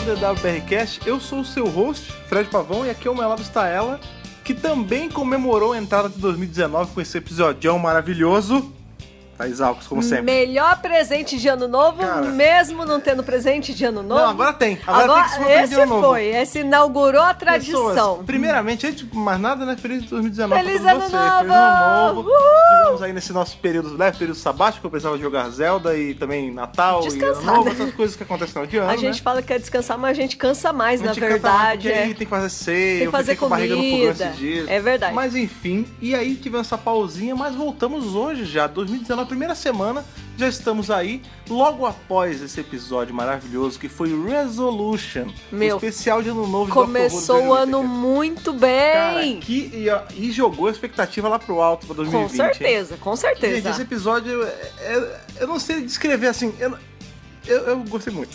DWPRcast. Eu sou o seu host, Fred Pavão, e aqui ao meu lado está ela, que também comemorou a entrada de 2019 com esse episódio maravilhoso. Thaís Alves, como sempre. Melhor presente de ano novo, cara, mesmo não tendo presente de ano novo. Não, agora tem. Agora tem que se presente de ano novo. Esse inaugurou a tradição. Pessoas, primeiramente, antes de mais nada, né? Feliz 2019 Feliz pra ano você. novo! Feliz ano novo! Estivemos aí nesse nosso período leve, período sabático, eu precisava jogar Zelda e também Natal e ano novo, essas coisas que acontecem no dia de ano, A gente fala que quer descansar, mas a gente cansa mais, na verdade. Porque aí tem que fazer ceia, tem que fazer comida. Com a barriga no fogão esses dias. É verdade. Mas enfim, e aí tivemos essa pausinha, mas voltamos hoje já, 2019, primeira semana. Já estamos aí, logo após esse episódio maravilhoso que foi Resolution, especial de ano novo. Começou o ano muito bem. Cara, e jogou a expectativa lá pro alto pra 2020. Com certeza. Gente, esse episódio, eu não sei descrever assim... Eu gostei muito.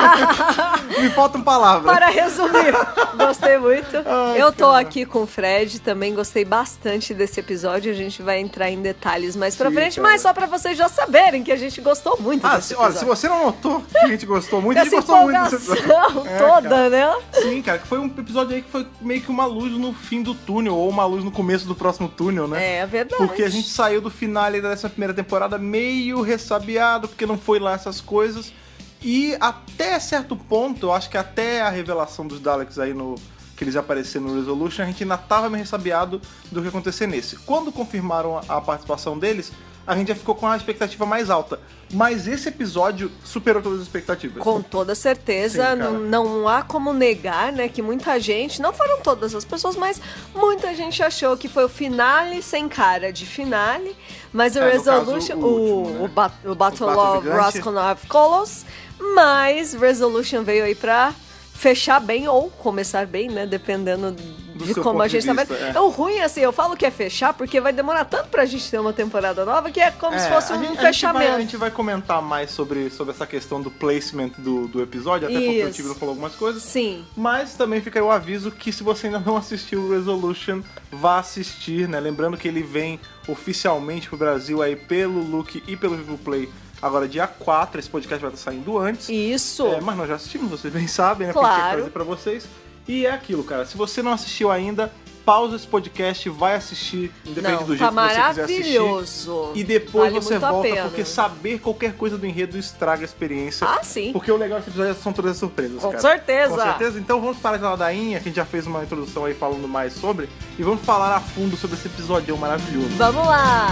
Me faltam palavras. Para resumir, gostei muito. Ai, eu tô aqui com o Fred, também gostei bastante desse episódio. A gente vai entrar em detalhes mais pra frente, cara, mas só pra vocês já saberem que a gente gostou muito desse episódio. Olha, se você não notou que a gente gostou muito, a gente gostou muito desse episódio. Toda, cara, né? Sim, cara, que foi um episódio aí que foi meio que uma luz no fim do túnel, ou uma luz no começo do próximo túnel, né? É verdade. Porque a gente saiu do finale dessa primeira temporada meio ressabiado, porque não foi lá essas coisas. E até certo ponto, eu acho que até a revelação dos Daleks aí que eles apareceram no Resolution, a gente ainda tava meio ressabiado do que ia acontecer nesse. Quando confirmaram a participação deles, a gente já ficou com a expectativa mais alta. Mas esse episódio superou todas as expectativas. Com toda certeza. Sim, não há como negar, né, que muita gente, não foram todas as pessoas, mas muita gente achou que foi o finale sem cara de finale. Mas o Resolution, caso, o Battle of Raskolnikov Kolos, mas Resolution veio aí pra fechar bem ou começar bem, né? Dependendo de como a gente tá vendo. O ruim, assim, eu falo que é fechar porque vai demorar tanto pra gente ter uma temporada nova que é como se fosse um fechamento. A gente vai comentar mais sobre essa questão do placement do episódio, até porque o Tigre falou algumas coisas. Sim. Mas também fica aí o aviso que se você ainda não assistiu o Resolution, vá assistir, né? Lembrando que ele vem oficialmente pro Brasil aí pelo Look e pelo Vivo Play. Agora, dia 4, esse podcast vai estar saindo antes. Isso. Mas nós já assistimos, vocês bem sabem, né? Claro. Porque quer trazer pra vocês. E é aquilo, cara. Se você não assistiu ainda, pausa esse podcast, vai assistir, independente do jeito que você quiser assistir. Maravilhoso. E depois você volta, porque saber qualquer coisa do enredo estraga a experiência. Ah, sim. Porque o legal desse episódio são todas as surpresas, Com cara. certeza. Com certeza. Então vamos parar de ladainha, que a gente já fez uma introdução aí falando mais sobre, e vamos falar a fundo sobre esse episódio maravilhoso. Vamos lá!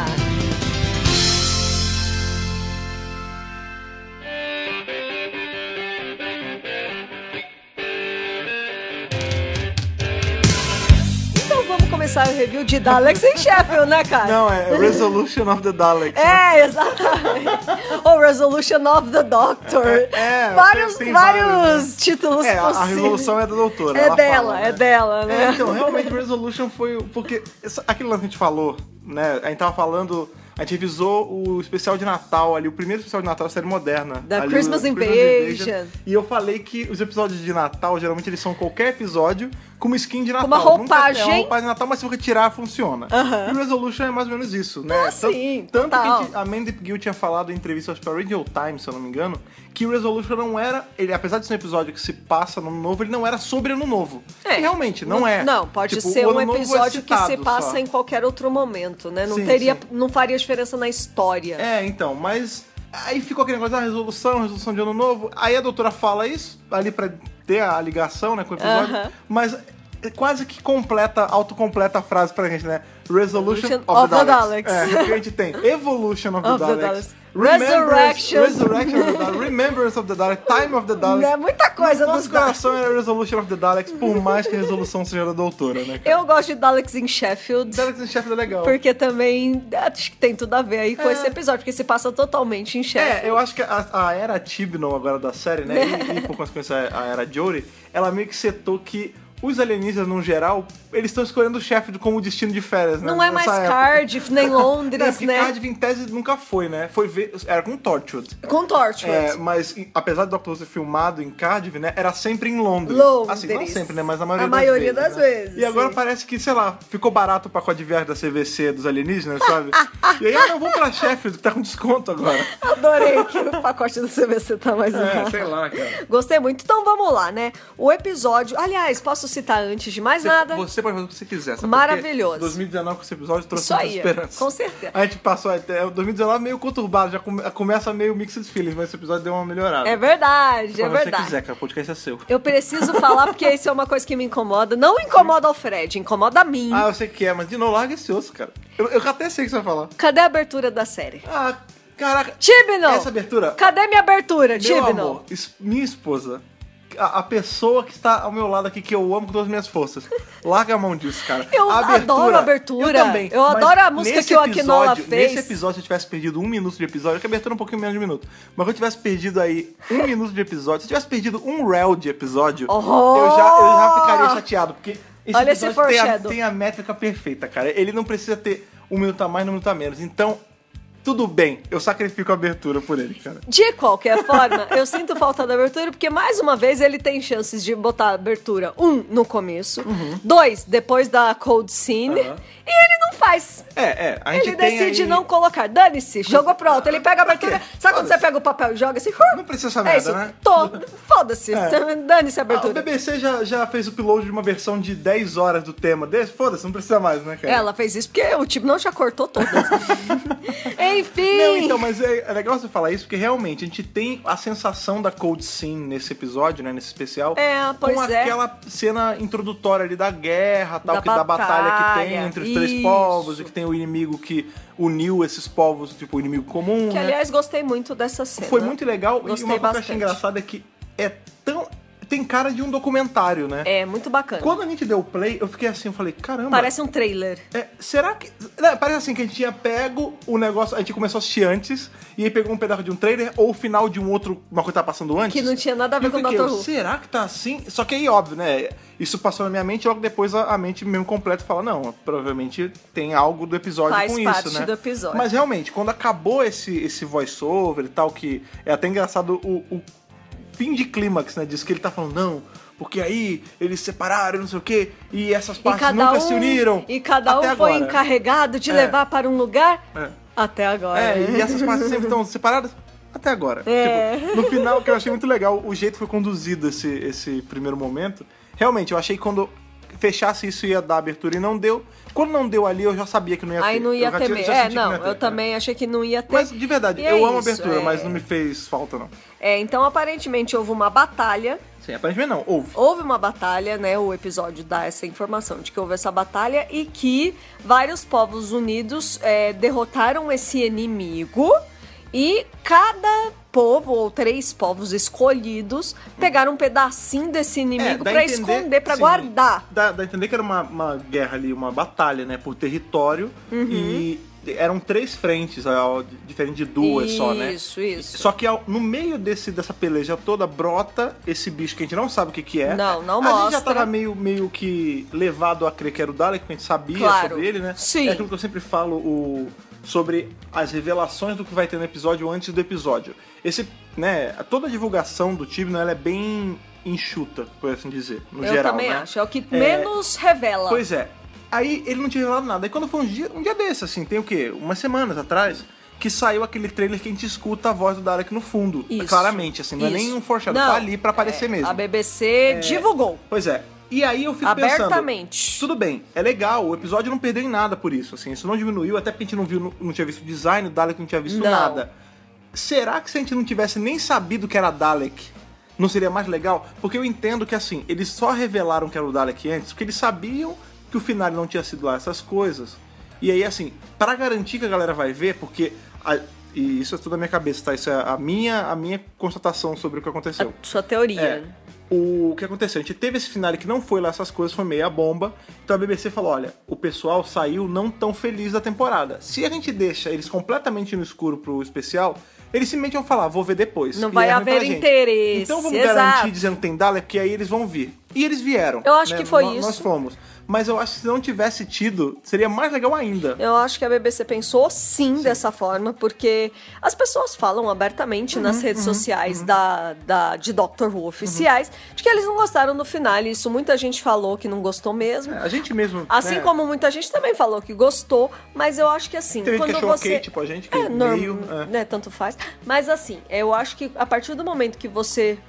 Começar o review de Daleks em Sheffield, né, cara? Não, é Resolution of the Daleks. Exatamente. Ou Resolution of the Doctor. Vários títulos possíveis. A resolução é da doutora. É dela, né? Então, realmente, Resolution foi... Porque aquilo que a gente falou, né? A gente tava falando... A gente revisou o especial de Natal ali, o primeiro especial de Natal da série moderna. Da Christmas Invasion. E eu falei que os episódios de Natal, geralmente, eles são qualquer episódio com uma skin de Natal. Com uma roupagem. Uma roupagem de Natal, mas se você retirar, funciona. E o Resolution é mais ou menos isso, né? Sim, tanto que a Mandy Gill tinha falado em entrevista para Radio Times, se eu não me engano, que o Resolution não era... Ele, apesar de ser um episódio que se passa no Ano Novo, ele não era sobre Ano Novo. E realmente, não é. Não, pode ser um episódio que se passa em qualquer outro momento, né? Não faria diferença na história. Então, mas... Aí ficou aquele negócio da resolução de Ano Novo. Aí a doutora fala isso, ali pra ter a ligação, né, com o episódio. Mas quase que autocompleta a frase pra gente, né? Resolution of the Daleks. Porque a gente tem Evolution of the Daleks. Resurrection of the Daleks, Remembrance of the Daleks, Time of the Daleks. É muita coisa dos Daleks. Nosso coração é Resolution of the Daleks, por mais que a resolução seja da doutora, né, cara? Eu gosto de Daleks in Sheffield. Daleks in Sheffield é legal. Porque também acho que tem tudo a ver aí com esse episódio, porque se passa totalmente em Sheffield. Eu acho que a era Tibnall agora da série, né, e por consequência a era Jodie, ela meio que setou que os alienígenas, no geral, eles estão escolhendo o Sheffield como destino de férias, né? Não é mais Cardiff, nem Londres, né? Cardiff, em tese, nunca foi, né? Era com Torchwood. Com Torchwood. Mas, apesar do Doctor Who ser filmado em Cardiff, né? Era sempre em Londres. Assim, não sempre, né? Mas a maioria das vezes. E agora parece que, sei lá, ficou barato o pacote de viagem da CVC dos alienígenas, sabe? E aí, não, vou pra Sheffield, que tá com desconto agora. Adorei que o pacote do CVC tá mais barato. Sei lá, cara. Gostei muito. Então vamos lá, né? O episódio... Aliás, posso citar antes de mais nada? Você pode fazer o que você quiser. Sabe? Maravilhoso. 2019 com esse episódio trouxe Isso muita aí, esperança. com certeza. A gente passou até 2019 meio conturbado, já começa meio mixed feelings, mas esse episódio deu uma melhorada. É verdade, Você é pode fazer o que verdade. você quiser, cara. O podcast é seu. Eu preciso falar porque isso é uma coisa que me incomoda. Não incomoda o Fred, incomoda a mim. Eu sei que é, mas de novo, larga esse osso, cara. Eu até sei o que você vai falar. Cadê a abertura da série? Caraca. Tibno! Essa abertura... Cadê minha abertura, Meu Tibno? amor, minha esposa, a pessoa que está ao meu lado aqui, que eu amo com todas as minhas forças, larga a mão disso, cara. Eu adoro a abertura. Eu também. Eu adoro a música que o Aquinola fez. Nesse episódio, se eu tivesse perdido 1 minuto de episódio, que a abertura é um pouquinho menos de 1 minuto, mas se eu tivesse perdido aí 1 minuto de episódio, se eu tivesse perdido 1 reel de episódio, eu já ficaria chateado, porque esse olha esse episódio tem a métrica perfeita, cara. Ele não precisa ter 1 minuto a mais, 1 minuto a menos. Então, tudo bem, eu sacrifico a abertura por ele, cara. De qualquer forma, eu sinto falta da abertura, porque mais uma vez ele tem chances de botar a abertura, 1, no começo, 2, depois da cold scene, e ele não faz. A gente ele decide não colocar. Dane-se, jogou pronto. Ele pega a abertura. Sabe quando você pega o papel e joga assim? Não precisa essa merda, isso. né? Foda-se. Dane-se a abertura. O BBC já fez o upload de uma versão de 10 horas do tema desse. Foda-se, não precisa mais, né, cara? Ela fez isso porque o tipo não já cortou todas. Enfim. Não, então, mas é legal você falar isso, porque realmente a gente tem a sensação da cold scene nesse episódio, né, nesse especial. Pois com aquela cena introdutória ali da guerra, tal, da batalha que tem entre os 3 povos, e que tem o inimigo que uniu esses povos, tipo, o inimigo comum, que, aliás, gostei muito dessa cena. Foi muito legal. Gostei e uma coisa que eu achei bastante. engraçada é que tem cara de um documentário, né? É, muito bacana. Quando a gente deu play, eu fiquei assim, eu falei, caramba. Parece um trailer. Será que... parece assim que a gente tinha pego o negócio, a gente começou a assistir antes, e aí pegou um pedaço de um trailer, ou o final de uma coisa que tá passando antes. Que não tinha nada a ver com o Dr. Who. Será que tá assim? Só que aí, óbvio, né? Isso passou na minha mente, e logo depois a mente mesmo completa fala, não, provavelmente tem algo do episódio com isso, né? Faz parte do episódio. Mas realmente, quando acabou esse voice-over e tal, que é até engraçado o fim de clímax, né? Diz que ele tá falando, não... Porque aí eles separaram, não sei o quê, e essas partes nunca se uniram. E cada um foi encarregado de levar para um lugar até agora. E essas partes sempre estão separadas até agora. Tipo, no final, que eu achei muito legal, o jeito que foi conduzido esse primeiro momento. Realmente, eu achei que quando fechasse isso ia dar abertura e não deu. Quando não deu ali, eu já sabia que não ia ter. Aí não ia ter mesmo. Eu também achei que não ia ter. Mas, de verdade, eu amo a abertura, mas não me fez falta, não. Então, aparentemente, houve uma batalha. Sim, aparentemente não, houve. Houve uma batalha, né? O episódio dá essa informação de que houve essa batalha e que vários povos unidos derrotaram esse inimigo e cada povo, ou 3 povos escolhidos, pegaram um pedacinho desse inimigo pra esconder, pra guardar. Dá a entender que era uma guerra ali, uma batalha, né? Por território e... Eram 3 frentes, diferente de 2 só, né? Isso. Só que no meio dessa peleja toda brota esse bicho que a gente não sabe o que é. Não mostra. A gente já mostra. tava meio que levado a crer que era o Dalek, que a gente sabia sobre ele, né? Sim. É aquilo que eu sempre falo sobre as revelações do que vai ter no episódio antes do episódio. Toda a divulgação do Tibno, ela é bem enxuta, por assim dizer, no geral, Eu também né? acho, é o que menos revela. Pois é. Aí ele não tinha revelado nada. Aí quando foi um dia desse, assim, tem o quê? Umas semanas atrás, que saiu aquele trailer que a gente escuta a voz do Dalek no fundo. Isso. Claramente, assim, não é nem um foreshadow, tá ali pra aparecer mesmo. A BBC divulgou. Pois é. E aí eu fico abertamente. pensando... Tudo bem, é legal, o episódio não perdeu em nada por isso, assim, isso não diminuiu, até porque a gente não tinha visto o design, o Dalek não tinha visto nada. Será que se a gente não tivesse nem sabido que era Dalek, não seria mais legal? Porque eu entendo que, assim, eles só revelaram que era o Dalek antes, porque eles sabiam que o final não tinha sido lá essas coisas. E aí, assim, pra garantir que a galera vai ver, porque... E isso é tudo da minha cabeça, tá? Isso é a minha constatação sobre o que aconteceu. A sua teoria. O que aconteceu? A gente teve esse final que não foi lá essas coisas, foi meia bomba. Então a BBC falou, olha, o pessoal saiu não tão feliz da temporada. Se a gente deixa eles completamente no escuro pro especial, eles simplesmente vão falar, vou ver depois. Não vai haver interesse. Então vamos garantir dizendo que tem Dalek, porque aí eles vão vir. E eles vieram. Eu acho que foi isso. Nós fomos. mas eu acho que se não tivesse tido, seria mais legal ainda. Eu acho que a BBC pensou sim dessa forma, porque as pessoas falam abertamente nas redes sociais de Doctor Who oficiais, de que eles não gostaram do finale. Isso muita gente falou que não gostou mesmo. A gente mesmo... Assim como muita gente também falou que gostou, mas eu acho que assim... Tem quando gente que achou ok, tipo a gente, que meio... né, tanto faz. Mas assim, eu acho que a partir do momento que você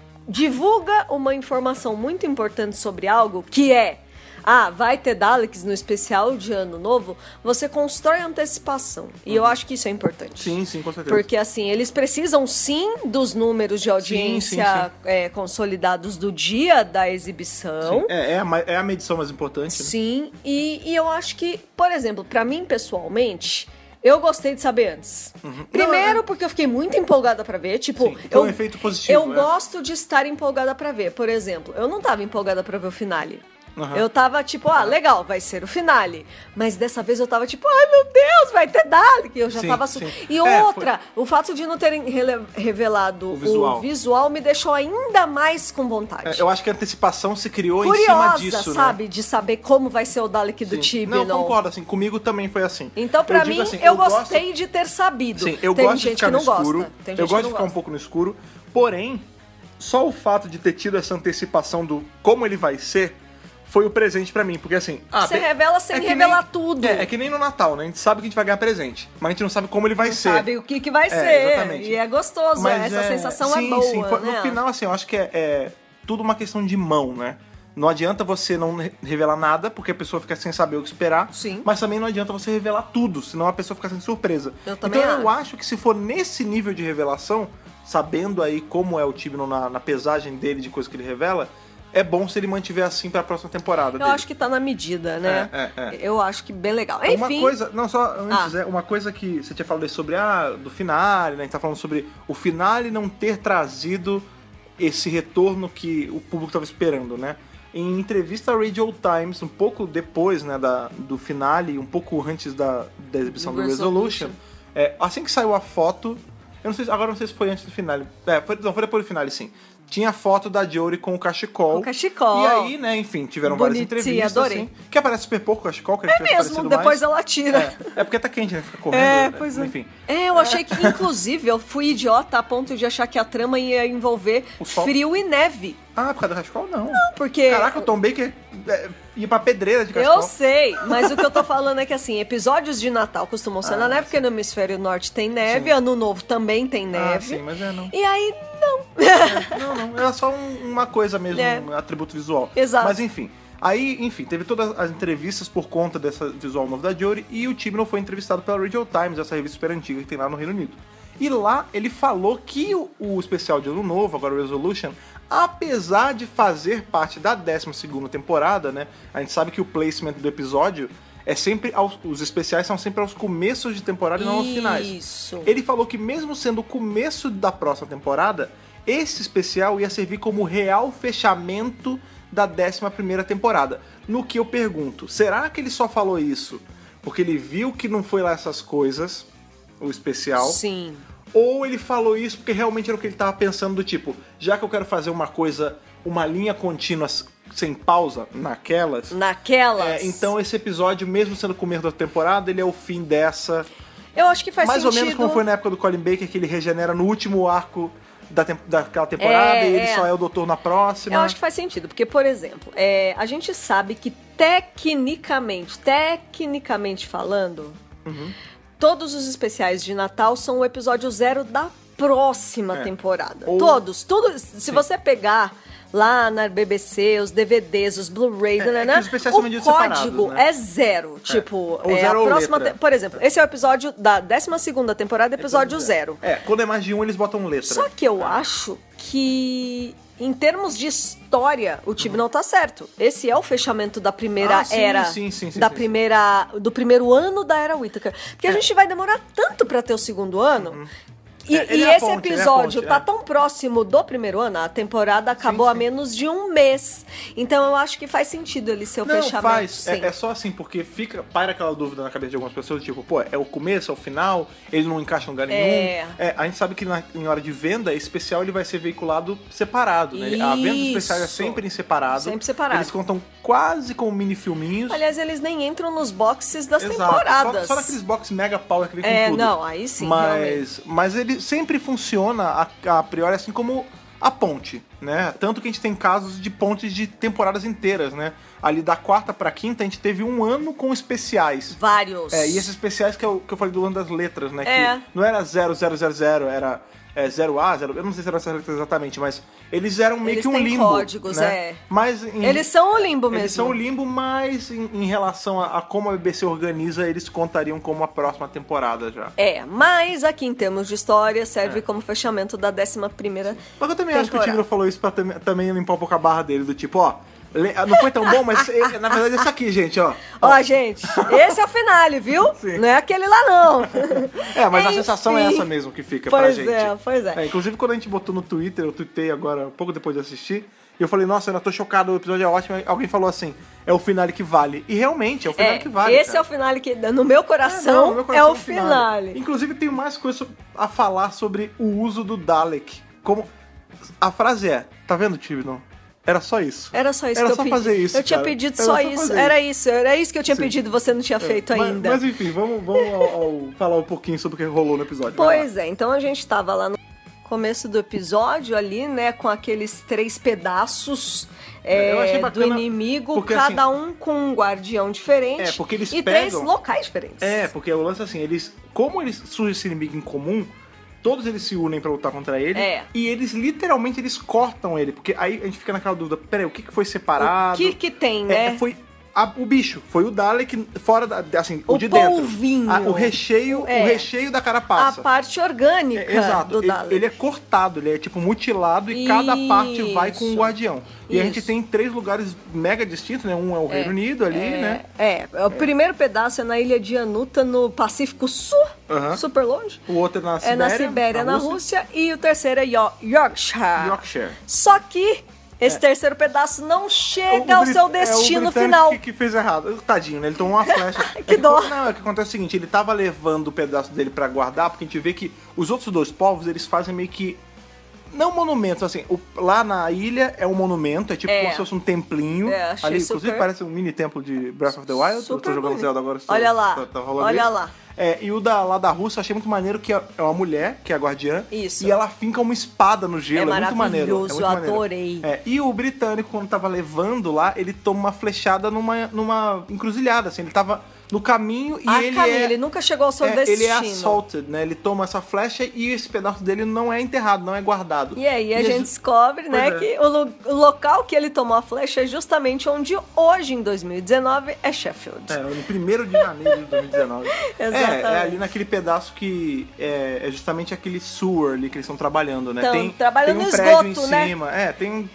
divulga uma informação muito importante sobre algo, que é vai ter Daleks no especial de Ano Novo, você constrói antecipação. E eu acho que isso é importante. Sim, com certeza. Porque, assim, eles precisam, sim, dos números de audiência consolidados do dia da exibição. É a medição mais importante. Sim, né? E eu acho que, por exemplo, pra mim, pessoalmente... Eu gostei de saber antes. Primeiro, porque eu fiquei muito empolgada pra ver. Tipo, um efeito positivo. Eu gosto de estar empolgada pra ver. Por exemplo, eu não tava empolgada pra ver o finale. Eu tava tipo, legal, vai ser o finale. Mas dessa vez eu tava tipo, ai meu Deus, vai ter Dalek. Eu já tava... E outra, o fato de não terem revelado o visual me deixou ainda mais com vontade. Eu acho que a antecipação se criou em cima disso, sabe? Né? De saber como vai ser o Dalek do Tibnall. Não, eu concordo, assim, comigo também foi assim. Então, pra mim, assim, eu gostei de ter sabido. Sim, eu Tem gosto gente de ficar que não no escuro. gosta. Tem gente eu gosto que de ficar um pouco no escuro. Porém, só o fato de ter tido essa antecipação do como ele vai ser foi o presente pra mim, porque assim... Você revela sem revelar tudo. É que nem no Natal, né? A gente sabe que a gente vai ganhar presente, mas a gente não sabe como ele vai ser. Não sabe o que vai ser. Exatamente. E é gostoso, mas essa sensação é boa, sim. né? No final, assim, eu acho que é tudo uma questão de mão, né? Não adianta você não revelar nada, porque a pessoa fica sem saber o que esperar. Sim. Mas também não adianta você revelar tudo, senão a pessoa fica sem surpresa. Eu eu acho que se for nesse nível de revelação, sabendo aí como é o Tibnall na pesagem dele de coisa que ele revela, é bom se ele mantiver assim pra próxima temporada dele. Eu acho que tá na medida, né? Eu acho que bem legal. Enfim... Uma coisa... Não, só antes, uma coisa que você tinha falado aí sobre, do finale, né? A gente tá falando sobre o finale não ter trazido esse retorno que o público tava esperando, né? Em entrevista à Radio Times, um pouco depois, né, do finale, um pouco antes da exibição do Resolution, assim que saiu a foto... Agora não sei se foi antes do finale. Foi depois do finale, sim. Tinha a foto da Jodie com o cachecol. Com o cachecol. E aí, né, enfim, tiveram várias entrevistas. Adorei. Assim, que aparece super pouco o cachecol. Que mesmo, depois ela tira. É porque tá quente, né? Fica correndo. Pois enfim. Eu achei que, inclusive, eu fui idiota a ponto de achar que a trama ia envolver frio e neve. Por causa do cachecol, não. Não, porque... Caraca, o Tom Baker ia pra pedreira de cachecol. Eu sei, mas o que eu tô falando é que, assim, episódios de Natal costumam ser na neve, porque no hemisfério norte tem neve, Ano Novo também tem neve. Sim, mas não. E aí, não. Não. Era só uma coisa mesmo, um atributo visual. Exato. Mas, enfim. Aí, teve todas as entrevistas por conta dessa visual novo da Jodie, e o Tibnall foi entrevistado pela Radio Times, essa revista super antiga que tem lá no Reino Unido. E lá ele falou que o especial de Ano Novo, agora o Resolution, apesar de fazer parte da 12ª temporada, né? A gente sabe que o placement do episódio é sempre... Os especiais são sempre aos começos de temporada e não aos finais. Isso. Ele falou que mesmo sendo o começo da próxima temporada, esse especial ia servir como real fechamento da 11ª temporada. No que eu pergunto, será que ele só falou isso porque ele viu que não foi lá essas coisas, o especial? Sim. Ou ele falou isso porque realmente era o que ele tava pensando, do tipo, já que eu quero fazer uma linha contínua sem pausa naquelas. Então esse episódio, mesmo sendo o começo da temporada, ele é o fim dessa. Eu acho que faz mais sentido. Mais ou menos como foi na época do Colin Baker, que ele regenera no último arco daquela temporada e ele só é o doutor na próxima. Eu acho que faz sentido, porque, por exemplo, a gente sabe que tecnicamente falando, todos os especiais de Natal são o episódio 0 da próxima temporada. Todos. Se você pegar lá na BBC, os DVDs, os Blu-rays, o código é 0. Tipo, zero a próxima... letra. Por exemplo, esse é o episódio da 12ª temporada, episódio 0. Quando é mais de um, eles botam letra. Só que eu acho que... Em termos de história, o Tibnall tá certo. Esse é o fechamento da primeira era. Do primeiro ano da era Whittaker. Porque a gente vai demorar tanto pra ter o segundo ano E esse episódio tá tão próximo do primeiro ano, a temporada acabou há menos de um mês. Então eu acho que faz sentido ele ser o fechamento. Não, faz. É só assim, porque para aquela dúvida na cabeça de algumas pessoas, tipo, pô, é o começo, é o final, ele não encaixa em lugar nenhum. A gente sabe que em hora de venda, esse especial ele vai ser veiculado separado, né? A venda do especial é sempre em separado. Sempre separado. Eles contam quase como mini-filminhos. Aliás, eles nem entram nos boxes das temporadas. Só naqueles boxes mega power que vem com tudo. Não, aí sim, realmente. Mas ele sempre funciona, a priori, assim como a ponte, né? Tanto que a gente tem casos de pontes de temporadas inteiras, né? Ali da quarta pra quinta, a gente teve um ano com especiais. Vários. E esses especiais que eu falei do ano das letras, né? Que não era 0000, era 0A, 0... Eu não sei se eram essas letras exatamente, mas eles eram meio que um limbo. Códigos, né? Mas eles são o limbo mesmo. Eles são o limbo, mas em relação a como a BBC organiza, eles contariam como a próxima temporada já. Mas aqui em termos de história, serve como fechamento da 11ª temporada. Mas eu também acho que o Tigre falou isso pra também limpar um pouco a barra dele, do tipo, ó... Não foi tão bom, mas na verdade é isso aqui, gente, ó. Ó, gente, esse é o finale, viu? Sim. Não é aquele lá, não. Mas a sensação é essa mesmo que fica pra gente. Pois é. Inclusive, quando a gente botou no Twitter, eu tuitei agora, pouco depois de assistir, e eu falei, nossa, eu ainda tô chocado, o episódio é ótimo. E alguém falou assim, é o finale que vale. E realmente, é o finale que vale. Esse é o finale que, no meu coração, é o finale. Inclusive, tem mais coisa a falar sobre o uso do Dalek. Como a frase tá vendo, Tibnon? Era só isso. Era só isso que eu pedi. Fazer isso, eu tinha pedido só isso. Era isso que eu tinha pedido e você não tinha feito ainda. Mas enfim, vamos falar um pouquinho sobre o que rolou no episódio. Pois é, então a gente tava lá no começo do episódio ali, né, com aqueles 3 pedaços do inimigo, cada um com um guardião diferente porque eles e 3 locais diferentes. Porque o lance assim, como surge esse inimigo em comum, todos eles se unem pra lutar contra ele. E eles, literalmente, eles cortam ele. Porque aí a gente fica naquela dúvida. Peraí, o que foi separado? O que tem, né? Foi o bicho. Foi o Dalek fora assim, o de polvinho. Dentro. O recheio da carapaça. A parte orgânica do Dalek. Ele é cortado, ele é tipo mutilado e cada parte vai com um guardião. E a gente tem 3 lugares mega distintos, né? Um é o Reino Unido ali, né? O primeiro pedaço é na ilha de Anuta, no Pacífico Sul, super longe. O outro é na Sibéria. É na Sibéria, na Rússia. E o terceiro é Yorkshire. Só que esse terceiro pedaço não chega ao seu destino final. Que fez errado. Tadinho, né? Ele tomou uma flecha. Que dó. Não, o que acontece é o seguinte, ele tava levando o pedaço dele pra guardar, porque a gente vê que os outros 2 povos, eles fazem meio que... Não monumentos, assim, lá na ilha é um monumento, é tipo como se fosse um templinho. Ali, inclusive parece um mini templo de Breath of the Wild. Eu tô jogando Zelda agora. Olha lá, tá rolando olha isso. lá. E o lá da Rússia eu achei muito maneiro, que é uma mulher, que é a guardiã. Isso. E ela finca uma espada no gelo, é muito maneiro. Maravilhoso, adorei. E o britânico, quando tava levando lá, ele toma uma flechada numa encruzilhada, assim, ele tava no caminho e ele nunca chegou ao seu destino. Ele é assaulted, né? Ele toma essa flecha e esse pedaço dele não é enterrado, não é guardado. E aí a gente descobre, né, que o local que ele tomou a flecha é justamente onde hoje, em 2019, é Sheffield. No 1º de janeiro de 2019. Exatamente. É ali naquele pedaço que é justamente aquele sewer ali que eles estão trabalhando, né? Estão trabalhando tem um no prédio esgoto, em né? cima. Tem um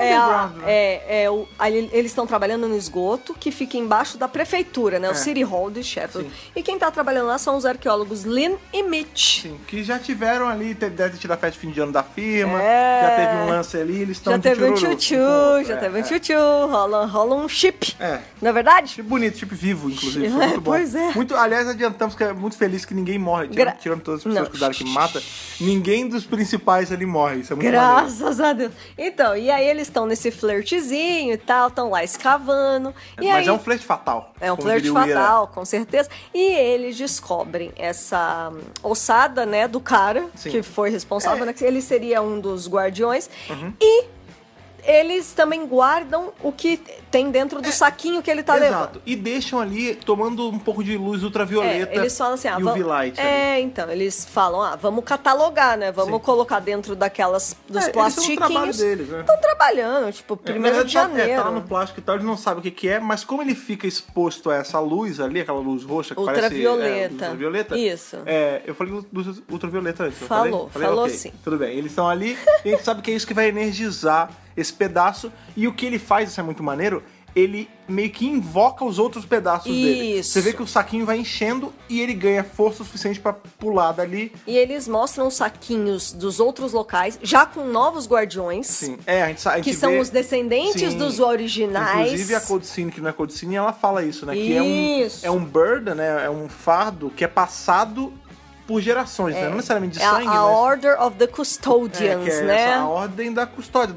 eles estão trabalhando no esgoto que fica embaixo da prefeitura, né? O City Hall de Sheffield. Sim. E quem tá trabalhando lá são os arqueólogos Lynn e Mitch. Sim, que já tiveram ali, deve ter tido a festa de fim de ano da firma, já teve um lance ali, eles estão já teve um tchutchu, rola um chip. Não é verdade? Chip bonito, chip vivo, inclusive. Foi muito bom. Pois é. Aliás, adiantamos que é muito feliz que ninguém morre. Tirando todas as pessoas que o Dalek mata, ninguém dos principais ali morre. Isso é muito Graças a Deus. Então, e aí eles estão nesse flirtzinho e tal, estão lá escavando. Mas é um flerte fatal. É um flerte fatal, com certeza. E eles descobrem essa ossada, né, do cara que foi responsável, né? Ele seria um dos guardiões. E eles também guardam o que tem dentro do saquinho que ele tá levando. Exato. E deixam ali tomando um pouco de luz ultravioleta. Eles falam assim, UV light. Então, eles falam, vamos catalogar, né? Vamos colocar dentro dos plastiquinhos. Estão trabalhando, tipo, 1º de janeiro. Tá lá no plástico e tal, eles não sabem o que é, mas como ele fica exposto a essa luz ali, aquela luz roxa que ultravioleta. Parece ultravioleta. Isso. Eu falei luz ultravioleta antes. Falou okay, sim. Tudo bem. Eles estão ali e a gente sabe que é isso que vai energizar esse pedaço, e o que ele faz, isso é muito maneiro, ele meio que invoca os outros pedaços dele. Você vê que o saquinho vai enchendo e ele ganha força o suficiente pra pular dali. E eles mostram os saquinhos dos outros locais, já com novos guardiões. Sim, a gente que vê, são os descendentes dos originais. Inclusive a Cold Scene, que não é Cold Scene, ela fala isso, né? Que é um burden, né? É um fardo que é passado por gerações, né? Não necessariamente de sangue, a Order of the Custodians, né? A ordem da custódia,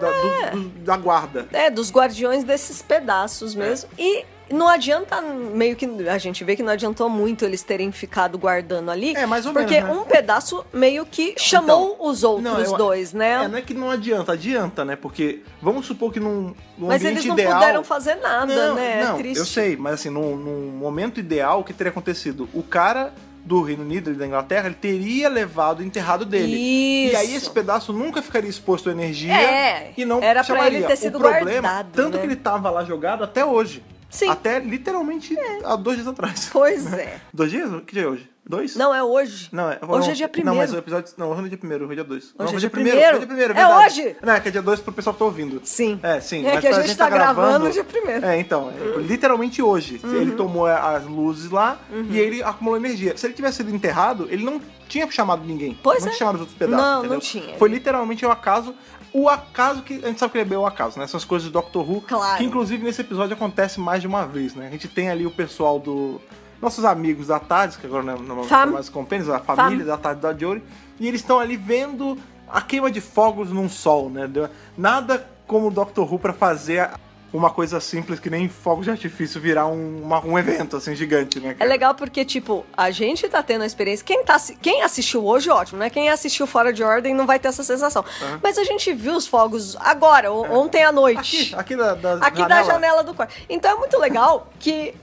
da guarda. Dos guardiões desses pedaços mesmo. E não adianta, meio que a gente vê que não adiantou muito eles terem ficado guardando ali. Mais ou porque menos, né? um pedaço meio que chamou os outros dois, né? Não é que não adianta, né? Porque vamos supor que num mas ambiente eles não ideal, puderam fazer nada, né? Não, é triste. eu sei, mas assim, num momento ideal, o que teria acontecido? O cara do Reino Unido e da Inglaterra, ele teria levado o enterrado dele. Isso. E aí esse pedaço nunca ficaria exposto à energia e não era chamaria. Pra ele ter sido o problema, guardado, tanto né? que ele tava lá jogado até hoje. Sim. Até literalmente há 2 dias atrás. Pois é. 2 dias? Que dia é hoje? 2? Não, é hoje. Hoje é dia 1º. Não, mas o episódio... Não, hoje é dia 1º, hoje é dia 2. Hoje é dia 1º. Hoje é dia 1º, é verdade. hoje? Não, é que é dia 2 pro pessoal que tá ouvindo. Sim. Sim. É mas que a gente tá gravando dia 1º. Então, literalmente hoje. Ele tomou as luzes lá e ele acumulou energia. Se ele tivesse sido enterrado, ele não tinha chamado ninguém. Pois não é. tinha chamado os outros pedaços, não, entendeu? Não tinha. Foi literalmente o acaso. O acaso que... A gente sabe que ele é bem o acaso, né? Essas coisas do Doctor Who. Claro. Que, inclusive, nesse episódio acontece mais de uma vez, né? A gente tem ali o pessoal do... Nossos amigos da TARDIS, que agora não são mais compênios, a família da TARDIS da Jodie. E eles estão ali vendo a queima de fogos num sol, né? Nada como o Doctor Who pra fazer uma coisa simples que nem fogos de artifício virar um evento, assim, gigante, né? É legal porque, tipo, a gente tá tendo a experiência... Quem assistiu hoje, ótimo, né? Quem assistiu Fora de Ordem não vai ter essa sensação. Mas a gente viu os fogos agora, ontem à noite. Aqui da janela do quarto. Então é muito legal que...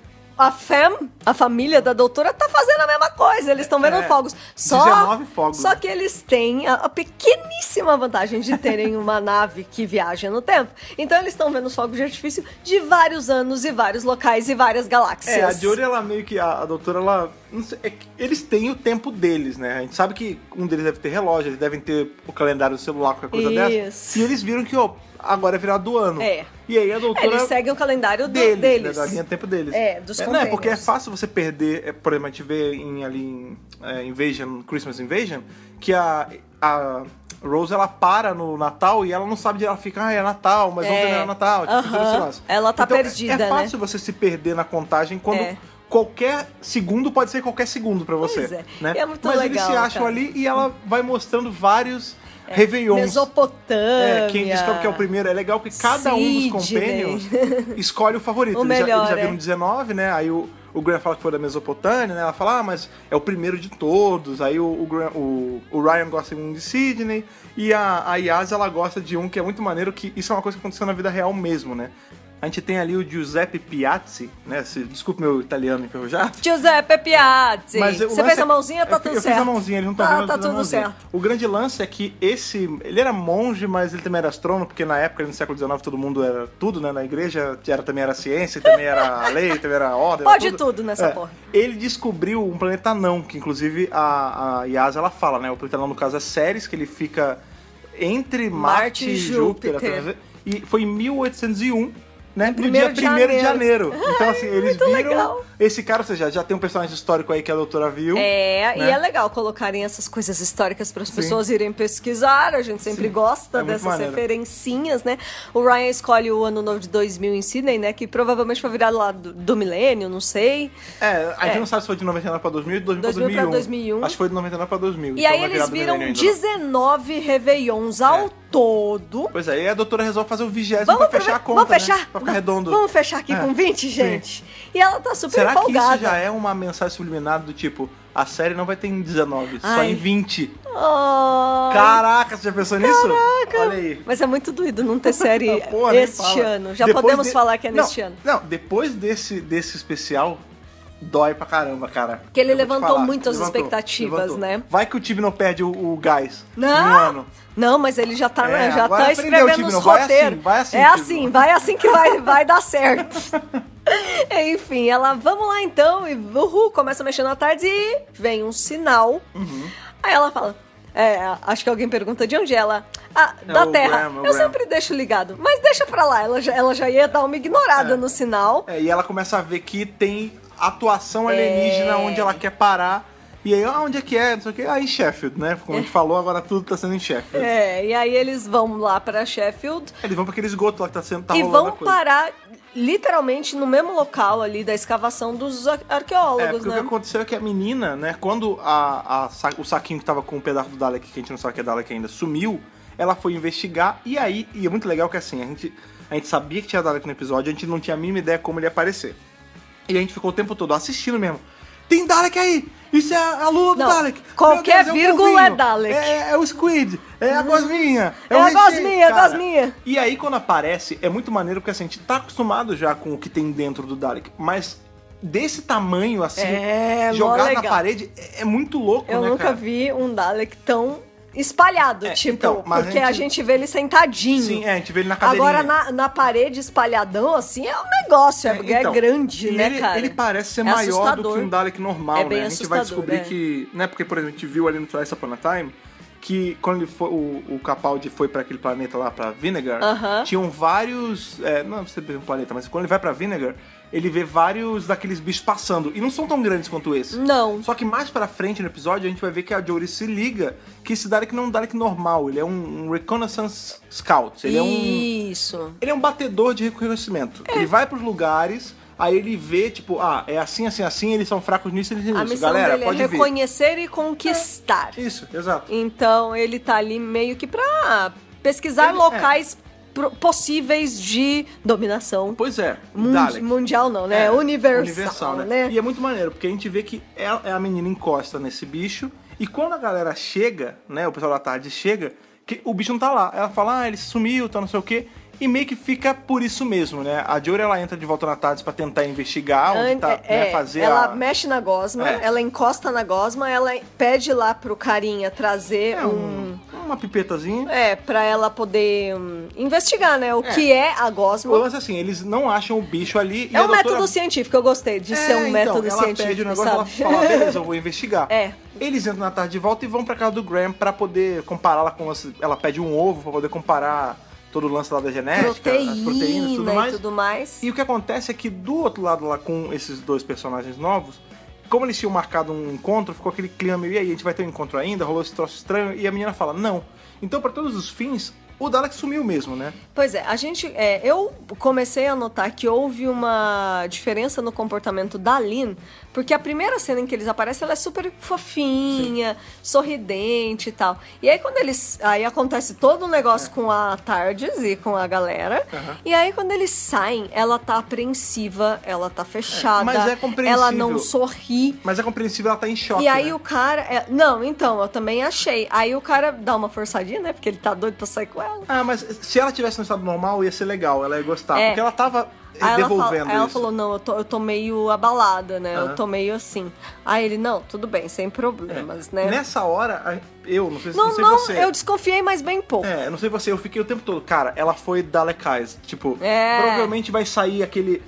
A família da doutora tá fazendo a mesma coisa. Eles estão vendo fogos. 19 fogos. Só que eles têm a pequeníssima vantagem de terem uma nave que viaja no tempo. Então eles estão vendo os fogos de artifício de vários anos e vários locais e várias galáxias. A Jodie, ela meio que... A doutora, ela... Não sei, eles têm o tempo deles, né? A gente sabe que um deles deve ter relógio, eles devem ter o calendário do celular, qualquer coisa dessa. E eles viram que, agora é virado do ano. E aí a doutora... Eles seguem o calendário deles. Né, da linha tempo deles. Dos compênios. Porque é fácil você perder... Por exemplo, a gente vê em Christmas Invasion, que a Rose, ela para no Natal e ela não sabe, ela fica, é Natal, mas ontem não era Natal. Ela tá perdida, né? É fácil você se perder na contagem quando... Qualquer segundo pode ser qualquer segundo pra você. Pois é. Né? É muito mas legal, eles se acham ali e ela vai mostrando vários Réveillons. Mesopotâmia. Quem descobre que é o primeiro. É legal porque cada um dos companions escolhe o favorito. O melhor, eles já viram 19, né? Aí o Graham fala que foi da Mesopotâmia, né? Ela fala, mas é o primeiro de todos. Aí o Ryan gosta de um de Sydney. E a Yas, ela gosta de um que é muito maneiro, que isso é uma coisa que aconteceu na vida real mesmo, né? A gente tem ali o Giuseppe Piazzi, né? Desculpa meu italiano enferrujado. Giuseppe Piazzi. Você fez a mãozinha, tá tudo certo. Eu fiz a mãozinha, eles não estão vendo. Tá tudo certo. O grande lance é que ele era monge, mas ele também era astrônomo, porque na época, no século XIX, todo mundo era tudo, né? Na igreja também era ciência, também era lei, também era ordem. Pode tudo nessa porra. Ele descobriu um planeta anão, que inclusive a Yas, ela fala, né? O planeta anão, no caso, é Ceres, que ele fica entre Marte e Júpiter. E foi em 1801. Né? No dia 1º de janeiro. Então, assim, eles viram legal. Esse cara, ou seja, já tem um personagem histórico aí que a doutora viu. Né? E é legal colocarem essas coisas históricas para as pessoas irem pesquisar. A gente sempre gosta dessas referencinhas, né? O Ryan escolhe o ano novo de 2000 em Sydney, né? Que provavelmente foi virado lá do milênio, não sei. A gente não sabe se foi de 99 para 2000 e 2000 para 2001. Acho que foi de 99 para 2000. E aí eles viram 19 Réveillons ao todo. Pois é, e a doutora resolve fazer o 20º pra fechar a conta. Vamos fechar? Né? Pra ficar redondo. Vamos fechar aqui com 20, gente? Sim. E ela tá super empolgada. Será que isso já é uma mensagem subliminar do tipo, a série não vai ter em 19, só em 20? Caraca, você já pensou nisso? Olha aí. Mas é muito doido não ter série este ano. Já podemos falar que é neste ano. Não, depois desse especial, dói pra caramba, cara. Porque ele levantou muitas expectativas, né? Vai que o time não perde o gás em um ano. Não, mas ele já tá escrevendo os roteiros. Vai assim que vai dar certo. Enfim, vamos lá então, e começa a mexer na tarde e vem um sinal. Aí ela fala, Acho que alguém pergunta de onde ela. Da Terra. Eu sempre deixo ligado. Mas deixa pra lá, ela já ia dar uma ignorada no sinal. E ela começa a ver que tem atuação alienígena onde ela quer parar. E aí, onde é que é? Não sei o que. Aí, Sheffield, né? Como a gente falou, agora tudo tá sendo em Sheffield. E aí eles vão lá pra Sheffield. Eles vão pra aquele esgoto lá que tá sendo... e vão parar literalmente no mesmo local ali da escavação dos arqueólogos, né? O que aconteceu é que a menina, né? Quando o saquinho que tava com um pedaço do Dalek, que a gente não sabe que é Dalek ainda, sumiu, ela foi investigar. E aí, é muito legal que assim, a gente sabia que tinha Dalek no episódio, a gente não tinha a mínima ideia como ele ia aparecer. E a gente ficou o tempo todo assistindo mesmo. Tem Dalek aí! Isso é a lua do Dalek! Qualquer vírgula é Dalek. É o Squid, é a gosminha. É a gosminha. E aí quando aparece, é muito maneiro, porque assim, a gente tá acostumado já com o que tem dentro do Dalek, mas desse tamanho, assim, jogado na parede, é muito louco, Eu nunca vi um Dalek tão espalhado, porque a gente vê ele sentadinho. Sim, a gente vê ele na cadeirinha. Agora, na parede espalhadão, assim, é um negócio, é grande, né, cara? Ele parece ser maior assustador. do que um Dalek normal, bem né? A gente vai descobrir que... Né, porque, por exemplo, a gente viu ali no Twice Upon a Time que quando ele foi, o Capaldi foi pra aquele planeta lá, pra Vinegar, tinham vários... não sei se é um planeta, mas quando ele vai pra Vinegar, ele vê vários daqueles bichos passando. E não são tão grandes quanto esse. Não. Só que mais pra frente no episódio, a gente vai ver que a Jodie se liga que esse Dalek não é um Dalek normal. Ele é um Reconnaissance Scout. Ele é um batedor de reconhecimento. Ele vai pros lugares... Aí ele vê, tipo, é assim, assim, assim, eles são fracos nisso, eles nisso. A missão galera, dele pode é reconhecer e conquistar. Isso, exato. Então, ele tá ali meio que pra pesquisar locais possíveis de dominação. Pois é. Mundial não, né? Universal, né? E é muito maneiro, porque a gente vê que a menina encosta nesse bicho, e quando a galera chega, né, o pessoal da tarde chega, que o bicho não tá lá. Ela fala, ele sumiu, tá não sei o quê. E meio que fica por isso mesmo, né? A Jodie, ela entra de volta na tarde pra tentar investigar onde tá, fazer ela mexe na gosma, ela encosta na gosma, ela pede lá pro carinha trazer uma pipetazinha. Pra ela poder investigar, né? O que é a gosma. Mas assim, eles não acham o bicho ali. É um método científico, eu gostei de ser um método científico, ela pede o negócio, ela fala, beleza, eu vou investigar. Eles entram na tarde de volta e vão pra casa do Graham pra poder comparar com... Ela pede um ovo pra poder comparar todo o lance lá da genética, as proteínas e tudo mais. E o que acontece é que do outro lado lá, com esses dois personagens novos, como eles tinham marcado um encontro, ficou aquele clima meio, e aí, a gente vai ter um encontro ainda? Rolou esse troço estranho, e a menina fala, não. Então, pra todos os fins, o Dalek sumiu mesmo, né? Pois é, eu comecei a notar que houve uma diferença no comportamento da Lynn, porque a primeira cena em que eles aparecem, ela é super fofinha, sorridente e tal. E aí quando aí acontece todo um negócio com a Tardes e com a galera, e aí quando eles saem, ela tá apreensiva, ela tá fechada, mas é compreensível. Ela não sorri. Mas é compreensível, ela tá em choque, e aí o cara... Não, então, eu também achei. Aí o cara dá uma forçadinha, né, porque ele tá doido pra sair com ela. Mas se ela tivesse no estado normal, ia ser legal, ela ia gostar. Porque ela tava devolvendo isso. Ela falou, não, eu tô meio abalada, né? Eu tô meio assim. Aí ele, não, tudo bem, sem problemas, né? Nessa hora, eu não sei se você... eu desconfiei, mas bem pouco. Eu não sei você, eu fiquei o tempo todo, cara, ela foi Dalekized. Tipo, provavelmente vai sair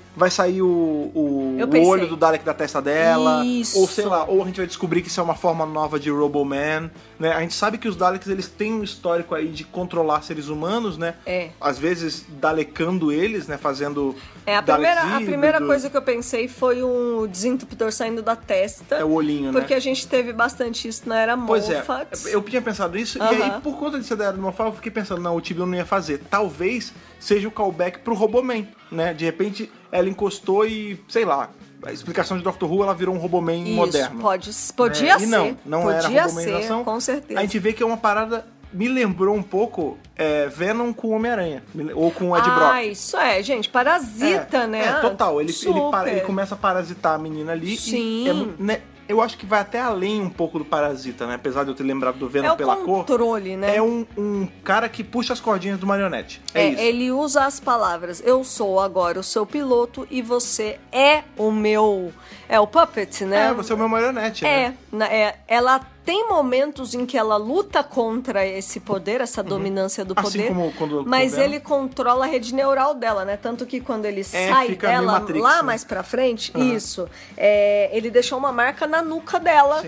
o olho do Dalek da testa dela. Isso. Ou sei lá, ou a gente vai descobrir que isso é uma forma nova de Roboman, né? A gente sabe que os Daleks, eles têm um histórico aí de controlar seres humanos, né? Às vezes dalekando eles, né? Fazendo a primeira coisa que eu pensei foi um desentupidor saindo da testa. É o olhinho, né? Porque a gente teve bastante isso na era Moffat. Pois eu tinha pensado isso, e aí por conta de ser da era do Moffat, eu fiquei pensando, não, o Tibio não ia fazer. Talvez seja o callback pro Roboman, né? De repente ela encostou e, sei lá, a explicação de Doctor Who, ela virou um Roboman moderno. Podia ser. E não era Robomanização. Com certeza. A gente vê que é uma parada... Me lembrou um pouco Venom com Homem-Aranha. Ou com o Ed Brock. Isso gente. Parasita, né? Total. Ele começa a parasitar a menina ali. Sim. Eu acho que vai até além um pouco do Parasita, né? Apesar de eu ter lembrado do Venom pela cor. É o controle, né? É um cara que puxa as cordinhas do marionete. Isso. Ele usa as palavras. Eu sou agora o seu piloto e você é o meu... É o puppet, né? Você é o meu marionete, né? Ela tem momentos em que ela luta contra esse poder, essa dominância do poder. Assim como quando mas ele controla a rede neural dela, né? Tanto que quando ele sai dela, Matrix, lá mais pra frente, ele deixou uma marca na nuca dela. Sim.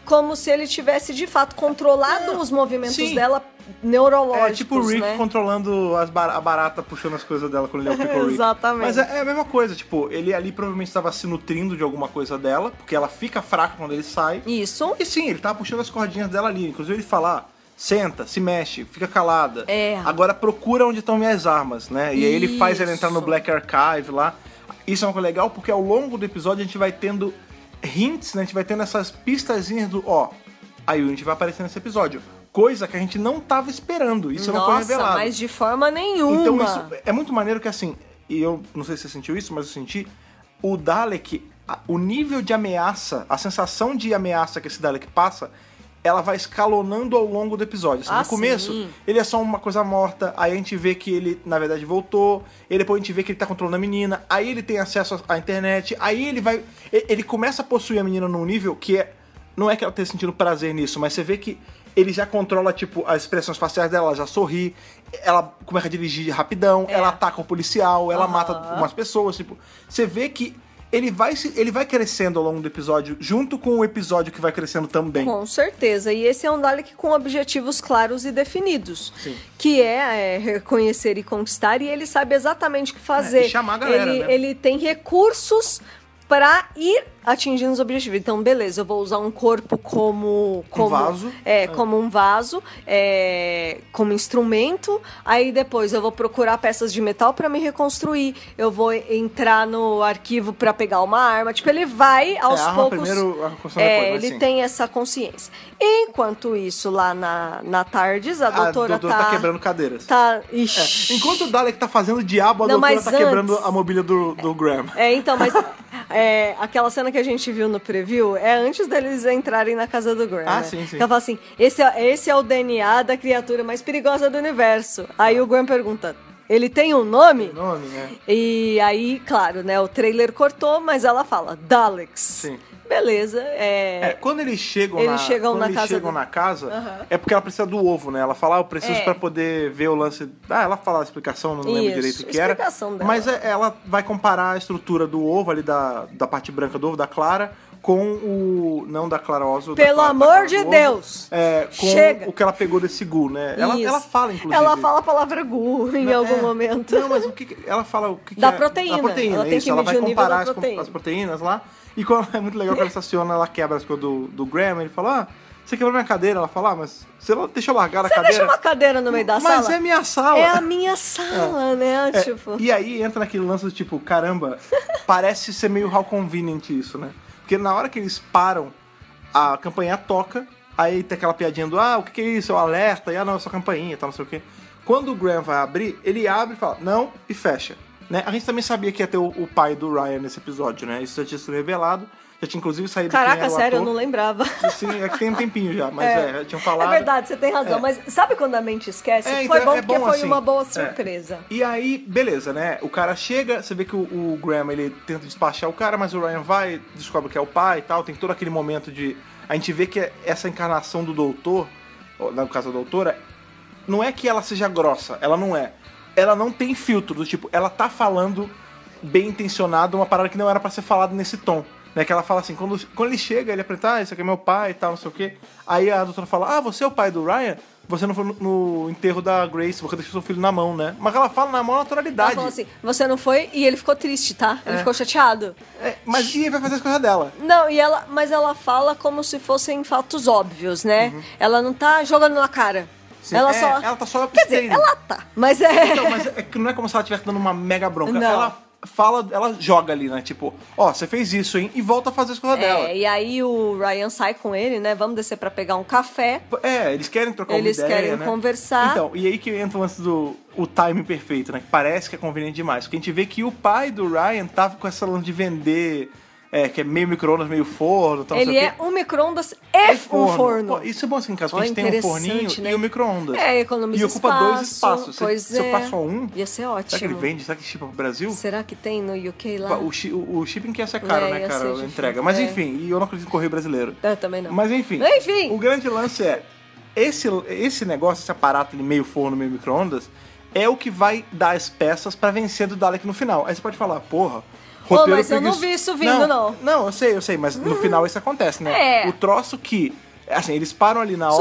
como se ele tivesse, de fato, controlado os movimentos dela neurológicos, É tipo o Rick, né? controlando a barata, puxando as coisas dela quando ele é o Pickle Rick. Exatamente. Mas é a mesma coisa, tipo, ele ali provavelmente estava se nutrindo de alguma coisa dela, porque ela fica fraca quando ele sai. Isso. E sim, ele tava puxando as cordinhas dela ali. Inclusive ele fala, senta, se mexe, fica calada. Agora procura onde estão minhas armas, né? E aí ele faz ela entrar no Black Archive lá. Isso é uma coisa legal, porque ao longo do episódio a gente vai tendo hints, né? A gente vai tendo essas pistazinhas do, a Unity vai aparecer nesse episódio. Coisa que a gente não tava esperando. Isso não foi revelado. Nossa, mas de forma nenhuma. Então isso é muito maneiro que assim, e eu não sei se você sentiu isso, mas eu senti, o Dalek, o nível de ameaça, a sensação de ameaça que esse Dalek passa, ela vai escalonando ao longo do episódio. Assim, no começo, ele é só uma coisa morta, aí a gente vê que ele, na verdade, voltou, e depois a gente vê que ele tá controlando a menina, aí ele tem acesso à internet, aí ele começa a possuir a menina num nível que não é que ela esteja sentindo prazer nisso, mas você vê que ele já controla, tipo, as expressões faciais dela, ela já sorri, ela começa a dirigir rapidão, ela ataca o policial, ela mata umas pessoas, tipo, você vê que ele vai crescendo ao longo do episódio, junto com o episódio que vai crescendo também. Com certeza. E esse é um Dalek com objetivos claros e definidos. Sim. Que é reconhecer e conquistar, e ele sabe exatamente o que fazer. E chamar a galera, né? Ele tem recursos para ir atingindo os objetivos. Então, beleza, eu vou usar um corpo como um vaso. Como um vaso, como instrumento. Aí depois eu vou procurar peças de metal para me reconstruir. Eu vou entrar no arquivo para pegar uma arma. Tipo, ele vai aos poucos. Primeiro, a construção depois, ele sim. tem essa consciência. Enquanto isso, lá na Tardes, a doutora tá quebrando cadeiras. Ixi. Enquanto o Dalek tá fazendo o diabo, a doutora tá quebrando a mobília do Graham. Então, mas aquela cena que a gente viu no preview é antes deles entrarem na casa do Graham. Né? Sim, sim. Ela fala assim, esse é o DNA da criatura mais perigosa do universo. Aí o Graham pergunta, ele tem um nome? Tem nome, né? E aí, claro, né, o trailer cortou, mas ela fala, Daleks. Sim. Beleza. Quando eles chegam na casa, é porque ela precisa do ovo, né? Ela fala, eu preciso pra poder ver o lance. Ela fala a explicação, não lembro direito o que era. Dela. Mas ela vai comparar a estrutura do ovo ali, da parte branca do ovo, da Clara, com o. Não da Clara Oswald. Pelo amor de Deus! Com Chega. o que ela pegou desse Gu, né? Ela fala, inclusive. Ela fala a palavra Gu em algum momento. Não, mas o que. Ela fala o que da é. Proteína. Da proteína, ela tem isso. que Ela vai comparar as proteínas lá. E quando é muito legal que ela estaciona, ela quebra as coisas do Graham, ele fala, você quebrou minha cadeira. Ela fala, mas você deixa eu largar a cadeira. Você deixa uma cadeira no meio da sala? Mas é minha sala. É a minha sala, né? Tipo... E aí entra naquele lance do tipo, caramba, parece ser meio how convenient isso, né? Porque na hora que eles param, a campainha toca, aí tem aquela piadinha do, o que é isso? É o alerta, e não, é só campainha, tal, não sei o quê. Quando o Graham vai abrir, ele abre e fala, não, e fecha. Né? A gente também sabia que ia ter o pai do Ryan nesse episódio, né? Isso já tinha sido revelado. Já tinha inclusive saído. Caraca, sério, eu não lembrava. Sim, é que tem um tempinho já, mas tinham falado. É verdade, você tem razão. Mas sabe quando a mente esquece? Foi então, bom porque foi assim, uma boa surpresa. E aí, beleza, né? O cara chega, você vê que o Graham, ele tenta despachar o cara, mas o Ryan vai, descobre que é o pai e tal. Tem todo aquele momento de... A gente vê que essa encarnação do doutor, no caso da doutora, não é que ela seja grossa, ela não é. Ela não tem filtro, do tipo, ela tá falando bem intencionado uma parada que não era pra ser falado nesse tom. Né, que ela fala assim, quando ele chega, ele apresenta, esse aqui é meu pai e tal, não sei o quê. Aí a doutora fala, você é o pai do Ryan? Você não foi no enterro da Grace, você deixou seu filho na mão, né? Mas ela fala na maior naturalidade. Ela falou assim, você não foi, e ele ficou triste, tá? Ele ficou chateado. Mas e ele vai fazer as coisas dela? Não, mas ela fala como se fossem fatos óbvios, né? Ela não tá jogando na cara. Sim, ela tá só quer dizer, ela tá, mas Então, mas é que não é como se ela estivesse dando uma mega bronca. Não. Ela fala, ela joga ali, né? Tipo, você fez isso, hein? E volta a fazer as coisas dela. E aí o Ryan sai com ele, né? Vamos descer pra pegar um café. Eles querem trocar uma ideia, Eles querem conversar. Então, e aí que entra o lance o timing perfeito, né? Que parece que é conveniente demais. Porque a gente vê que o pai do Ryan tava com essa lance de vender... que é meio micro-ondas, meio forno. Tal, ele é um micro-ondas e um forno. Pô, isso é bom assim, em casa, porque a gente tem um forninho, né? E o micro-ondas. Economiza e ocupa espaço, 2 espaços. Se eu passo só um... Ia ser ótimo. Será que ele vende? Será que chipa pro Brasil? Será que tem no UK lá? O shipping que ia ser caro, né, cara? A entrega. Mas enfim, e eu não acredito em correio brasileiro. Eu também não. Mas enfim. O grande lance é... Esse negócio, esse aparato meio forno, meio micro-ondas, é o que vai dar as peças pra vencer do Dalek no final. Aí você pode falar, porra... Roteiro mas eu não vi isso vindo, não. Não, eu sei, mas no final isso acontece, né? O troço que... Assim, eles param ali na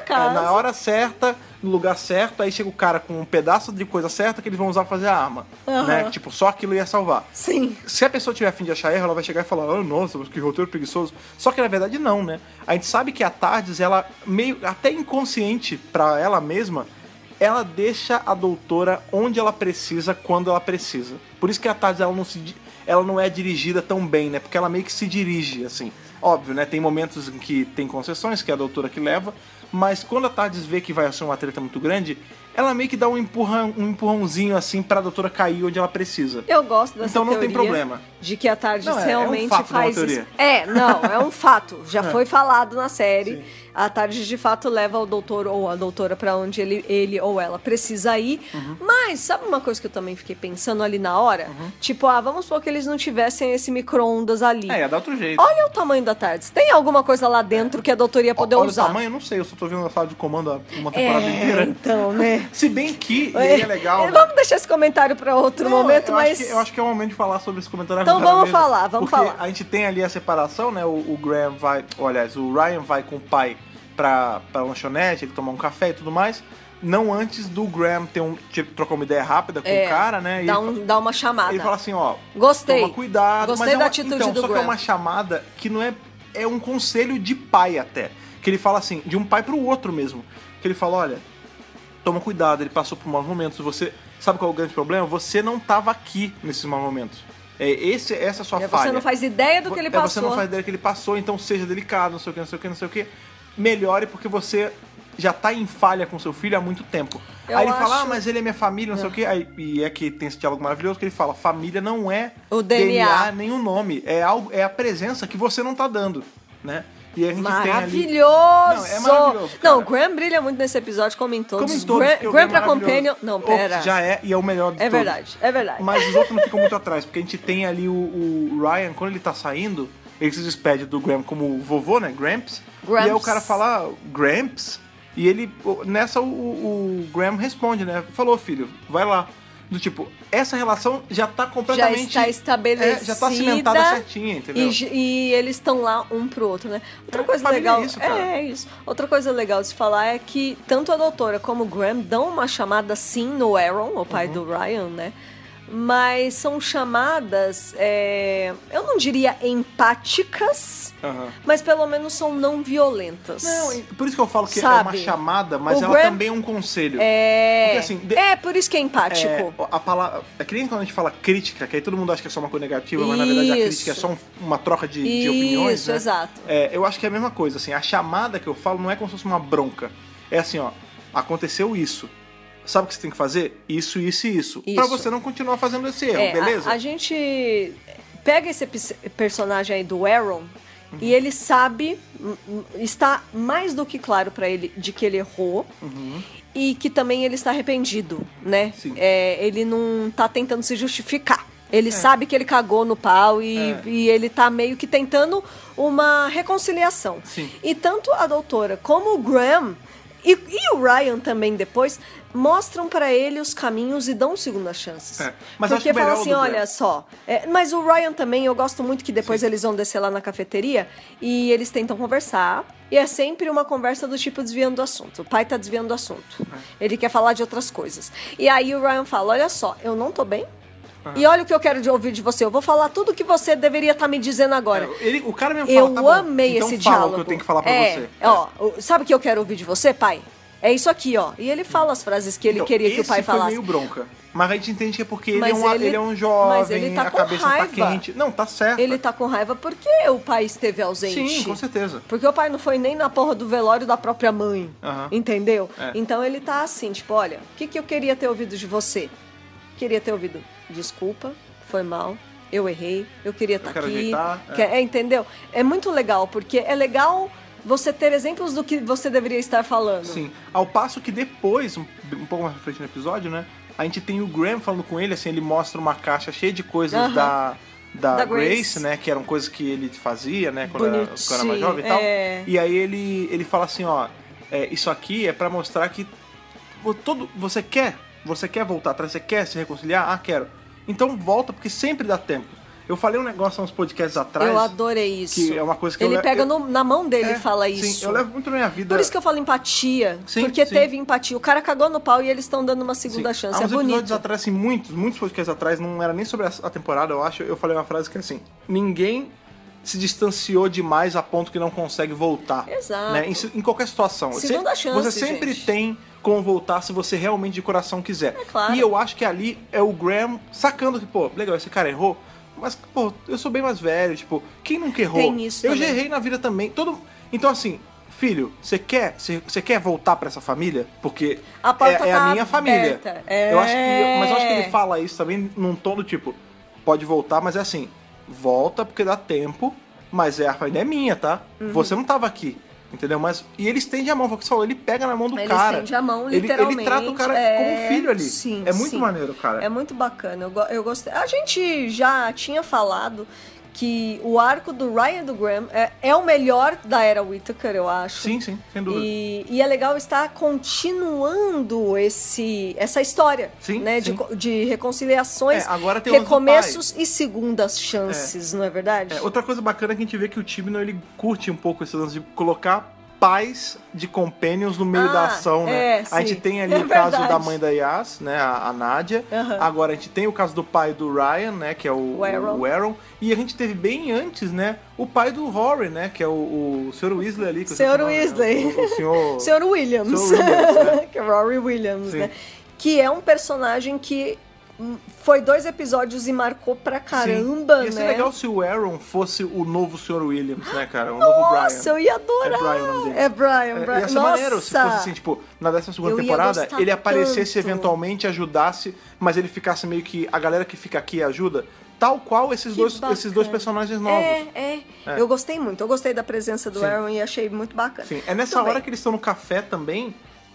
hora certa, no lugar certo, aí chega o cara com um pedaço de coisa certa que eles vão usar pra fazer a arma, né? Tipo, só aquilo ia salvar. Sim. Se a pessoa tiver a fim de achar erro, ela vai chegar e falar, nossa, que roteiro preguiçoso. Só que na verdade não, né? A gente sabe que a TARDIS, ela meio, até inconsciente pra ela mesma, ela deixa a doutora onde ela precisa, quando ela precisa. Por isso que a TARDIS, ela não é dirigida tão bem, né? Porque ela meio que se dirige, assim. Óbvio, né? Tem momentos em que tem concessões, que é a doutora que leva, mas quando a TARDIS vê que vai ser uma treta muito grande, ela meio que dá um empurrãozinho assim pra doutora cair onde ela precisa. Eu gosto dessa então não teoria tem problema. De que a TARDIS realmente é um fato, faz isso. É um fato. Já foi falado na série. Sim. A TARDIS de fato leva o doutor ou a doutora pra onde ele ou ela precisa ir. Mas sabe uma coisa que eu também fiquei pensando ali na hora? Tipo, vamos supor que eles não tivessem esse micro-ondas ali. Ia dar outro jeito. Olha o tamanho da TARDIS. Tem alguma coisa lá dentro que a doutora ia poder usar? Olha o tamanho, eu não sei. Eu só tô vendo na sala de comando uma temporada inteira. Então, né? Se bem que é legal. Né? Vamos deixar esse comentário pra outro momento, mas... eu acho que é o momento de falar sobre esse comentário então agora. Então vamos falar. A gente tem ali a separação, né? O Graham vai... Aliás, o Ryan vai com o pai pra lanchonete, ele tomar um café e tudo mais. Não antes do Graham trocar uma ideia rápida com o cara, né? Dá uma chamada. Ele fala assim, gostei. Toma cuidado. Gostei da atitude do Graham. Só que é uma chamada que não é um conselho de pai até. Que ele fala assim, de um pai pro outro mesmo. Que ele fala, olha, toma cuidado, ele passou por maus momentos. Você sabe qual é o grande problema? Você não tava aqui nesses maus momentos. Essa é a sua falha. Você não faz ideia do que ele passou. Você não faz ideia do que ele passou, então seja delicado, não sei o que. Melhore porque você já tá em falha com seu filho há muito tempo. Aí ele fala, mas ele é minha família, não sei o que. E é que tem esse diálogo maravilhoso que ele fala, família não é o DNA nem o nome, é a presença que você não tá dando, né? E a gente maravilhoso! Tem ali... Não, é maravilhoso, cara. Não, o Graham brilha muito nesse episódio, como em todos. Graham pra Companion... Não, pera. Já é, e é o melhor de todos. É verdade. Mas os outros não ficam muito atrás, porque a gente tem ali o Ryan, quando ele tá saindo, ele se despede do Graham como vovô, né? Gramps. E aí o cara fala, Gramps? E ele, nessa o Graham responde, né? Falou, filho, vai lá. Do tipo, essa relação já tá completamente... Já está estabelecida. Já tá cimentada certinha, entendeu? E eles estão lá um pro outro, né? Outra coisa legal... Isso, cara. É isso. Outra coisa legal de se falar é que tanto a doutora como o Graham dão uma chamada sim no Aaron, o pai do Ryan, né? Mas são chamadas, eu não diria empáticas, mas pelo menos são não violentas. Não, por isso que eu falo que é uma chamada, mas ela também é um conselho. Porque, assim, por isso que é empático. A palavra, é que nem quando a gente fala crítica, que aí todo mundo acha que é só uma coisa negativa, mas na verdade a crítica é só uma troca de opiniões. Isso, né? Exato. Eu acho que é a mesma coisa, assim, a chamada que eu falo não é como se fosse uma bronca. É assim, aconteceu isso. Sabe o que você tem que fazer? Isso. Pra você não continuar fazendo esse erro, beleza? A gente pega esse personagem aí do Aaron e ele sabe, está mais do que claro pra ele de que ele errou e que também ele está arrependido, né? Sim. Ele não tá tentando se justificar. Ele sabe que ele cagou no pau e ele tá meio que tentando uma reconciliação. Sim. E tanto a doutora como o Graham e o Ryan também depois mostram pra ele os caminhos e dão segundas chances. Mas porque fala assim, olha só. Mas o Ryan também, eu gosto muito que depois eles vão descer lá na cafeteria e eles tentam conversar. E é sempre uma conversa do tipo desviando do assunto. O pai tá desviando do assunto. Ele quer falar de outras coisas. E aí o Ryan fala, olha só, eu não tô bem. E olha o que eu quero ouvir de você. Eu vou falar tudo o que você deveria estar me dizendo agora. O cara mesmo fala, eu amei esse diálogo. Então fala o que eu tenho que falar pra você. Sabe o que eu quero ouvir de você, pai? É isso aqui, ó. E ele fala as frases que ele queria que o pai falasse. Esse foi meio bronca. Mas a gente entende que é porque ele é um jovem, mas ele tá a com cabeça raiva. tá quente. Não, tá certo. Ele tá com raiva porque o pai esteve ausente. Sim, com certeza. Porque o pai não foi nem na porra do velório da própria mãe. Entendeu? Então ele tá assim, tipo, olha, o que eu queria ter ouvido de você? Queria ter ouvido desculpa, foi mal, eu errei, eu queria estar aqui. Ajeitar, entendeu? É muito legal, porque é legal você ter exemplos do que você deveria estar falando. Sim. Ao passo que depois, um pouco mais pra frente no episódio, né? A gente tem o Graham falando com ele, assim, ele mostra uma caixa cheia de coisas da Grace, né? Que eram coisas que ele fazia, né? Quando era mais jovem e tal. E aí ele fala assim, isso aqui é pra mostrar que você quer voltar atrás, você quer se reconciliar? Ah, quero. Então volta, porque sempre dá tempo. Eu falei um negócio há uns podcasts atrás. Eu adorei isso. Que é uma coisa que ele pega na mão dele e fala isso. Sim, eu levo muito na minha vida. Por isso que eu falo empatia. Sim, porque sim. teve empatia. O cara cagou no pau e eles estão dando uma segunda chance. Há uns é bonito. episódios atrás, assim, muitos podcasts atrás, não era nem sobre a temporada, eu acho. Eu falei uma frase que assim: ninguém se distanciou demais a ponto que não consegue voltar. Exato. Né? Em qualquer situação. Segunda chance, você sempre tem como voltar se você realmente de coração quiser. É claro. E eu acho que ali é o Graham sacando que, pô, legal, esse cara errou, mas, pô, eu sou bem mais velho, tipo, quem nunca errou? Tem isso eu também. já errei na vida também. Então, assim, filho, você quer voltar pra essa família? Porque a porta é tá a minha família. aberta. Mas eu acho que ele fala isso também num tom do tipo, pode voltar, mas é assim, volta porque dá tempo, mas a família é minha, tá? Você não tava aqui. Entendeu? E ele estende a mão, foi o que você falou, ele pega na mão do cara. Ele estende a mão, literalmente. Ele trata o cara como filho ali. Sim, é muito maneiro, cara. É muito bacana. Eu gostei. A gente já tinha falado que o arco do Ryan e do Graham é o melhor da era Whittaker, eu acho. Sim, sem dúvida. E é legal estar continuando essa história, sim, né? Sim. De reconciliações, agora tem recomeços e segundas chances, não é verdade? Outra coisa bacana é que a gente vê que o Tibno, ele curte um pouco esse lance de colocar pais de companions no meio da ação, né? A gente tem ali o caso da mãe da Yas, né? A Nadia. Agora a gente tem o caso do pai do Ryan, né? Que é o Aaron. E a gente teve bem antes, né? O pai do Rory, né? Que é o Sr. Weasley ali. Sr. Weasley. O senhor... Sr. Williams. Sr. Williams, né? Que é Rory Williams, Sim. né? Que é um personagem que foi 2 episódios e marcou pra caramba, Ia ser né? legal se o Aaron fosse o novo Sr. Williams, né, cara? O novo Brian. Nossa, eu ia adorar. É Brian o nome dele. É Brian. Ia ser maneiro se fosse assim, tipo, na 12ª temporada, ele aparecesse tanto. eventualmente, ajudasse, mas ele ficasse meio que, a galera que fica aqui ajuda, tal qual esses dois personagens novos. Eu gostei muito. Eu gostei da presença do Aaron e achei muito bacana. Sim, é nessa hora que eles estão no café também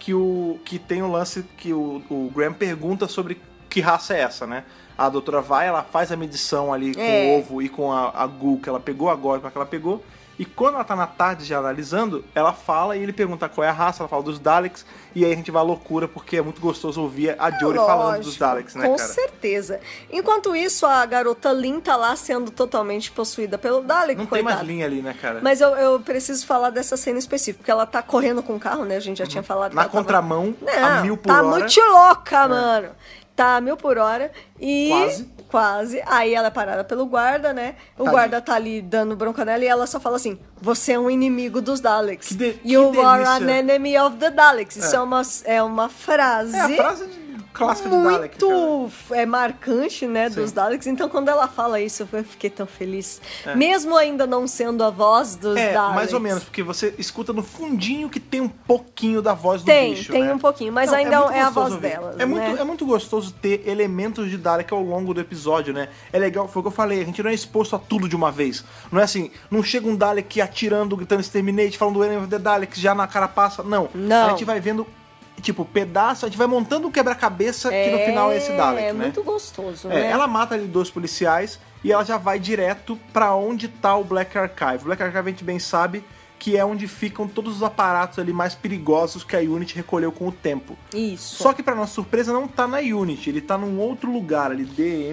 que tem o lance que o Graham pergunta sobre que raça é essa, né? A doutora vai, ela faz a medição ali com o ovo e com a Gu que ela pegou, a gosma que ela pegou. E quando ela tá na tarde já analisando, ela fala e ele pergunta qual é a raça, ela fala dos Daleks, e aí a gente vai à loucura, porque é muito gostoso ouvir a Jory falando dos Daleks, né, com cara? Com certeza. Enquanto isso, a garota Lynn tá lá sendo totalmente possuída pelo Dalek, Não coitada. tem mais Lynn ali, né, cara? Mas eu preciso falar dessa cena específica, porque ela tá correndo com o carro, né? A gente já tinha falado. Na contramão, tava... a 1000 por hora. hora. Tá muito louca, mano. Tá a 1000 por hora e... Quase. Aí ela é parada pelo guarda, né? O guarda tá ali dando bronca nela e ela só fala assim: você é um inimigo dos Daleks. You are an enemy of the Daleks. Isso é uma frase. É a frase clássica de Dalek. Muito marcante, né, dos Daleks. Então, quando ela fala isso, eu fiquei tão feliz. Mesmo ainda não sendo a voz dos Daleks. Mais ou menos, porque você escuta no fundinho que tem um pouquinho da voz do bicho, Tem né? um pouquinho, mas ainda é a voz delas, né? É muito gostoso ter elementos de Dalek ao longo do episódio, né? É legal, foi o que eu falei, a gente não é exposto a tudo de uma vez. Não é assim, não chega um Dalek atirando, gritando Exterminate, falando do Enemy of the Daleks já na carapaça. Não. A gente vai vendo tipo, pedaço, a gente vai montando um quebra-cabeça que no final é esse Dalek, né? É muito gostoso, né? Ela mata ali 2 policiais e ela já vai direto pra onde tá o Black Archive. O Black Archive a gente bem sabe que é onde ficam todos os aparatos ali mais perigosos que a Unity recolheu com o tempo. Isso. Só que pra nossa surpresa não tá na Unity, ele tá num outro lugar ali,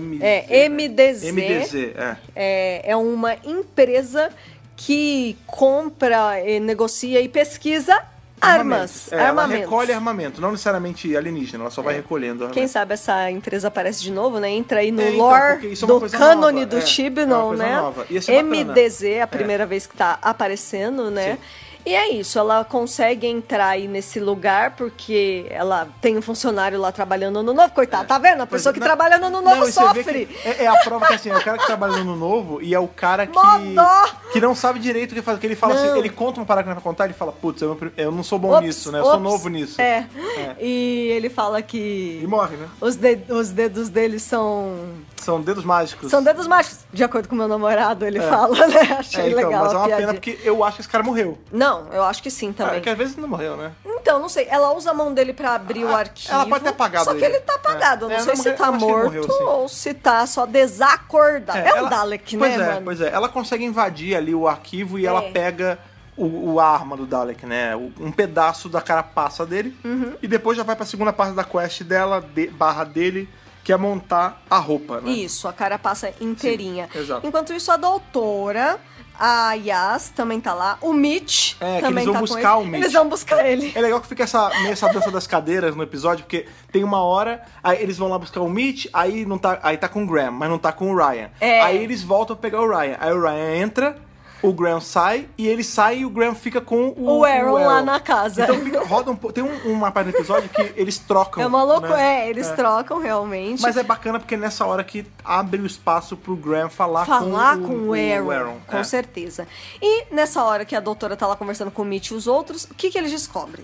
MDZ. MDZ, É uma empresa que compra, negocia e pesquisa armamentos. Ela recolhe armamento, não necessariamente alienígena, ela só vai recolhendo armamento. Quem sabe essa empresa aparece de novo, né? Entra aí no lore do cânone do Tibnon, né? MDZ é a primeira vez que tá aparecendo, né? Sim. E é isso, ela consegue entrar aí nesse lugar porque ela tem um funcionário lá trabalhando no novo. Coitado, tá vendo? A pessoa que trabalha no novo sofre. É a prova que assim, é o cara que trabalha no novo e é o cara que não sabe direito o que faz. Que ele fala assim, ele conta uma parada que não vai contar, ele fala, putz, eu não sou bom nisso, né? Eu sou novo nisso. E ele fala que... E morre, né? Os dedos dele são dedos mágicos. São dedos mágicos. De acordo com meu namorado, ele fala, né? Achei legal. Mas é uma pena porque eu acho que esse cara morreu. Não, eu acho que sim também. Porque às vezes não morreu, né? Então, não sei. Ela usa a mão dele pra abrir o arquivo. Ela pode ter apagado Só que ele tá apagado. Eu não sei se tá morto morreu, ou se tá só desacordado. É um Dalek, né, mano? Pois é. Ela consegue invadir ali o arquivo e ela pega a arma do Dalek, né? Um pedaço da carapaça dele. E depois já vai pra segunda parte da quest dela, barra dele, que é montar a roupa, né? Isso, a carapaça inteirinha. Sim, exato. Enquanto isso, a doutora, a Yas também tá lá, o Mitch também eles vão tá buscar com o Mitch. Eles vão buscar ele. É legal que fica essa dança das cadeiras no episódio, porque tem uma hora, aí eles vão lá buscar o Mitch, aí tá com o Graham, mas não tá com o Ryan. Aí eles voltam a pegar o Ryan. Aí o Ryan entra, o Graham sai, e ele sai e o Graham fica com o Aaron lá na casa. Então roda tem uma parte do episódio que eles trocam. É uma loucura, né? eles trocam realmente. Mas é bacana porque é nessa hora que abre o espaço pro Graham falar com o Aaron. Com certeza. E nessa hora que a doutora tá lá conversando com o Mitch e os outros, o que eles descobrem?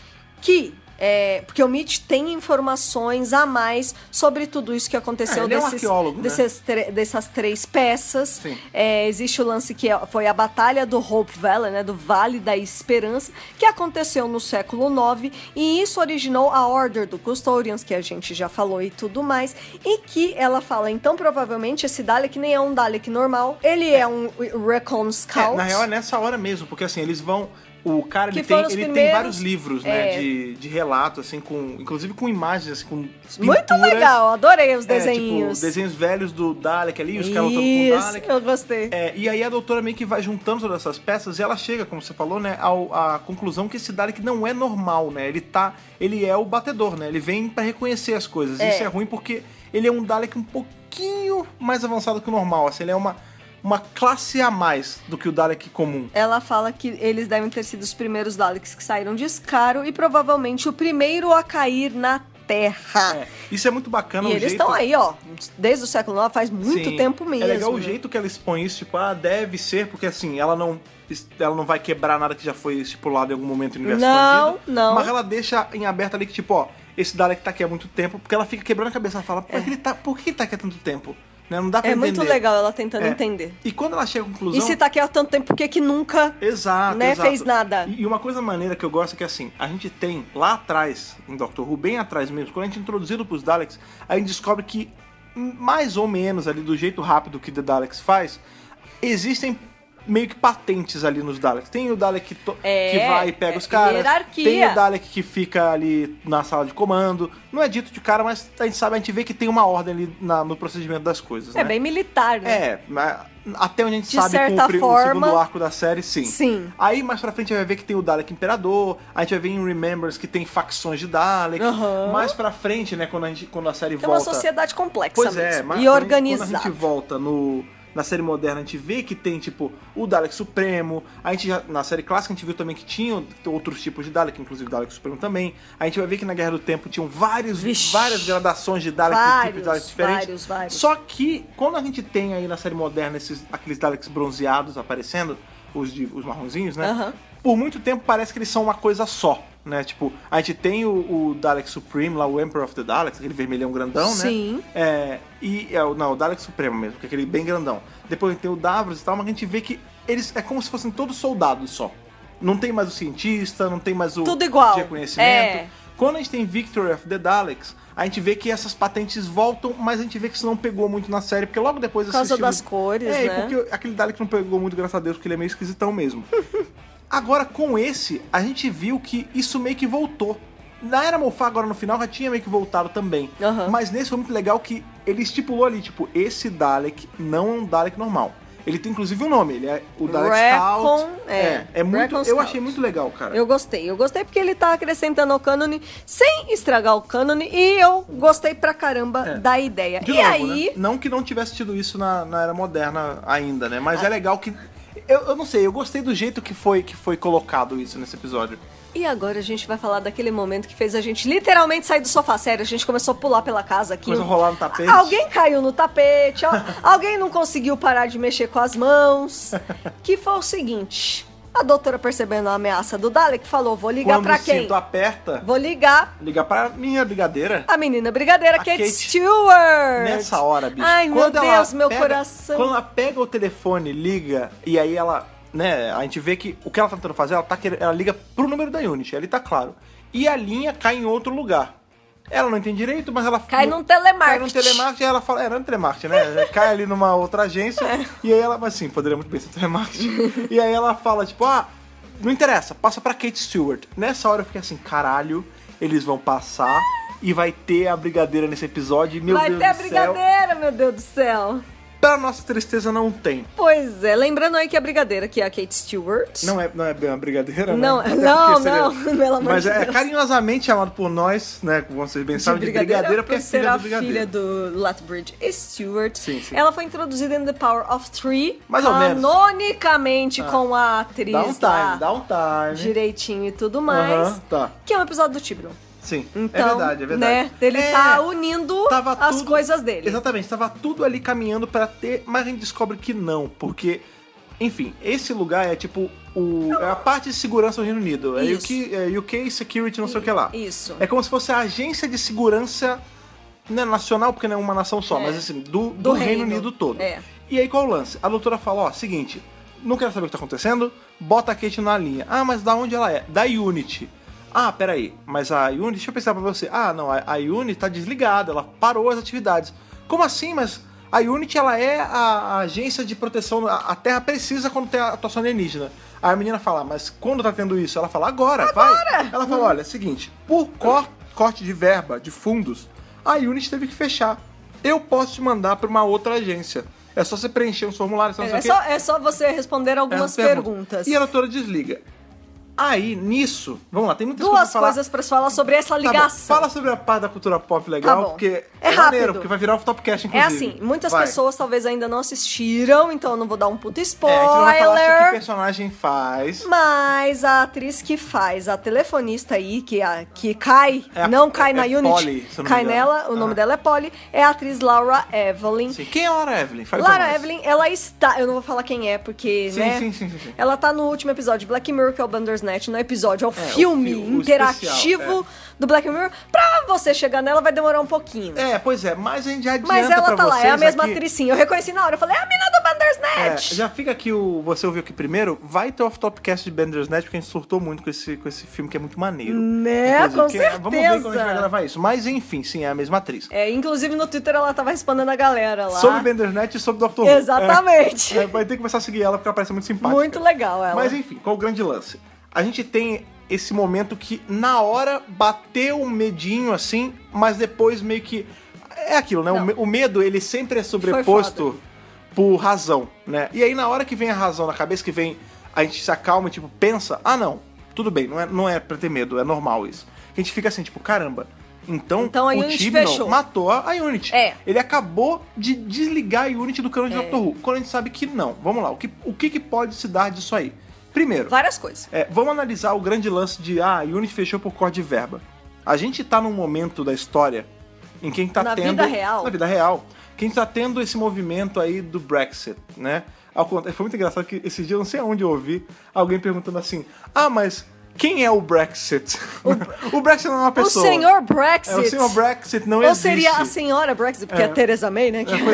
Porque o Mitch tem informações a mais sobre tudo isso que aconteceu ele é um arqueólogo, dessas 3 peças. Existe o lance que foi a Batalha do Hope Valley, né, do Vale da Esperança, que aconteceu no século IX, e isso originou a Order do Custodians, que a gente já falou e tudo mais, e que ela fala, então provavelmente esse Dalek nem é um Dalek normal, ele é um Recon Scout. Na real é nessa hora mesmo, porque assim, eles vão... O cara, ele tem vários livros, né, de relato, assim, inclusive com imagens, assim, com pinturas. Muito legal, adorei os desenhos. Tipo, desenhos velhos do Dalek ali, os caras lutando com o Dalek. Eu gostei. E aí a doutora meio que vai juntando todas essas peças e ela chega, como você falou, né, à conclusão que esse Dalek não é normal, né, ele é o batedor, né, ele vem pra reconhecer as coisas. Isso é ruim porque ele é um Dalek um pouquinho mais avançado que o normal, assim, ele é uma classe a mais do que o Dalek comum. Ela fala que eles devem ter sido os primeiros Daleks que saíram de Skaro e provavelmente o primeiro a cair na Terra. Isso é muito bacana. E eles estão aí, ó, desde o século IX, faz muito tempo mesmo. É legal o jeito que ela expõe isso, tipo, deve ser, porque assim, ela não vai quebrar nada que já foi estipulado em algum momento no universo expandido. Não. Mas ela deixa em aberto ali que, tipo, ó, esse Dalek tá aqui há muito tempo, porque ela fica quebrando a cabeça, ela fala, por que ele tá aqui há tanto tempo? Né? Não dá pra entender. Muito legal ela tentando entender. E quando ela chega à conclusão... E se tá aqui há tanto tempo, por que nunca exato. fez nada? E uma coisa maneira que eu gosto é que, assim, a gente tem lá atrás, em Doctor Who, bem atrás mesmo, quando a gente é introduzido pros Daleks, a gente descobre que, mais ou menos ali, do jeito rápido que The Daleks faz, existem meio que patentes ali nos Daleks. Tem o Dalek que vai e pega os caras. Hierarquia. Tem o Dalek que fica ali na sala de comando. Não é dito de cara, mas a gente vê que tem uma ordem ali no procedimento das coisas. É bem militar, né? Mas até onde a gente de sabe certa cumpre o segundo arco da série, sim. Sim. Aí mais pra frente a gente vai ver que tem o Dalek Imperador, a gente vai ver em Remembrance que tem facções de Dalek. Mais pra frente, né, quando a série volta... É uma sociedade complexa pois mesmo. Mas e organizada. Quando a gente volta na série moderna, a gente vê que tem, tipo, o Dalek Supremo. A gente na série clássica, a gente viu também que tinha outros tipos de Dalek, inclusive o Dalek Supremo também. A gente vai ver que na Guerra do Tempo tinham várias gradações de Dalek, tipos de Dalek diferentes. Vários. Só que, quando a gente tem aí na série moderna aqueles Daleks bronzeados aparecendo, os marronzinhos, né? Por muito tempo parece que eles são uma coisa só. Né? Tipo, a gente tem o Dalek Supreme, lá o Emperor of the Daleks, aquele vermelhão grandão, né? Sim. O Dalek Supremo mesmo, que é aquele bem grandão. Depois a gente tem o Davros e tal, mas a gente vê que eles é como se fossem todos soldados só. Não tem mais o cientista, não tem mais o tudo igual. De reconhecimento. Quando a gente tem Victory of the Daleks, a gente vê que essas patentes voltam, mas a gente vê que isso não pegou muito na série, porque logo depois... Por causa das cores, né? Porque aquele Dalek não pegou muito, graças a Deus, porque ele é meio esquisitão mesmo. Agora, com esse, a gente viu que isso meio que voltou. Na Era Moffat, agora no final, já tinha meio que voltado também. Mas nesse foi muito legal que ele estipulou ali, tipo, esse Dalek não é um Dalek normal. Ele tem inclusive um nome, ele é o Dalek Scout. Eu achei muito legal, cara. Eu gostei porque ele tá acrescentando ao cânone sem estragar o cânone e eu gostei pra caramba da ideia. De novo, aí... né? Não que não tivesse tido isso na Era Moderna ainda, né? Mas é legal que... Eu não sei, eu gostei do jeito que foi colocado isso nesse episódio. E agora a gente vai falar daquele momento que fez a gente literalmente sair do sofá. Sério, a gente começou a pular pela casa aqui. Começou a rolar no tapete. Alguém caiu no tapete, alguém não conseguiu parar de mexer com as mãos. Que foi o seguinte... A doutora, percebendo a ameaça do Dalek, falou, vou ligar pra quem? Quando o cinto aperta... Vou ligar... Ligar pra minha brigadeira. A menina brigadeira, Kate Stewart. Nessa hora, bicho. Ai, meu Deus, meu coração. Quando ela pega o telefone, liga, e aí ela... né, a gente vê que o que ela tá tentando fazer, ela liga pro número da Unity, ali tá claro. E a linha cai em outro lugar. Ela não entende direito, mas ela... Cai num telemarketing. Cai num telemarketing, e ela fala... Não é telemarketing, né? Cai ali numa outra agência, e aí ela... Mas sim, poderia muito bem ser telemarketing. E aí ela fala, tipo, não interessa, passa pra Kate Stewart. Nessa hora eu fiquei assim, caralho, eles vão passar e vai ter a brigadeira nesse episódio. E, meu Deus do céu, vai ter a brigadeira, meu Deus do céu. Pra nossa tristeza, não tem. Pois é, lembrando aí que a brigadeira, que é a Kate Stewart. Não é bem uma brigadeira, não, né? Não, pelo amor mas de Deus. é carinhosamente chamado por nós, né? Como vocês bem sabem, de brigadeira, porque é filha do brigadeiro. Filha do Lethbridge Stewart. Sim. Ela foi introduzida em The Power of Three. Mais ou menos. Canonicamente com a atriz. Dá um time. Direitinho e tudo mais. Tá. Que é um episódio do Tiburon. Sim, então, é verdade. Né, ele tá unindo as coisas dele. Exatamente, tava tudo ali caminhando pra ter, mas a gente descobre que não, porque, enfim, esse lugar é tipo é a parte de segurança do Reino Unido. É UK Security, não sei o que lá. Isso. É como se fosse a agência de segurança, né, nacional, porque não é uma nação só, mas assim, do Reino Unido todo. E aí qual é o lance? A doutora fala, ó, seguinte, não quero saber o que tá acontecendo, bota a Kate na linha. Ah, mas da onde ela é? Da Unity. Ah, peraí, mas a Unity, deixa eu pensar pra você. Ah, não, a Unity tá desligada, ela parou as atividades. Como assim? Mas a Unity, ela é a agência de proteção, a Terra precisa quando tem a atuação alienígena. Aí a menina fala, mas quando tá tendo isso? Ela fala, agora! Vai! Ela fala, olha, é o seguinte, por corte de verba, de fundos, a Unity teve que fechar. Eu posso te mandar pra uma outra agência. É só você preencher uns formulários, é só você responder algumas perguntas. E a doutora desliga. Aí, nisso, vamos lá, tem muitas coisas pra falar. Duas coisas pra se falar sobre essa ligação. Fala sobre a parte da cultura pop legal, porque é rápido. Maneiro, porque vai virar o Topcast, inclusive. É assim, muitas pessoas talvez ainda não assistiram, então eu não vou dar um puto spoiler. A gente não vai falar que personagem faz. Mas a atriz que faz a telefonista aí, que cai, não cai na Unity, Polly, cai nela, o nome dela é Polly, é a atriz Laura Evelyn. Sim. Quem é a Laura Evelyn? Laura Evelyn, ela está, eu não vou falar quem é, porque, sim. Ela tá no último episódio de Black Mirror, que é o Bandersnatch, no episódio, é o filme interativo do Black Mirror. Pra você chegar nela vai demorar um pouquinho. Pois é, mas a gente já adianta. Mas ela tá lá, é a mesma aqui. atriz, sim. Eu reconheci na hora, eu falei, é a mina do Bandersnatch. Já fica aqui você ouviu aqui primeiro, vai ter o off-topcast de Bandersnatch, porque a gente surtou muito com esse filme que é muito maneiro. Né, com certeza. Vamos ver como a gente vai gravar isso. Mas enfim, sim, é a mesma atriz. Inclusive no Twitter ela tava respondendo a galera lá. Sobre Bandersnatch e sobre Dr. Who. Exatamente. Vai ter que começar a seguir ela, porque ela parece muito simpática. Muito legal ela. Mas enfim, qual o grande lance? A gente tem esse momento que na hora bateu um medinho assim, mas depois meio que... É aquilo, né? O medo, ele sempre é sobreposto por razão, né? E aí na hora que vem a razão na cabeça, que vem, a gente se acalma e tipo, pensa, não, tudo bem, não é pra ter medo, é normal isso. A gente fica assim, tipo, caramba, então o Tibnon matou a Unity. Ele acabou de desligar a Unity do canon de Dr. Who, quando a gente sabe que não. Vamos lá, o que pode se dar disso aí? Primeiro, várias coisas. Vamos analisar o grande lance de a Unity fechou por corte de verba. A gente tá num momento da história em que a gente tá tendo... Na vida real. Que a gente tá tendo esse movimento aí do Brexit, né? Foi muito engraçado que esse dia, eu não sei aonde eu ouvi, alguém perguntando assim, mas... Quem é o Brexit? O Brexit não é uma pessoa. O senhor Brexit. O senhor Brexit não existe. Ou seria a senhora Brexit, porque é a Theresa May, né? Pois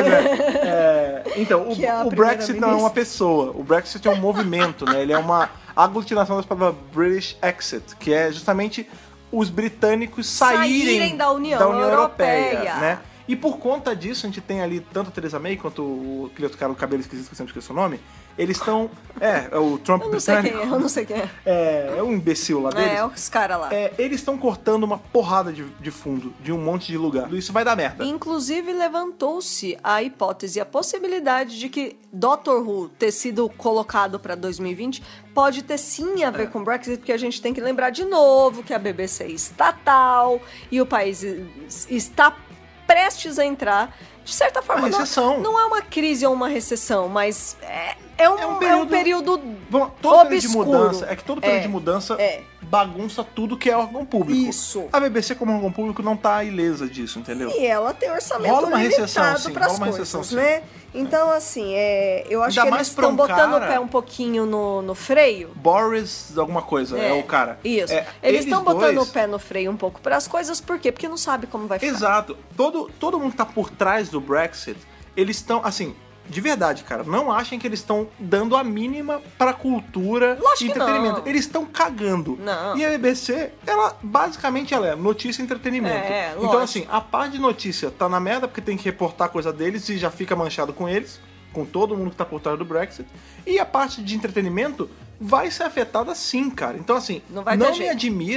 é. Então, o Brexit não é uma pessoa. O Brexit é um movimento, né? Ele é uma aglutinação das palavras British Exit, que é justamente os britânicos saírem da União Europeia, né? E por conta disso, a gente tem ali tanto a Theresa May quanto aquele outro cara do cabelo esquisito, que eu sempre esqueço o nome. Eles estão... o Trump britânico. Eu não sei quem é. É um imbecil lá deles. Os caras lá. Eles estão cortando uma porrada de fundo de um monte de lugar. Isso vai dar merda. Inclusive, levantou-se a hipótese, a possibilidade de que Dr. Who ter sido colocado para 2020 pode ter sim a ver com o Brexit, porque a gente tem que lembrar de novo que a BBC é estatal e o país está prestes a entrar, de certa forma, uma recessão. Não é uma crise ou uma recessão, mas é um período todo obscuro. Período de mudança, que todo período de mudança bagunça tudo que é órgão público. Isso. A BBC, como órgão público, não tá ilesa disso, entendeu? E ela tem orçamento limitado para as coisas, né? Então, assim, eu acho que eles estão botando o pé um pouquinho no freio. Boris alguma coisa, é o cara. Isso. Eles estão botando o pé no freio um pouco para as coisas, por quê? Porque não sabe como vai ficar. Exato. Todo mundo que tá por trás do Brexit, eles estão, assim... De verdade, cara, não achem que eles estão dando a mínima pra cultura e entretenimento. Eles estão cagando. Não. E a BBC, basicamente ela é notícia e entretenimento. Então, assim, a parte de notícia tá na merda porque tem que reportar coisa deles e já fica manchado com eles, com todo mundo que tá por trás do Brexit. E a parte de entretenimento vai ser afetada sim, cara. Então, assim, não me admira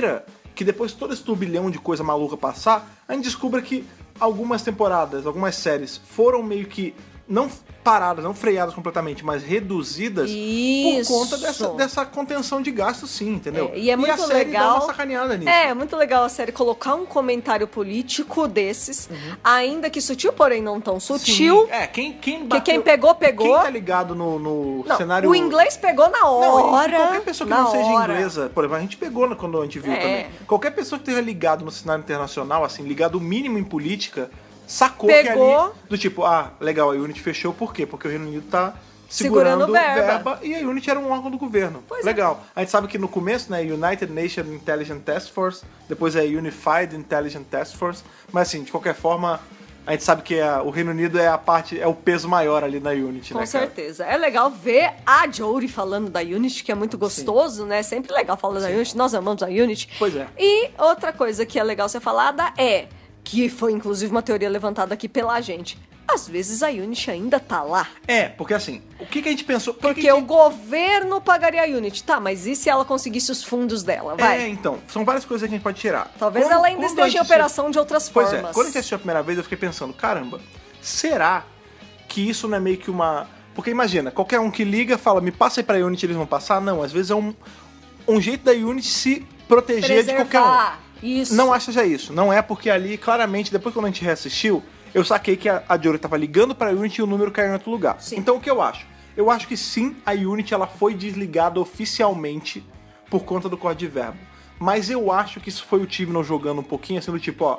que depois de todo esse turbilhão de coisa maluca passar, a gente descubra que algumas temporadas, algumas séries foram meio que não paradas, não freadas completamente, mas reduzidas por conta dessa contenção de gastos, sim, entendeu? E é muito a série legal dá uma sacaneada nisso. É muito legal a série colocar um comentário político desses, ainda que sutil, porém não tão sutil. Sim. Quem pegou. Quem tá ligado no cenário... O inglês pegou na hora. Qualquer pessoa que não seja inglesa, por exemplo, a gente pegou quando a gente viu também. Qualquer pessoa que esteja ligado no cenário internacional, assim, ligado o mínimo em política, sacou que ali, do tipo, legal, a Unity fechou, por quê? Porque o Reino Unido tá segurando verba e a Unity era um órgão do governo. Legal. A gente sabe que no começo, né, United Nations Intelligence Task Force, depois é Unified Intelligence Task Force, mas assim, de qualquer forma, a gente sabe que o Reino Unido é o peso maior ali na Unity, Com certeza. É legal ver a Jodie falando da Unity, que é muito gostoso, né? Sempre legal falar da Unity, nós amamos a Unity. Pois é. E outra coisa que é legal ser falada que foi inclusive uma teoria levantada aqui pela gente. Às vezes a Unity ainda tá lá. Porque assim, o que a gente pensou... Porque o governo pagaria a Unity. Tá, mas e se ela conseguisse os fundos dela? Vai. Então, são várias coisas que a gente pode tirar. Talvez ela ainda esteja em operação de outras formas. Pois é, quando a gente assistiu a primeira vez, eu fiquei pensando, caramba, será que isso não é meio que uma... Porque imagina, qualquer um que liga, fala, me passa aí pra Unity, eles vão passar? Não, às vezes é um jeito da Unity se proteger de qualquer um. Isso. Não acha já isso. Não é porque ali, claramente, depois quando a gente reassistiu, eu saquei que a Jodie tava ligando pra Unity e o número caiu em outro lugar. Sim. Então o que eu acho? Eu acho que sim, a Unity ela foi desligada oficialmente por conta do corte de verbo. Mas eu acho que isso foi o time não jogando um pouquinho assim do tipo,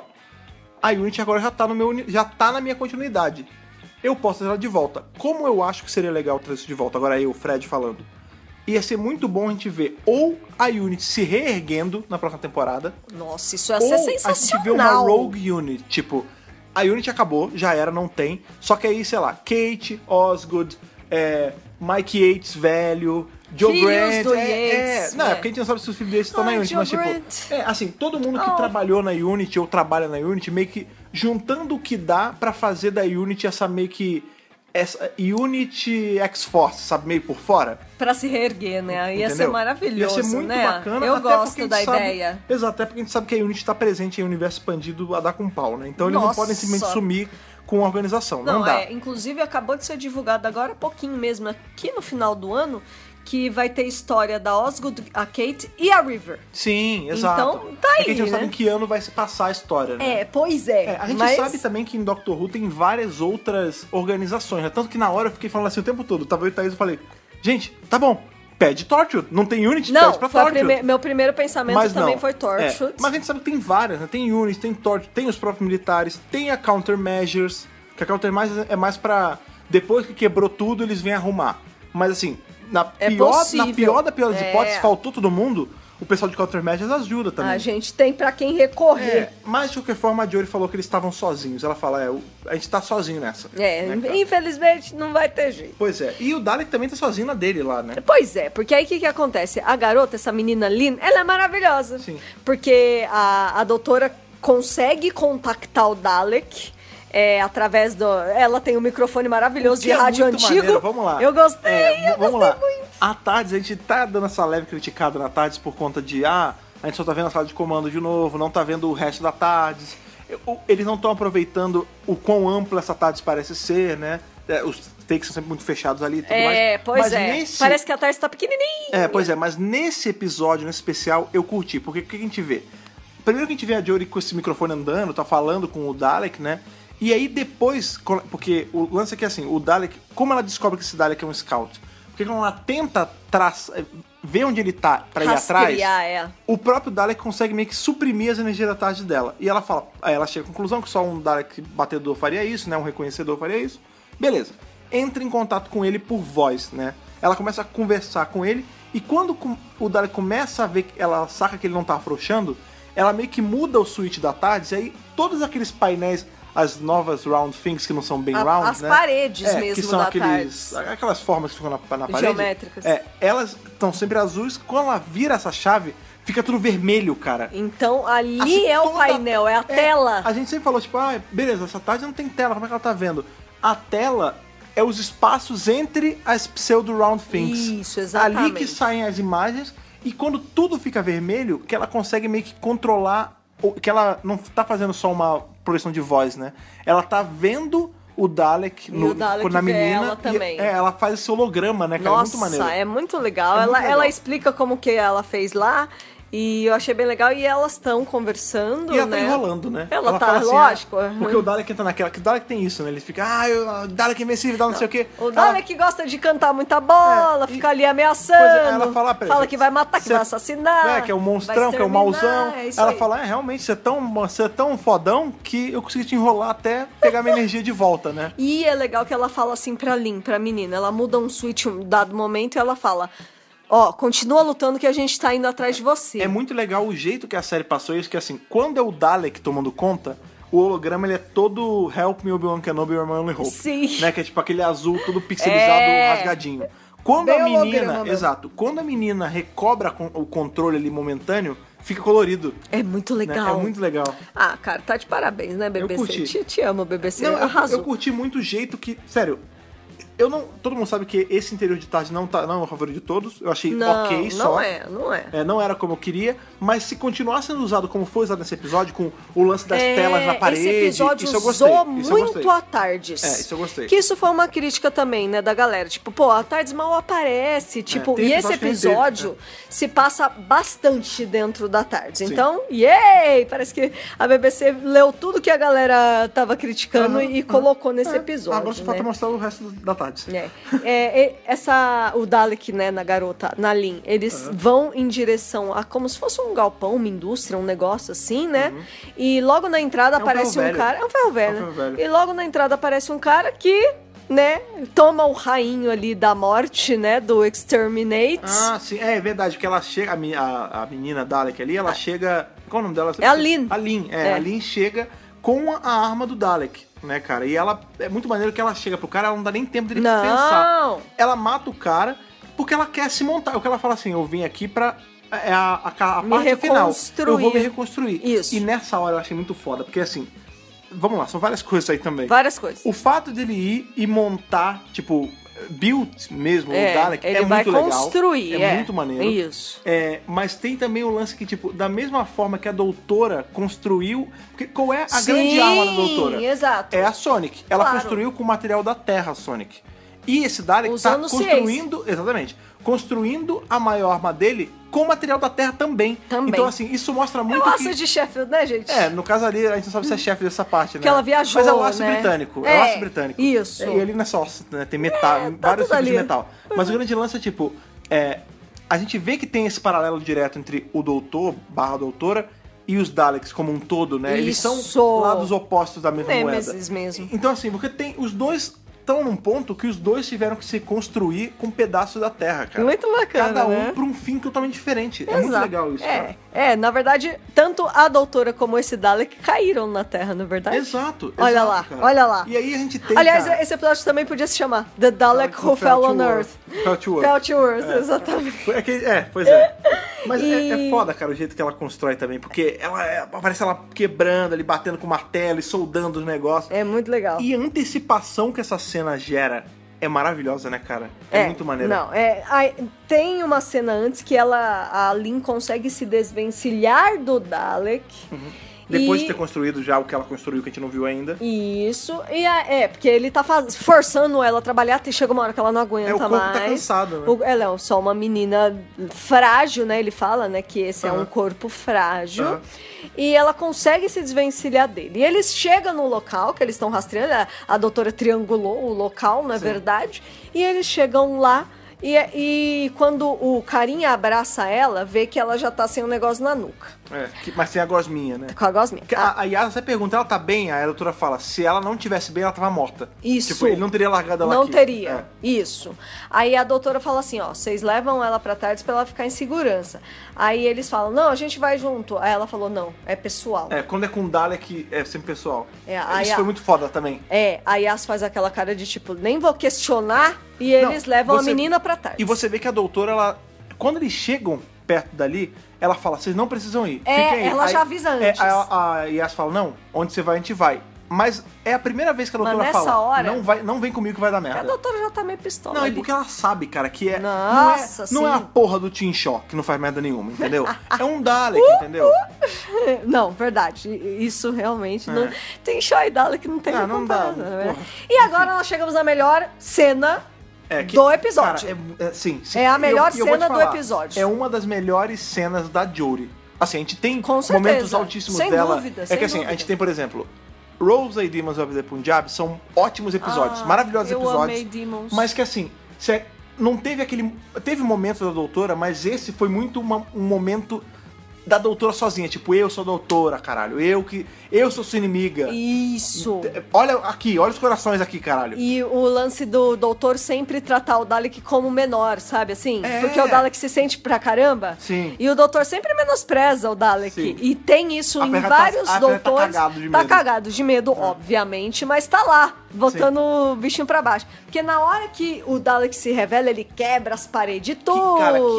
a Unity agora já tá na minha continuidade. Eu posso trazer ela de volta. Como eu acho que seria legal trazer isso de volta? Agora eu, Fred, falando. Ia ser muito bom a gente ver ou a Unity se reerguendo na próxima temporada. Nossa, isso ia ser sensacional. A gente vê uma Rogue Unity, tipo, a Unity acabou, já era, não tem. Só que aí, sei lá, Kate, Osgood, Mike Yates velho, Joe Grant. Não, é porque a gente não sabe se os filhos deles estão na Unity, mas tipo, assim, todo mundo que trabalhou na Unity ou trabalha na Unity, meio que juntando o que dá pra fazer da Unity essa meio que... essa Unity X-Force, sabe, meio por fora. Pra se reerguer, né? Ia ser maravilhoso, ia ser muito bacana. Eu gosto da ideia. Exato, até porque a gente sabe que a Unity tá presente em um universo expandido a dar com pau, né? Então eles não podem simplesmente sumir com a organização, não dá. Inclusive acabou de ser divulgado agora há pouquinho mesmo, aqui no final do ano, que vai ter história da Osgood, a Kate e a River. Sim, exato. Então, tá aí, a gente não sabe em que ano vai se passar a história, né? Pois é. A gente sabe também que em Doctor Who tem várias outras organizações, né? Tanto que na hora eu fiquei falando assim o tempo todo. Tava eu e Thaís, eu falei, gente, tá bom, pede Torchwood. Não tem Unity, pede pra Torchwood. Meu primeiro pensamento também foi Torchwood. Mas a gente sabe que tem várias, né? Tem Unity, tem Torchwood, tem os próprios militares, tem a Countermeasures, que a Countermeasures é mais pra... Depois que quebrou tudo, eles vêm arrumar. Mas assim... Na pior das hipóteses, faltou todo mundo, o pessoal de Countermeasures ajuda também. A gente tem pra quem recorrer. Mas de qualquer forma, a Jodie falou que eles estavam sozinhos. Ela fala, a gente tá sozinho nessa. Né, infelizmente não vai ter jeito. Pois é, e o Dalek também tá sozinho na dele lá, né? Pois é, porque aí o que acontece? A garota, essa menina Lynn, ela é maravilhosa. Sim. Porque a doutora consegue contactar o Dalek... através do... Ela tem um microfone maravilhoso de rádio antigo. Maneiro. Vamos lá. Eu gostei, vamos lá. Muito. A TARDIS, a gente tá dando essa leve criticada na TARDIS por conta de, a gente só tá vendo a sala de comando de novo, não tá vendo o resto da TARDIS. Eles não estão aproveitando o quão ampla essa TARDIS parece ser, né? Os takes são sempre muito fechados ali e tudo mais. Pois mas parece que a TARDIS tá pequenininha. Pois é, mas nesse episódio, nesse especial, eu curti. Porque o que a gente vê? Primeiro que a gente vê a Jodie com esse microfone andando, tá falando com o Dalek, né? E aí depois, porque o lance é que assim, o Dalek, como ela descobre que esse Dalek é um scout? Porque quando ela tenta ver onde ele tá pra ir atrás, o próprio Dalek consegue meio que suprimir as energias da tarde dela. E ela fala, aí ela chega à conclusão que só um Dalek batedor faria isso, né? Um reconhecedor faria isso. Beleza. Entra em contato com ele por voz, né? Ela começa a conversar com ele e quando o Dalek começa a ver, ela saca que ele não tá afrouxando, ela meio que muda o switch da tarde e aí todos aqueles painéis, as novas round things que não são bem round, as paredes mesmo que são da aquelas formas que ficam na parede. Geométricas. Elas estão sempre azuis. Quando ela vira essa chave, fica tudo vermelho, cara. Então ali assim, é o painel, é a tela. A gente sempre falou, tipo, beleza, essa tarde não tem tela, como é que ela tá vendo? A tela é os espaços entre as pseudo round things. Isso, exatamente. Ali que saem as imagens E quando tudo fica vermelho, que ela consegue meio que controlar, que ela não tá fazendo só uma projeção de voz, né? Ela tá vendo o Dalek, na menina. Ela também. Ela faz esse holograma, né, cara? Nossa, é muito maneiro. É muito legal. É muito legal. Ela explica como que ela fez lá. E eu achei bem legal. E elas estão conversando, e ela né? tá enrolando, né? Ela tá, fala assim, lógico. Porque o Dalek entra naquela... Que o Dalek tem isso, né? Ele fica, o Dalek é invencível, não sei o quê. O Dalek gosta de cantar muita bola, fica ali ameaçando. Ela fala que vai matar, que vai assassinar. Que é o monstrão, que é o mauzão. Ela aí. fala, realmente, você é tão fodão que eu consegui te enrolar até pegar minha energia de volta, né? E é legal que ela fala assim pra menina. Ela muda um switch em um dado momento e ela fala... continua lutando que a gente tá indo atrás de você. É muito legal o jeito que a série passou isso, que assim, quando é o Dalek tomando conta, o holograma ele é todo Help Me, Obi-Wan Kenobi, Your Only Hope. Sim. Né? Que é tipo aquele azul todo pixelizado, rasgadinho. Quando bem a menina, exato, quando a menina recobra o controle ali momentâneo, fica colorido. É muito legal. Né? É muito legal. Ah, cara, tá de parabéns, né, BBC? Eu curti. Te amo, BBC. Não, arrasou. Eu curti muito o jeito que, sério, todo mundo sabe que esse interior de tarde não é o favorito de todos. Eu achei ok só. Não é. Não era como eu queria, mas se continuar sendo usado como foi usado nesse episódio, com o lance das telas na parede, esse episódio isso eu gostei. Usou muito a Tardes. Isso eu gostei. Que isso foi uma crítica também, né, da galera. Tipo, a Tardes mal aparece. Tipo, e esse episódio se passa bastante dentro da Tardes. Sim. Então, parece que a BBC leu tudo que a galera tava criticando e colocou nesse episódio. Agora só falta mostrar o resto da Tardes. O Dalek, né, na garota, na Lin, eles vão em direção a como se fosse um galpão, uma indústria, um negócio assim, né? E logo na entrada aparece um cara. É um ferro velho. E logo na entrada aparece um cara que, né, toma o rainho ali da morte, né, do Exterminate. Ah, sim, é verdade, porque ela chega, a menina Dalek ali, ela chega. Qual é o nome dela? É a Lin. A Lin chega com a arma do Dalek, né, cara? E ela é muito maneiro que ela chega pro cara, ela não dá nem tempo dele pensar. Ela mata o cara porque ela quer se montar. O que ela fala assim, eu vim aqui pra... a parte final. Eu vou me reconstruir. Isso. E nessa hora eu achei muito foda, porque assim... Vamos lá, são várias coisas aí também. Várias coisas. O fato dele ir e montar, tipo... build mesmo, o Dalek, ele é muito legal. Ele vai construir, é muito maneiro. Isso. Mas tem também o lance que, tipo, da mesma forma que a doutora construiu... Porque qual é a grande arma da doutora? Sim, exato. É a Sonic. Ela construiu com o material da Terra, a Sonic. E esse Dalek tá construindo... Exatamente. Construindo a maior arma dele com o material da Terra também. Então, assim, isso mostra muito que... É o aço de Sheffield, né, gente? No caso ali, a gente não sabe se é Sheffield dessa parte, né? Que ela viajou, mas é o aço britânico. É o aço britânico. Isso. E ali não é só, né? Tem metal, vários tipos de metal. Mas o grande lance é, tipo... a gente vê que tem esse paralelo direto entre o doutor/doutora e os Daleks como um todo, né? Eles são lados opostos da mesma moeda. Mesmo. Então, assim, porque tem os dois... estão num ponto que os dois tiveram que se construir com pedaços da Terra, cara. Muito bacana, cada um né? pra um fim totalmente diferente. É muito legal isso, cara. Na verdade, tanto a doutora como esse Dalek caíram na Terra, não é verdade? Exato. Olha lá. E aí a gente tem, aliás, esse episódio também podia se chamar The Dalek Who Fell on Earth. Fell to Earth, exatamente. Pois é. Mas é foda, cara, o jeito que ela constrói também, porque parece ela quebrando ali, batendo com martelo e soldando os negócios. É muito legal. E a antecipação que essa cena gera é maravilhosa, né, cara? É muito maneiro. Não, tem uma cena antes que a Lin consegue se desvencilhar do Dalek. Depois de ter construído já o que ela construiu, que a gente não viu ainda. Isso. Porque ele tá forçando ela a trabalhar até chega uma hora que ela não aguenta mais. O corpo tá cansado, né? Ela é só uma menina frágil, né? Ele fala, né, que esse é um corpo frágil. E ela consegue se desvencilhar dele. E eles chegam no local que eles estão rastreando. A doutora triangulou o local, na verdade. E eles chegam lá. E quando o carinha abraça ela, vê que ela já tá sem um negócio na nuca. Mas tem a gosminha, né? Com a gosminha. A Yasa até pergunta, ela tá bem? A doutora fala, se ela não tivesse bem, ela tava morta. Isso. Tipo, ele não teria largado ela aqui. Não teria. Isso. Aí a doutora fala assim, vocês levam ela pra Tardes pra ela ficar em segurança. Aí eles falam, não, a gente vai junto. Aí ela falou, não, é pessoal. Quando é com Dalek, é sempre pessoal. Aí isso foi muito foda também. A Yas faz aquela cara de tipo, nem vou questionar, e eles levam a menina pra Tardes. E você vê que a doutora, quando eles chegam perto dali, ela fala, vocês não precisam ir. Fiquem aí. Ela já avisa antes. A Yas fala, não, onde você vai, a gente vai. Mas é a primeira vez que a doutora nessa fala, hora, não vem comigo que vai dar merda. A doutora já tá meio pistola. Não, ali. e porque ela sabe, cara, que Nossa, não é a porra do Tim Shaw, que não faz merda nenhuma, entendeu? É um Dalek, entendeu? Não, verdade. Isso realmente não. Tem Shaw e Dalek que não tem não dá. Né? E agora nós chegamos na melhor cena do episódio. Cara, sim. É a melhor cena do episódio. É uma das melhores cenas da Jodie. Assim, a gente tem momentos altíssimos sem dela. Dúvida, é que assim, a gente tem, por exemplo, Rose e Demons of the Punjab são ótimos episódios, maravilhosos episódios. Eu amei Demons. Mas que assim, não teve aquele... Teve momento da doutora, mas esse foi muito um momento da doutora sozinha. Tipo, eu sou a doutora, caralho. Eu sou sua inimiga. Isso. Olha aqui, olha os corações aqui, caralho. E o lance do doutor sempre tratar o Dalek como menor, sabe assim? Porque o Dalek se sente pra caramba. Sim. E o doutor sempre menospreza o Dalek. Sim. E tem isso em vários doutores. Tá cagado de medo, obviamente, mas tá lá, botando o bichinho pra baixo. Porque na hora que o Dalek se revela, ele quebra as paredes tudo.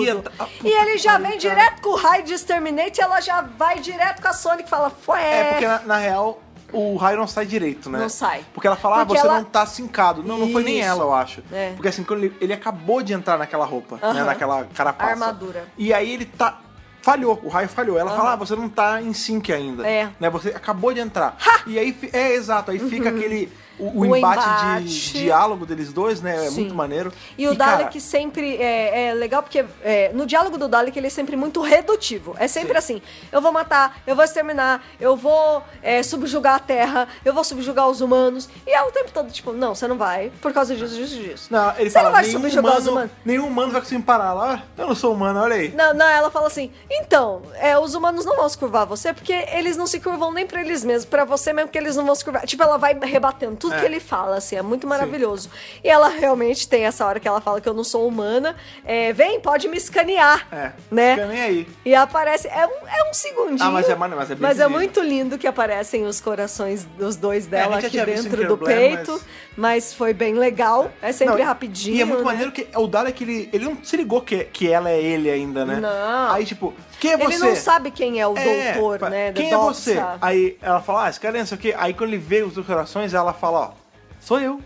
E ele já vem direto com o raio de Exterminator e ela já vai direto com a Sonic e fala, porque na real, o raio não sai direito, né? Não sai. Porque ela fala, você não tá sincado. Não foi nem ela, eu acho. É. Porque assim, quando ele acabou de entrar naquela roupa, né? Naquela carapaça. Armadura. E aí ele falhou, o raio falhou. Ela fala, você não tá em sync ainda. Né? Você acabou de entrar. E aí, exato, aí fica aquele... O embate de diálogo deles dois, né? É muito maneiro. E o Dalek sempre é legal porque no diálogo do Dalek ele é sempre muito redutivo. É sempre assim, eu vou matar, eu vou exterminar, eu vou subjugar a Terra, eu vou subjugar os humanos. E é o tempo todo, tipo, não, você não vai, por causa disso. Não, ele você fala, não vai subjugar os humanos. Nenhum humano vai conseguir me parar lá. Eu não sou humano, olha aí. Não, ela fala assim, então, os humanos não vão se curvar a você, porque eles não se curvam nem pra eles mesmos, pra você mesmo que eles não vão se curvar. Tipo, ela vai rebatendo tudo que ele fala, assim, é muito maravilhoso. Sim. E ela realmente tem essa hora que ela fala que eu não sou humana. Vem, pode me escanear. Né? Escaneia aí. E aparece, é um segundinho. Mas é muito lindo que aparecem os corações dos dois dela aqui dentro do peito. Mas foi bem legal. É sempre rapidinho. E é muito maneiro que o Dalek, ele não se ligou que ela é ele ainda, né? Não. Aí, tipo, quem é você? Ele não sabe quem é o doutor, né? Quem é você? Aí ela fala, esse cara é não sei o quê. Aí quando ele vê os dois corações, ela fala, ó, sou eu.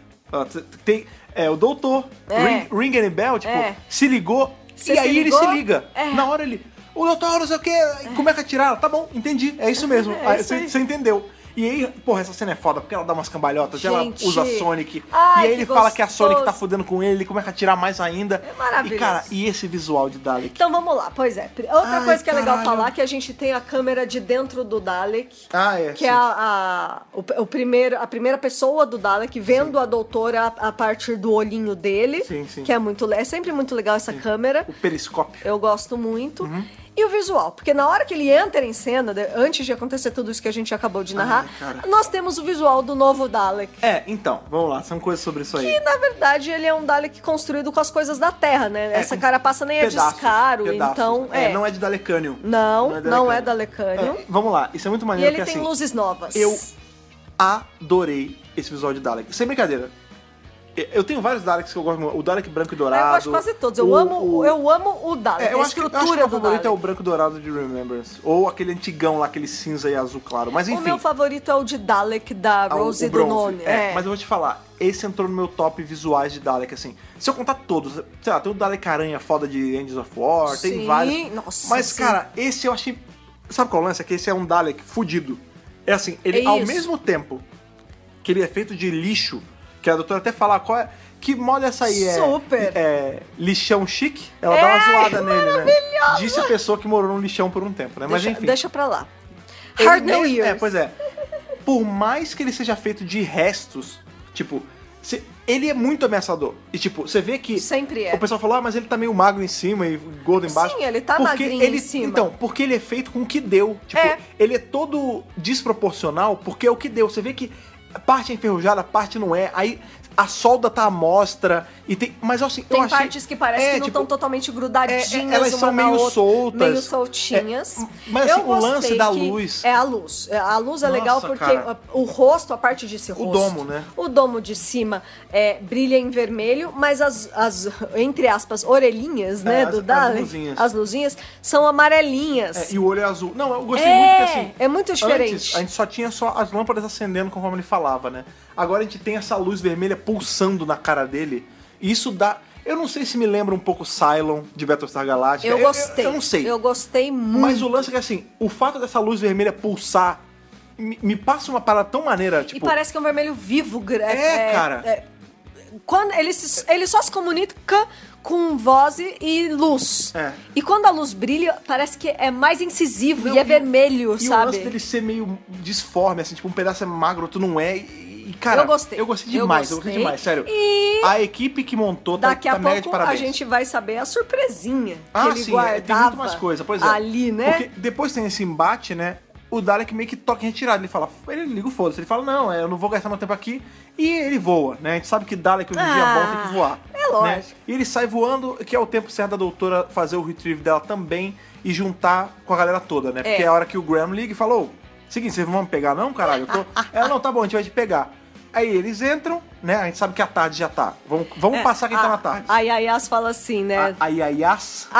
Tem o doutor. Ring any bell, tipo, se ligou. Você e aí se ligou? ele se liga. Na hora ele, o doutor, não sei o quê, como é que atirar? Tá bom, entendi. É isso mesmo. Você entendeu. E aí, porra, essa cena é foda, porque ela dá umas cambalhotas, ela usa a Sonic. E aí ele fala que a Sonic tá fudendo com ele começa a atirar mais ainda. É maravilhoso. E, cara, esse visual de Dalek? Então vamos lá, pois é. Outra coisa que é legal falar, que a gente tem a câmera de dentro do Dalek. Que é a primeira pessoa do Dalek vendo a doutora a partir do olhinho dele. Sim. Que é sempre muito legal essa câmera. O periscópio. Eu gosto muito. E o visual, porque na hora que ele entra em cena, antes de acontecer tudo isso que a gente acabou de narrar, nós temos o visual do novo Dalek. Então, vamos lá, são coisas sobre isso aí. Que, na verdade, ele é um Dalek construído com as coisas da Terra, né? Essa carapaça nem pedaços, é descaro, pedaços. então... Não é de Dalekanium. Não é Dalekanium. Vamos lá, isso é muito E maneiro. ele tem assim, luzes novas. Eu adorei esse visual de Dalek. Sem brincadeira. Eu tenho vários Daleks que eu gosto muito. O Dalek branco e dourado. Eu gosto de quase todos. Eu amo o Dalek. Eu a acho que estrutura o do favorito Dalek. é o branco e dourado de Remembrance. Ou aquele antigão lá, aquele cinza e azul claro. Mas enfim. O meu favorito é o de Dalek da Rose e do Nome. Mas eu vou te falar. Esse entrou no meu top visuais de Dalek, assim. Se eu contar todos, sei lá, tem o Dalek Aranha foda de Angels of War, tem vários. Nossa, mas, cara, esse eu achei... Sabe qual é o lance? É que esse é um Dalek fudido. É assim, ele ao mesmo tempo que ele é feito de lixo, que a doutora até fala qual é... Que moda essa aí? Super! Lixão chique? Ela dá uma zoada nele, né? Disse a pessoa que morou num lixão por um tempo, né? Mas enfim. Deixa pra lá. Hard No Years. Pois é. Por mais que ele seja feito de restos, tipo, ele é muito ameaçador. E tipo, você vê que... Sempre é. O pessoal falou, mas ele tá meio magro em cima e gordo embaixo. Sim, ele tá magrinho em cima. Então, porque ele é feito com o que deu. Tipo, ele é todo desproporcional porque é o que deu. Você vê que parte é enferrujada, parte não é. Aí... a solda tá à mostra. E tem, mas assim, tem eu achei, partes que parece que não estão totalmente grudadinhas, elas são meio soltas. Meio soltinhas. Mas assim, o lance da luz. É a luz. A luz é legal porque o rosto, a parte de rosto. O domo, né? O domo de cima brilha em vermelho, mas as entre aspas, orelhinhas, né, do Dalek, as luzinhas, são amarelinhas. E o olho é azul. Não, eu gostei muito porque assim. É muito diferente. Antes, a gente só tinha as lâmpadas acendendo conforme ele falava, né? Agora a gente tem essa luz vermelha pulsando na cara dele. E isso dá. Eu não sei se me lembra um pouco Cylon de Battlestar Galactica. Eu gostei. Eu não sei. Eu gostei muito. Mas o lance é que assim, o fato dessa luz vermelha pulsar me passa uma parada tão maneira, tipo. E parece que é um vermelho vivo. Cara. Quando ele só se comunica com voz e luz. E quando a luz brilha, parece que é mais incisivo e é vermelho, sabe? E o lance dele ser meio disforme, assim, tipo, um pedaço é magro, outro não é. E, cara, eu gostei demais, sério. E a equipe que montou daqui tá a mega de pouco parabéns. a gente vai saber a surpresinha que ele sim, guardava tem muito mais coisa, pois é. ali, né? Porque depois tem esse embate, né? O Dalek meio que toca em retirada. Ele liga o foda-se. Ele fala, não, eu não vou gastar meu tempo aqui. E ele voa, né? A gente sabe que Dalek hoje em dia bom tem que voar. É lógico. Né? E ele sai voando, que é o tempo certo da doutora fazer o retrieve dela também e juntar com a galera toda, né? Porque é a hora que o Graham liga e falou, seguinte, vocês vão me pegar não, caralho? Ela, não, tá bom, a gente vai te pegar. Aí eles entram, né? A gente sabe que a tarde já tá. Vamos passar quem tá na tarde. A Yayas fala assim, né? A Yayas?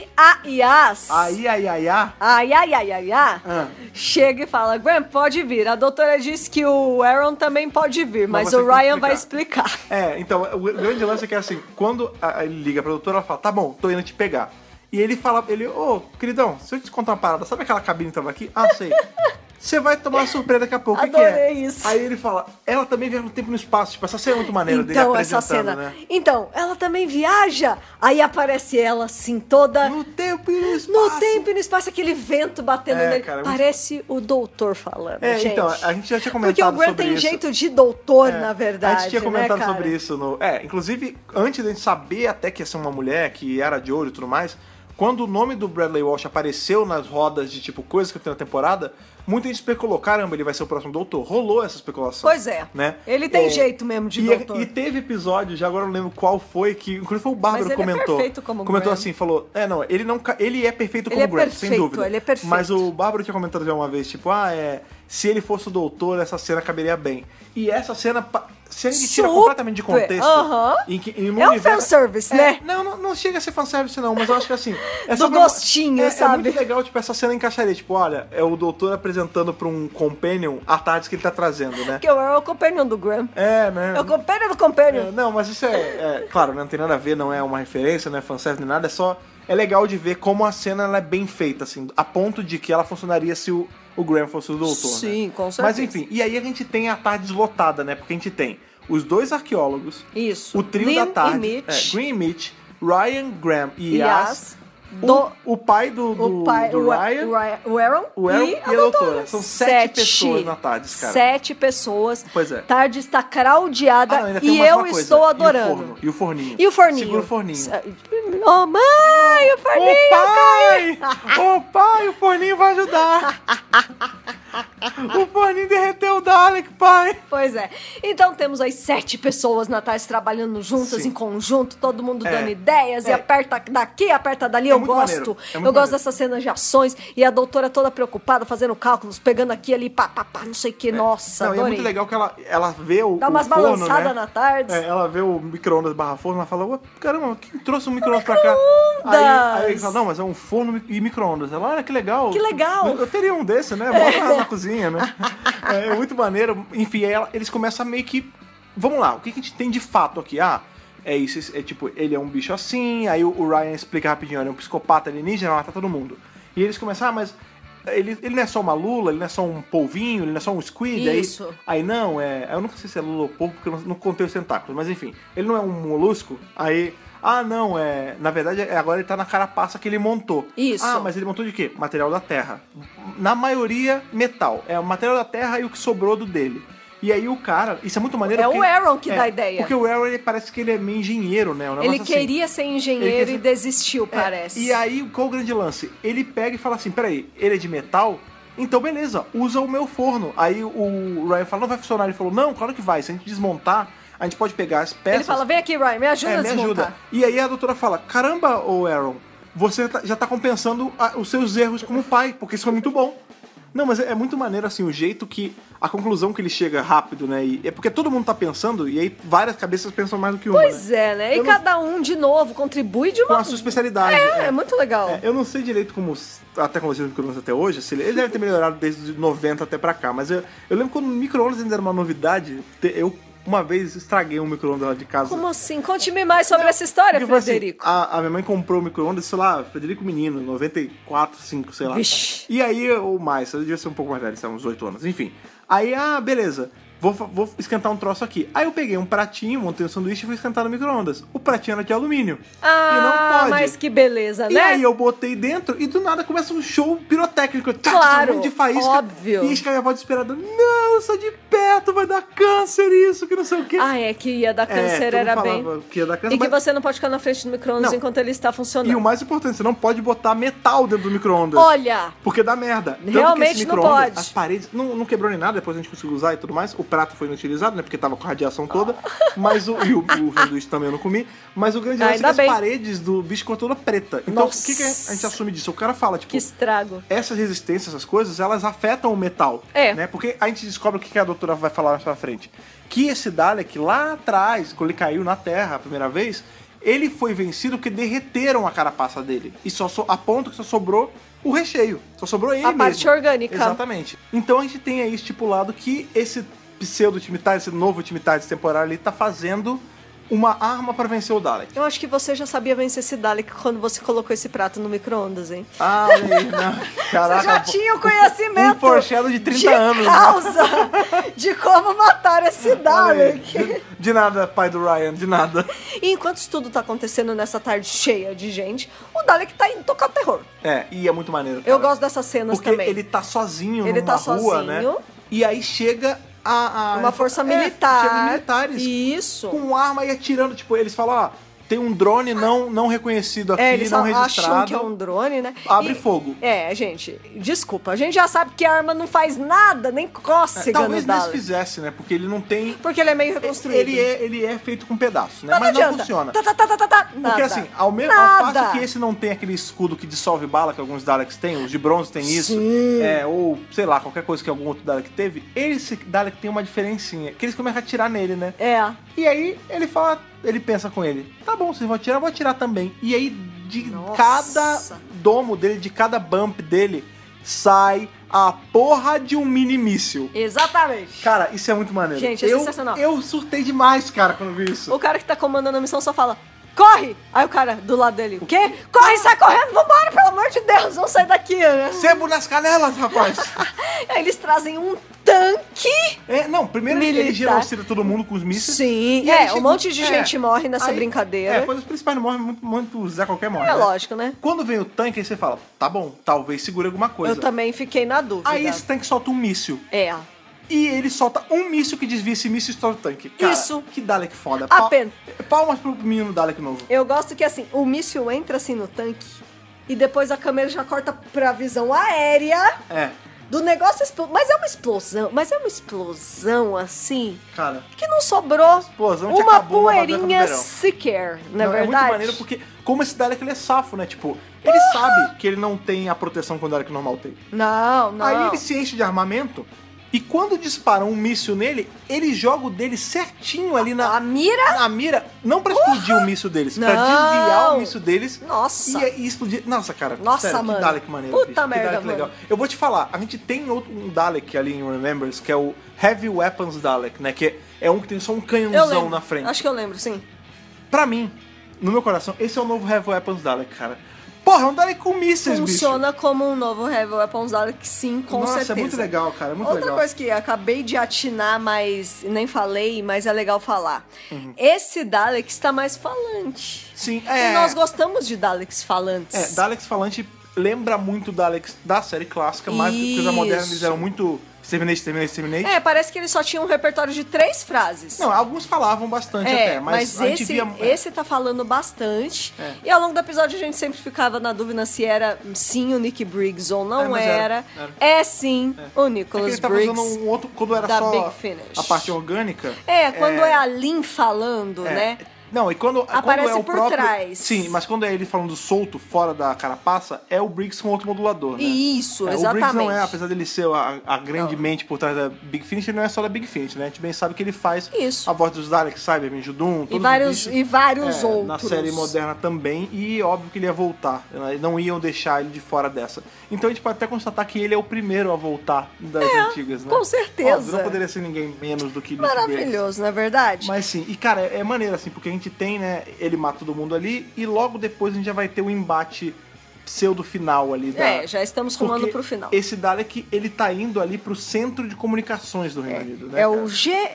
Yayas. A Yayaya? A Yayaya chega e fala, Graham, pode vir. A doutora disse que o Aaron também pode vir, mas o Ryan vai explicar. Então, o grande lance é que assim, quando ele liga pra doutora, ela fala, tá bom, tô indo te pegar. E ele fala, queridão, deixa eu te contar uma parada, sabe aquela cabine que tava aqui? Sei. Você vai tomar uma surpresa daqui a pouco. O que é? Isso. Aí ele fala, ela também viaja no tempo e no espaço. Tipo, essa cena é muito maneira dele apresentando, essa cena, né? Então, ela também viaja. Aí aparece ela assim, toda... No tempo e no espaço. No tempo e no espaço, aquele vento batendo nele. Cara, parece o doutor falando, gente. Então, a gente já tinha comentado sobre isso. Porque o Graham tem jeito de doutor, na verdade, a gente tinha comentado, né, sobre isso no... inclusive, antes da gente saber até que ia ser uma mulher, que era de ouro e tudo mais... Quando o nome do Bradley Walsh apareceu nas rodas de, tipo, coisas que tem na temporada, muita gente especulou, caramba, ele vai ser o próximo doutor. Rolou essa especulação. Pois é. Né? Ele tem jeito mesmo de doutor. E teve episódio, já agora eu não lembro qual foi, que inclusive foi o Bárbaro que comentou. Ele é perfeito como comentou Graham. Assim, falou, ele é perfeito como Graham, sem dúvida. Ele é perfeito. Mas o Bárbaro tinha comentado já uma vez, tipo, se ele fosse o doutor, essa cena caberia bem. E essa cena... Se a gente tira completamente de contexto... É um fanservice, né? Não chega a ser fanservice, não, mas eu acho que assim... Do gostinho, sabe? É muito legal, tipo, essa cena encaixaria. Tipo, olha, é o doutor apresentando pra um companion a tarde que ele tá trazendo, né? Que é o companion do Graham. Né? É o companion do companion. Não, mas isso claro, não tem nada a ver, não é uma referência, não é fanservice nem nada, é só... É legal de ver como a cena ela é bem feita, assim, a ponto de que ela funcionaria se o Graham fosse o doutor. Sim, né? com certeza. Mas enfim, e aí a gente tem a tarde deslotada, né? Porque a gente tem os dois arqueólogos, isso, o trio da tarde, Green e Mitch, Ryan, Graham e Yas. O pai do Ryan, o Aaron e a doutora. São 7 pessoas na tarde, cara. 7 pessoas. Pois é. Tarde está craudiada e eu estou adorando. E o forninho. Segura o forninho. Oh, mãe, o forninho caiu. Pai, o forninho vai ajudar. O forninho derreteu o Dalek, pai. Pois é. Então temos aí 7 pessoas na tarde trabalhando juntas, em conjunto, todo mundo dando ideias e aperta daqui, aperta dali. Eu gosto. Eu gosto dessas cenas de ações e a doutora toda preocupada, fazendo cálculos, pegando aqui ali, pá, não sei o que. Nossa, adorei. É muito legal que ela vê o dá umas forno, balançadas né? na tarde. Ela vê o micro-ondas / forno, ela fala, caramba, quem trouxe um micro-ondas pra cá? Aí ele fala, não, mas é um forno e micro-ondas. Ela, olha que legal. Que legal. Eu teria um desse, né? Bota lá na cozinha, né? É muito maneiro. Enfim, eles começam a meio que... Vamos lá, o que a gente tem de fato aqui? É isso, tipo, ele é um bicho assim, aí o Ryan explica rapidinho, ele é um psicopata alienígena, mata todo mundo. E eles começam, mas ele não é só uma lula, ele não é só um polvinho, ele não é só um squid. Isso. Aí não, eu não sei se é lula ou polvo, porque eu não contei os tentáculos, mas enfim, ele não é um molusco, aí... não, na verdade, agora ele tá na carapaça que ele montou. Isso. Mas ele montou de quê? Material da terra. Na maioria, metal. É o material da terra e o que sobrou do dele. E aí o cara, isso é muito maneiro. É o Aaron que dá a ideia. Porque o Aaron, ele parece que ele é meio engenheiro, né? Ele queria ser engenheiro e desistiu, parece. E aí, qual o grande lance? Ele pega e fala assim, peraí, ele é de metal? Então beleza, usa o meu forno. Aí o Ryan fala, não vai funcionar. Ele falou, não, claro que vai, se a gente desmontar, a gente pode pegar as peças... Ele fala, vem aqui, Ryan, me ajuda a me desmontar. ajuda. E aí a doutora fala, caramba, ô Aaron, você já tá compensando os seus erros como pai, porque isso foi muito bom. Não, mas é muito maneiro, assim, o jeito que... A conclusão que ele chega rápido, né? E é porque todo mundo tá pensando, e aí várias cabeças pensam mais do que uma, Pois né? E cada um, de novo, contribui de uma... Com a sua especialidade. É muito legal. Eu não sei direito como a tecnologia do micro-ondas até hoje, assim, ele deve ter melhorado desde 90 até pra cá, mas eu lembro quando o micro-ondas ainda era uma novidade, eu... Uma vez estraguei um micro-ondas lá de casa. Como assim? Conte-me mais sobre essa história, Frederico. Assim, a minha mãe comprou um micro-ondas, sei lá, Frederico Menino, 94, 5, sei lá. Vixe. E aí, ou mais, eu devia ser um pouco mais velho, sei lá, uns 8 anos, enfim. Aí, beleza. Vou esquentar um troço aqui. Aí eu peguei um pratinho, montei um sanduíche e fui esquentar no micro-ondas. O pratinho era de alumínio. E não pode. Mas que beleza, né? E aí eu botei dentro e do nada começa um show pirotécnico. Claro, um monte de faísca. óbvio. E a voz desesperada. Não, eu sou de perto, vai dar câncer isso, que não sei o quê. Que ia dar câncer, era bem... Que ia dar câncer, e que você não pode ficar na frente do micro-ondas enquanto ele está funcionando. E o mais importante, você não pode botar metal dentro do micro-ondas. Olha! Porque dá merda. Realmente não pode. As paredes não quebrou nem nada, depois a gente conseguiu usar e tudo mais. O prato foi inutilizado, né? Porque tava com a radiação toda. Mas o sanduíche também eu não comi. Mas o grande lance é que as paredes do bicho ficou toda preta. Então, o que a gente assume disso? O cara fala, tipo... Que estrago. Essas resistências, essas coisas, elas afetam o metal. Né? Porque a gente descobre o que a doutora vai falar mais pra frente. Que esse Dalek, lá atrás, quando ele caiu na Terra a primeira vez, ele foi vencido porque derreteram a carapaça dele. E a ponto que só sobrou o recheio. Só sobrou ele mesmo. A parte orgânica. Exatamente. Então a gente tem aí estipulado que esse pseudo-Time TARDIS, esse novo Time TARDIS temporário ali, tá fazendo uma arma pra vencer o Dalek. Eu acho que você já sabia vencer esse Dalek quando você colocou esse prato no micro-ondas, hein? Olha aí, não. Caraca. Você já tinha o conhecimento um foreshadow de 30 anos. Causa de como matar esse Dalek. De nada, pai do Ryan, de nada. E enquanto isso tudo tá acontecendo nessa tarde cheia de gente, o Dalek tá indo tocar terror. E é muito maneiro, cara. Eu gosto dessas cenas porque também. Porque ele tá sozinho ele numa tá rua, sozinho. né? E aí chega uma força militar. Chega militares. Isso. Com arma e atirando. Tipo, eles falam, tem um drone não reconhecido aqui, eles não registrado. Acham que é um drone, né? Abre fogo. Gente, desculpa. A gente já sabe que a arma não faz nada, nem cócega talvez no Dalek. Talvez fizesse, né? Porque ele não tem... Porque ele é meio reconstruído. Ele é feito com pedaços, né? Mas não funciona. Nada. Porque assim, ao passo que esse não tem aquele escudo que dissolve bala, que alguns Daleks têm, os de bronze tem isso. Ou, sei lá, qualquer coisa que algum outro Dalek teve. Esse Dalek tem uma diferencinha, que eles começam a atirar nele, né? E aí ele fala... Ele pensa com ele, tá bom, vocês vão atirar, eu vou atirar também. E aí, de cada domo dele, de cada bump dele, sai a porra de um mini míssil. Exatamente. Cara, isso é muito maneiro. Gente, é sensacional. Eu surtei demais, cara, quando vi isso. O cara que tá comandando a missão só fala... Corre! Aí o cara do lado dele, o quê? Corre, sai correndo, vambora, pelo amor de Deus, vamos sair daqui, né? Sebo nas canelas, rapaz! Aí eles trazem um tanque. Primeiro militar. Ele genocida todo mundo com os mísseis. Sim, um monte de gente morre nessa brincadeira. Depois os principais não morrem, muito Zé qualquer morre. Lógico, né? Quando vem o tanque, aí você fala, tá bom, talvez segure alguma coisa. Eu também fiquei na dúvida. Aí esse tanque solta um míssil. E ele solta um míssil que desvia esse míssil e estoura o tanque. Cara, isso. Que Dalek foda. Apenas. Palmas pro menino Dalek novo. Eu gosto que, assim, o míssil entra, assim, no tanque e depois a câmera já corta pra visão aérea. Do negócio explodir. Mas é uma explosão, assim... Cara... Que não sobrou uma poeirinha sequer, não é verdade? É muito maneiro porque, como esse Dalek, ele é safo, né? Tipo, ele sabe que ele não tem a proteção que o Dalek normal tem. Não. Aí ele se enche de armamento e quando dispara um míssil nele, ele joga o dele certinho ali na mira, não pra explodir o míssil deles, pra desviar o míssil deles. Nossa. E explodir. Nossa, cara. Nossa, sério, mano. Que Dalek maneiro. Puta merda, Dalek mano. legal. Eu vou te falar, a gente tem um Dalek ali em Remembers, que é o Heavy Weapons Dalek, né? Que é um que tem só um canhãozão na frente. Acho que eu lembro, sim. Pra mim, no meu coração, esse é o novo Heavy Weapons Dalek, cara. Porra, é um Dalek com mísseis, Funciona como um novo Heavy Weapons Dalek, sim, com certeza. Nossa, é muito legal, cara, é muito Outra legal. coisa que acabei de atinar, mas nem falei, mas é legal falar. Esse Dalek está mais falante. Sim, E nós gostamos de Daleks falantes. Daleks falante lembra muito Daleks da série clássica, mas porque os modernos eles eram muito Exterminate. Parece que ele só tinha um repertório de 3 frases. Não, alguns falavam bastante até, mas a gente via... esse tá falando bastante. E ao longo do episódio a gente sempre ficava na dúvida se era sim o Nick Briggs ou não era. É sim o Nicholas Briggs. Ele usando um outro, quando era da só Big Finish. A parte orgânica. Quando é a Lynn falando, né? Não, e quando aparece quando é o por próprio... trás. Sim, mas quando é ele falando solto, fora da carapaça, é o Briggs com outro modulador, né? Isso, exatamente. O Briggs não é, apesar dele ser a grande mente por trás da Big Finish, ele não é só da Big Finish, né? A gente bem sabe que ele faz a voz dos Daleks, Cybermen, Judum, todos e vários outros. Na série moderna também, e óbvio que ele ia voltar. Né? Não iam deixar ele de fora dessa. Então a gente pode até constatar que ele é o primeiro a voltar das antigas, né? Com certeza. Óbvio, não poderia ser ninguém menos do que Nick Maravilhoso, não é verdade? Mas sim, e cara, é maneiro assim, porque a gente tem, né, ele mata todo mundo ali e logo depois a gente já vai ter o embate pseudo final ali. Já estamos rumando pro final. Esse Dalek, ele tá indo ali pro centro de comunicações do Reino Unido, né? É o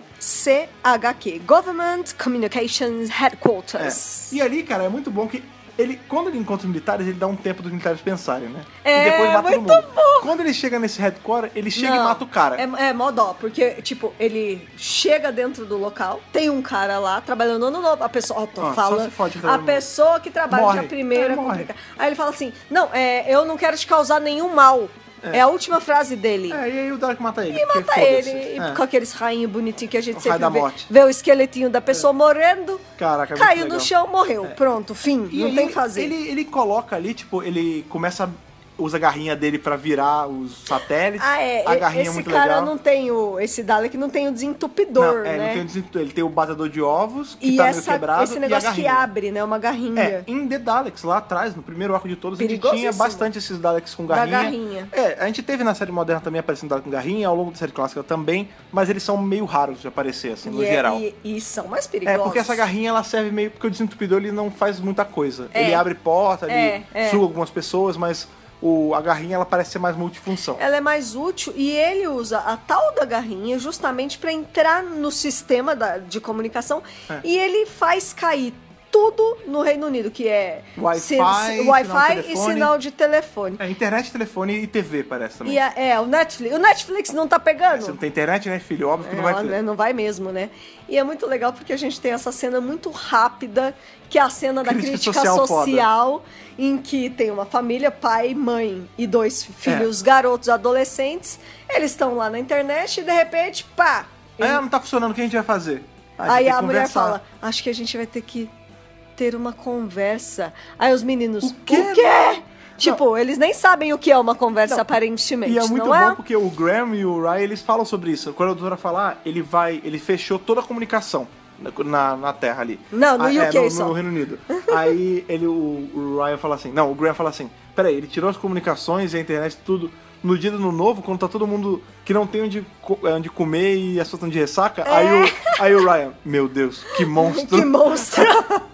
GCHQ, Government Communications Headquarters. E ali, cara, é muito bom que quando ele encontra os militares, ele dá um tempo dos militares pensarem, né? E depois mata todo mundo. Bom. Quando ele chega nesse headquarter, ele chega e mata o cara. É mó dó, porque, tipo, ele chega dentro do local, tem um cara lá trabalhando no novo. A pessoa, a pessoa que trabalha de primeira. Aí ele fala assim: não, eu não quero te causar nenhum mal. É a última frase dele. E aí o Dalek mata ele. E mata ele. E com aqueles rainhos bonitinhos que a gente sempre vê o esqueletinho da pessoa morrendo. Caraca, caiu no chão, morreu. Pronto, fim. E não aí, tem o que fazer. Ele coloca ali, tipo, ele começa usa a garrinha dele pra virar os satélites. A garrinha é muito legal. Esse cara não tem esse Dalek não tem o desentupidor, né? Não tem o desentupidor. Ele tem o batedor de ovos, que tá meio quebrado, esse negócio que abre, né? Uma garrinha. Em The Daleks, lá atrás, no primeiro arco de todos, a gente tinha bastante esses Daleks com garrinha. A gente teve na série moderna também aparecendo Dalek com garrinha, ao longo da série clássica também, mas eles são meio raros de aparecer, assim, no geral. E são mais perigosos. Porque essa garrinha, ela serve meio... Porque o desentupidor, ele não faz muita coisa. Ele abre porta, ele suga algumas pessoas, mas... A garrinha, ela parece ser mais multifunção. Ela é mais útil e ele usa a tal da garrinha justamente para entrar no sistema de comunicação e ele faz cair tudo no Reino Unido, que é Wi-Fi e sinal de telefone. Internet, telefone e TV, parece também. E o Netflix. O Netflix não tá pegando? Você não tem internet, né, filho? Óbvio que não vai ter. Não vai mesmo, né? E é muito legal porque a gente tem essa cena muito rápida, que é a cena da crítica social em que tem uma família, pai, mãe e 2 filhos garotos adolescentes. Eles estão lá na internet e de repente, pá! Não tá funcionando, o que a gente vai fazer? Aí a mulher fala, acho que a gente vai ter que ter uma conversa. Aí os meninos, o quê? Tipo, eles nem sabem o que é uma conversa, aparentemente. E é muito bom porque o Graham e o Ryan, eles falam sobre isso. Quando a doutora falar, ele fechou toda a comunicação na Terra ali. Não, no UK só. No Reino Unido. Aí o Ryan fala assim, o Graham fala assim, peraí, ele tirou as comunicações e a internet, tudo, no dia do ano novo, quando tá todo mundo que não tem onde comer e as pessoas estão de ressaca, aí o Ryan, meu Deus, que monstro. Que monstro.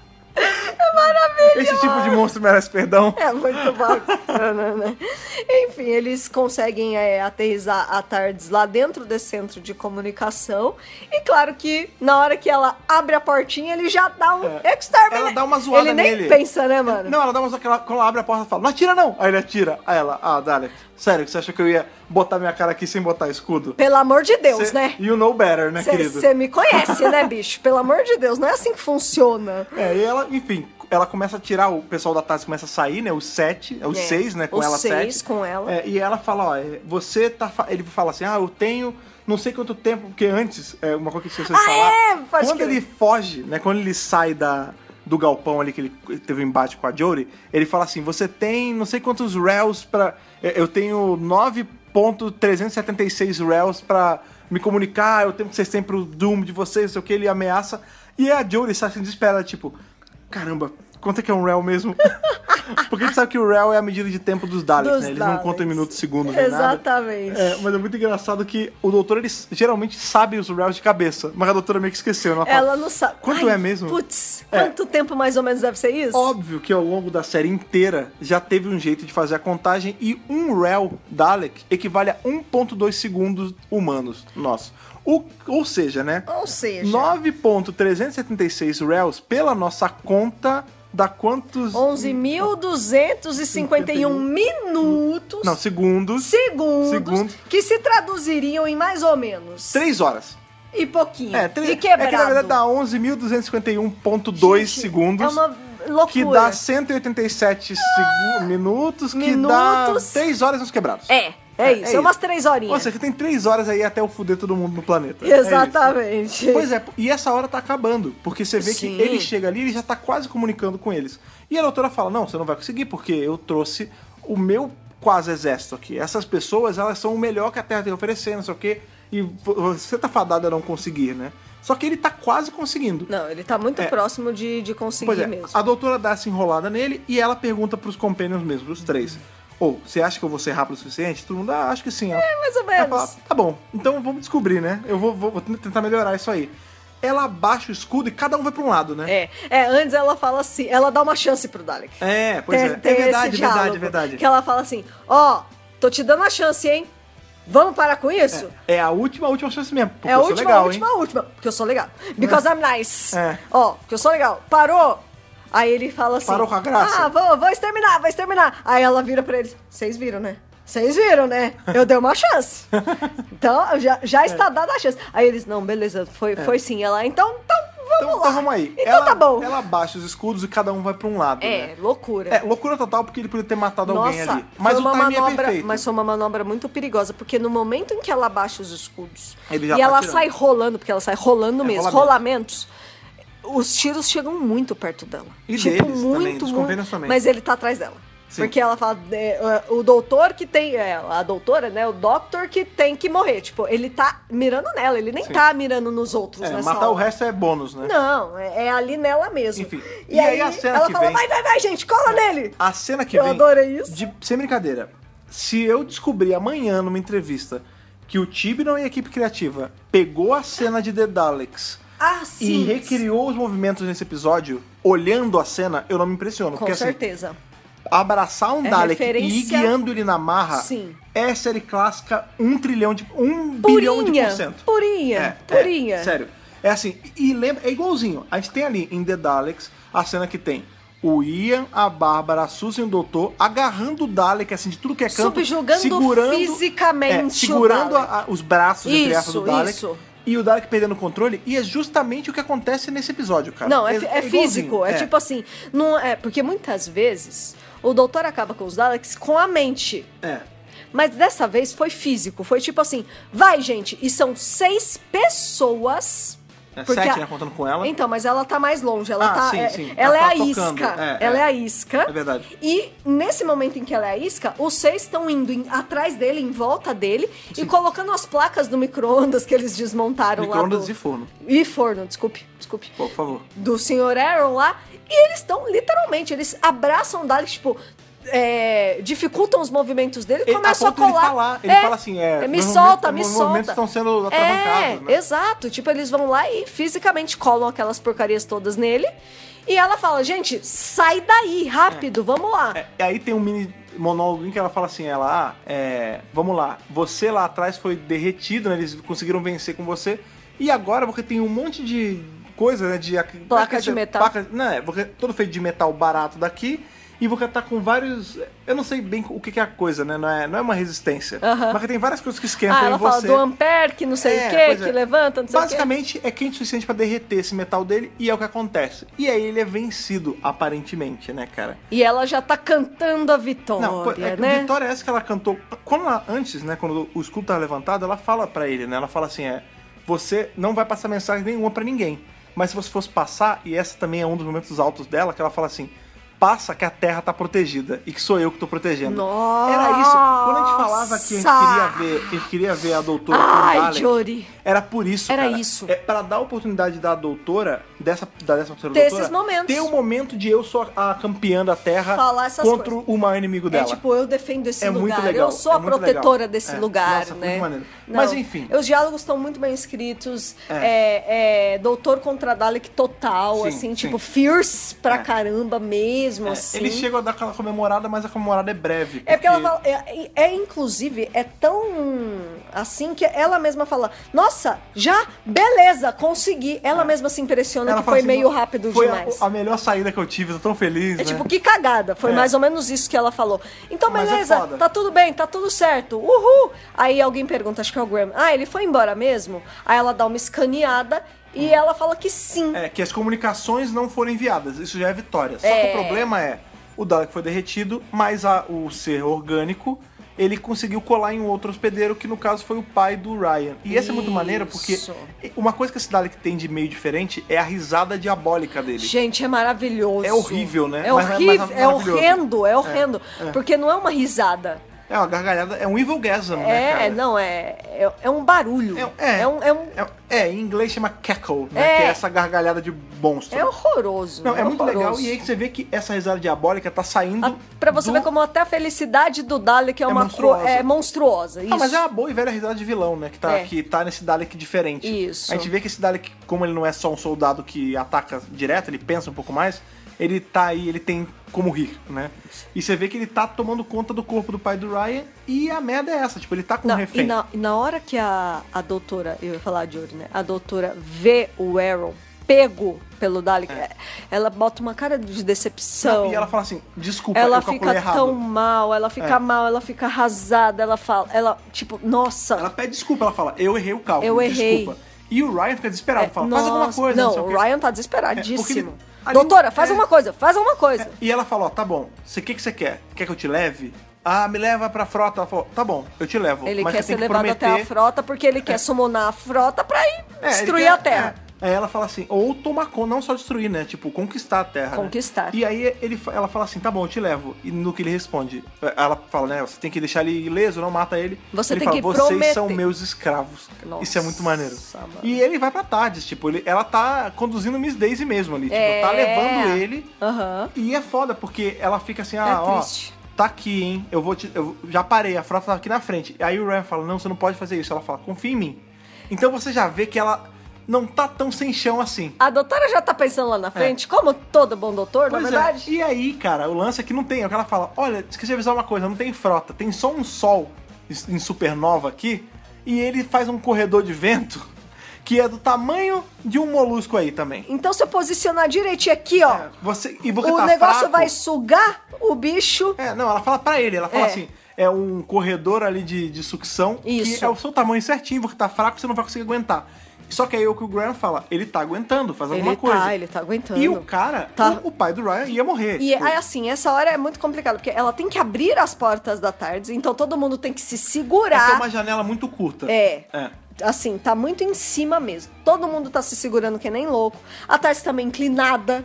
É maravilhoso. Esse tipo de monstro merece perdão. É muito bacana, né? Enfim, eles conseguem aterrissar a TARDIS lá dentro desse centro de comunicação. E claro que na hora que ela abre a portinha, ele já dá um exterminate. Ela dá uma zoada nele. Ele nem pensa, né, mano? Não, ela dá uma zoada. Quando ela abre a porta, ela fala, não atira não. Aí ele atira. Aí ela, Dalek, sério, que você achou que eu ia botar minha cara aqui sem botar escudo? Pelo amor de Deus, né? You know better, né, querido? Você me conhece, né, bicho? Pelo amor de Deus, não é assim que funciona. E ela, enfim, ela começa a tirar, o pessoal da TARDIS começa a sair, né, os 6, né, com ela 7. Os 6 com ela. E ela fala, você tá... Ele fala assim, eu tenho não sei quanto tempo, porque antes, uma coisa que você falar, quando ele foge, né, quando ele sai do galpão ali, que ele teve um embate com a Jodie, ele fala assim, você tem não sei quantos RELs pra... Eu tenho 9.376 RELs pra me comunicar, eu tenho que vocês têm pro Doom de vocês, não sei o que, ele ameaça. E a Jodie sai assim, desesperada, tipo, caramba, quanto é que é um REL mesmo? Porque a gente sabe que o REL é a medida de tempo dos Daleks, né? Eles não contam em minutos, segundos, nem nada. Exatamente. Mas é muito engraçado que o doutor, ele geralmente sabe os RELs de cabeça, mas a doutora meio que esqueceu. Ela não sabe. Quanto é mesmo? Putz, quanto tempo mais ou menos deve ser isso? Óbvio que ao longo da série inteira já teve um jeito de fazer a contagem e um REL Dalek equivale a 1.2 segundos humanos nossos. Ou seja, né? 9.376 RELs pela nossa conta dá quantos... 11.251 minutos... Não, segundos. Segundos. Que se traduziriam em mais ou menos... 3 horas. E pouquinho. E quebrado. É que na verdade dá 11.251,2 segundos. É uma loucura. Que dá 187 minutos, que dá 3 horas nos quebrados. É isso. É umas 3 horinhas. Ou seja, tem 3 horas aí até eu fuder todo mundo no planeta. Exatamente. Pois é, e essa hora tá acabando. Porque você vê que ele chega ali e ele já tá quase comunicando com eles. E a doutora fala, não, você não vai conseguir, porque eu trouxe o meu quase exército aqui. Essas pessoas, elas são o melhor que a Terra tem a oferecer, não sei o quê. E você tá fadado a não conseguir, né? Só que ele tá quase conseguindo. Não, ele tá muito próximo de conseguir mesmo. A doutora dá essa enrolada nele e ela pergunta pros companions mesmo, pros 3. Você acha que eu vou ser rápido o suficiente? Todo mundo, acho que sim. Mais ou menos. Ela fala, tá bom, então vamos descobrir, né? Eu vou tentar melhorar isso aí. Ela abaixa o escudo e cada um vai pra um lado, né? Antes ela fala assim, ela dá uma chance pro Dalek. Pois é. É verdade. Que ela fala assim, tô te dando a chance, hein? Vamos parar com isso? É a última chance mesmo. Porque eu sou legal, hein? última. Porque eu sou legal. Because I'm nice. Porque eu sou legal. Parou. Aí ele fala assim... Parou com a graça? Vou exterminar. Aí ela vira pra eles. Vocês viram, né? Eu dei uma chance. Então, já está dada a chance. Aí eles, não, beleza, foi sim. Ela, então vamos lá. Então vamos aí. Então tá bom. Ela abaixa os escudos e cada um vai pra um lado, né? Loucura. Loucura total, porque ele podia ter matado alguém ali. Mas o timing é perfeito. Mas foi uma manobra muito perigosa, porque no momento em que ela abaixa os escudos e ela sai rolando, porque ela sai rolando mesmo, rolamentos, os tiros chegam muito perto dela. E deles também, dos companions também. Mas ele tá atrás dela. Sim. Porque ela fala, o doutor que tem, a doutora, né, o doctor que tem que morrer. Tipo, ele tá mirando nela, ele nem tá mirando nos outros nessa matar hora. O resto é bônus, né? Não, é ali nela mesmo. Enfim. E aí a cena ela fala, vai, gente, cola nele. A cena que vem... Eu adorei isso. Sem brincadeira, se eu descobrir amanhã numa entrevista que o Tibnon e a equipe criativa pegou a cena de The Daleks... e recriou os movimentos nesse episódio, olhando a cena, eu não me impressiono. Com certeza. Abraçar um Dalek e ir guiando ele na marra é série clássica 1 bilhão de %. Purinha. Sério. É assim, e lembra, é igualzinho. A gente tem ali em The Daleks a cena que tem o Ian, a Bárbara, a Susan e o Doutor agarrando o Dalek, assim, de tudo que é canto. Subjugando fisicamente segurando os braços, entre aspas, do Dalek. Isso. E o Dalek perdendo o controle, e é justamente o que acontece nesse episódio, cara. Não, é físico. É tipo assim, não é, porque muitas vezes o doutor acaba com os Daleks com a mente. Mas dessa vez foi físico. Foi tipo assim, vai, gente, e são 6 pessoas... 7, né, contando com ela. Então, mas ela tá mais longe. Ela sim. Ela é tá a tocando. isca. Ela é a isca. É verdade. E nesse momento em que ela é a isca, os 6 estão indo atrás dele, em volta dele, e colocando as placas do micro-ondas que eles desmontaram lá. Micro-ondas e forno. E forno, desculpe. Por favor. Do Sr. Aaron lá. E eles estão, literalmente, eles abraçam o Dalek, tipo... dificultam os movimentos dele e começam a colar. Ele fala assim, me solta. Os movimentos estão sendo atravancados, né? Exato. Tipo, eles vão lá e fisicamente colam aquelas porcarias todas nele. E ela fala, gente, sai daí, rápido, vamos lá. Aí tem um mini monólogo em que ela fala assim, vamos lá, você lá atrás foi derretido, né? Eles conseguiram vencer com você. E agora você tem um monte de coisa, né? Placa de metal. Porque todo feito de metal barato daqui. E você tá com vários... Eu não sei bem o que é a coisa, né? Não é uma resistência. Mas tem várias coisas que esquentam em você. Ela fala do ampere, que não sei o quê, que levanta, não sei o quê. Basicamente, é quente o suficiente pra derreter esse metal dele, e é o que acontece. E aí ele é vencido, aparentemente, né, cara? E ela já tá cantando a vitória, né? A vitória é essa que ela cantou... Antes, né, quando o escudo tava levantado, ela fala pra ele, né? Ela fala assim, você não vai passar mensagem nenhuma pra ninguém. Mas se você fosse passar, e essa também é um dos momentos altos dela, que ela fala assim... Passa que a Terra tá protegida e que sou eu que tô protegendo. Nossa. Era isso. Quando a gente falava que a gente queria ver a doutora com o Dalek, Jory. era por isso, Era cara. isso. Pra dar a oportunidade da doutora, da 13ª doutora, esses momentos. ter o momento de eu sou a campeã da Terra contra o maior inimigo dela. Tipo, eu defendo esse lugar. Muito legal. Eu sou a protetora desse lugar, nossa, né? Muito maneiro. Mas enfim. Os diálogos estão muito bem escritos. Doutor contra Dalek total, assim, tipo, fierce pra caramba mesmo. mesmo, assim. Eles chegam a dar aquela comemorada, mas a comemorada é breve. É porque ela fala, inclusive, é tão assim que ela mesma fala, nossa, já? Beleza, consegui. Ela mesma se impressiona que foi assim, meio rápido demais. Foi a melhor saída que eu tive, tô tão feliz, né? Tipo, que cagada. Foi mais ou menos isso que ela falou. Então, beleza, tá tudo bem, tá tudo certo. Uhul! Aí alguém pergunta, acho que é o Graham, ele foi embora mesmo? Aí ela dá uma escaneada e ela fala que sim. Que as comunicações não foram enviadas. Isso já é vitória. Só que o problema é, o Dalek foi derretido, mas o ser orgânico, ele conseguiu colar em um outro hospedeiro, que no caso foi o pai do Ryan. E essa é muito maneiro, porque uma coisa que esse Dalek tem de meio diferente é a risada diabólica dele. Gente, é maravilhoso. É horrível, né? É horrível, é horrendo, é horrendo. Porque não é uma risada. É uma gargalhada, é um evil gasm, né, cara? Não, é um barulho. Em inglês chama cackle, né? Que é essa gargalhada de monstro. É horroroso. Não, é muito legal. E aí que você vê que essa risada diabólica tá saindo pra você ver como até a felicidade do Dalek é monstruosa. Isso. Mas é uma boa e velha risada de vilão, né? Que tá nesse Dalek diferente. Isso. A gente vê que esse Dalek, como ele não é só um soldado que ataca direto, ele pensa um pouco mais, ele tá aí, ele tem como rir, né? E você vê que ele tá tomando conta do corpo do pai do Ryan e a merda é essa, tipo, ele tá com um refém. E na hora que a doutora, eu ia falar de Jodie, né? A doutora vê o Aaron pego pelo Dalek, ela bota uma cara de decepção. E ela fala assim, desculpa, ela eu calculei fica errado. Tão mal, ela fica mal, ela fica arrasada, ela, tipo, nossa. Ela pede desculpa, ela fala, eu errei o cálculo, eu errei. Desculpa. E o Ryan fica desesperado, fala, faz alguma coisa. Não, o Ryan tá desesperadíssimo. Doutora, faz alguma coisa, faz alguma coisa. E ela falou, tá bom, o que você quer? Quer que eu te leve? Me leva pra frota. Ela falou, tá bom, eu te levo. Ele mas quer ser levado até a frota porque ele quer summonar a frota pra ir destruir a Terra. Aí ela fala assim, ou tomar conta, não só destruir, né? Tipo, conquistar a Terra. Conquistar. Né? E aí ela fala assim, tá bom, eu te levo. E no que ele responde, ela fala, né? Você tem que deixar ele ileso, não mata ele. Você ele tem fala, que vocês prometer. são meus escravos. Nossa, isso é muito maneiro. Mano. E ele vai pra Tardes, tipo, ela tá conduzindo Miss Daisy mesmo ali. Tipo, tá levando ele. E é foda, porque ela fica assim, triste. Tá aqui, hein? Eu já parei, a frota tá aqui na frente. Aí o Ryan fala, não, você não pode fazer isso. Ela fala, confia em mim. Então você já vê que ela não tá tão sem chão assim. A doutora já tá pensando lá na frente, como todo bom doutor, na verdade. E aí, cara, o lance é que não tem. É o que ela fala, olha, esqueci de avisar uma coisa, não tem frota. Tem só um sol em supernova aqui, e ele faz um corredor de vento que é do tamanho de um molusco aí também. Então se eu posicionar direitinho aqui, ó, o negócio vai sugar o bicho. Não, ela fala pra ele, ela fala assim, é um corredor ali de sucção, isso, que é o seu tamanho certinho, porque tá fraco, você não vai conseguir aguentar. Só que aí o que o Graham fala, ele tá aguentando, faz alguma coisa. Ele tá aguentando. E o cara, o pai do Ryan ia morrer. E aí, assim, essa hora é muito complicado, porque ela tem que abrir as portas da tarde, então todo mundo tem que se segurar. É uma janela muito curta. Assim, tá muito em cima mesmo. Todo mundo tá se segurando que nem louco. A tarde tá meio inclinada.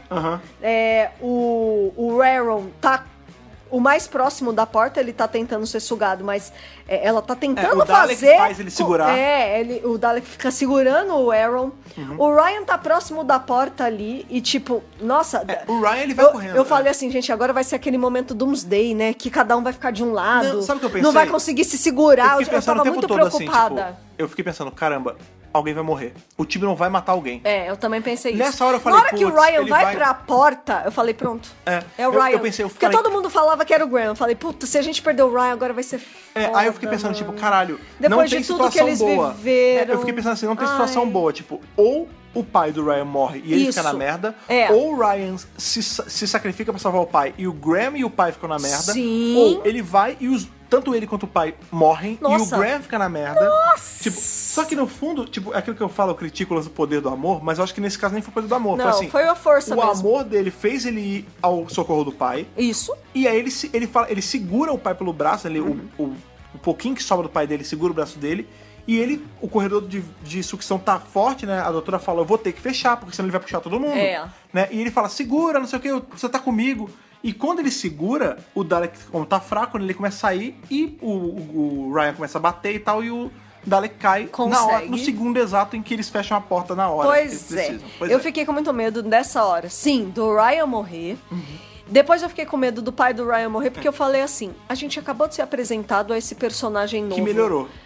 O Aaron tá o mais próximo da porta, ele tá tentando ser sugado, mas ela tá tentando o Dalek fazer... faz ele segurar. O Dalek fica segurando o Aaron. O Ryan tá próximo da porta ali e tipo, nossa... o Ryan, ele vai correndo. Eu falei assim, gente, agora vai ser aquele momento Doomsday, né? Que cada um vai ficar de um lado. Não, sabe o que eu pensei? Não vai conseguir se segurar. Eu tava muito preocupada. Assim, tipo, eu fiquei pensando, caramba, alguém vai morrer. O time não vai matar alguém. Eu também pensei isso. Nessa hora eu falei, na hora que o Ryan vai pra porta, eu falei, pronto. É o Ryan. Eu pensei, porque todo mundo falava que era o Graham. Eu falei, puta, se a gente perder o Ryan, agora vai ser foda, aí eu fiquei pensando, tipo, caralho, depois não tem de tudo situação que eles boa. Viveram. Eu fiquei pensando assim, não tem situação boa. Tipo, ou o pai do Ryan morre e ele fica na merda, ou o Ryan se sacrifica pra salvar o pai e o Graham e o pai ficam na merda, ou ele vai e tanto ele quanto o pai morrem e o Graham fica na merda. Tipo, só que no fundo, tipo, é aquilo que eu falo, eu critico o poder do amor, mas eu acho que nesse caso nem foi o poder do amor. Não, assim, foi a força mesmo. O amor dele fez ele ir ao socorro do pai. Isso. E aí ele segura o pai pelo braço, o pouquinho que sobra do pai dele segura o braço dele. E o corredor de sucção tá forte, né? A doutora fala, eu vou ter que fechar, porque senão ele vai puxar todo mundo. Né? E ele fala, segura, não sei o que, você tá comigo. E quando ele segura, o Dalek, como tá fraco, ele começa a sair e o Ryan começa a bater e tal, e o Dalek cai na hora, no segundo exato em que eles fecham a porta na hora. Eu fiquei com muito medo dessa hora. Sim, do Ryan morrer. Depois eu fiquei com medo do pai do Ryan morrer, porque eu falei assim, a gente acabou de ser apresentado a esse personagem novo. Que melhorou.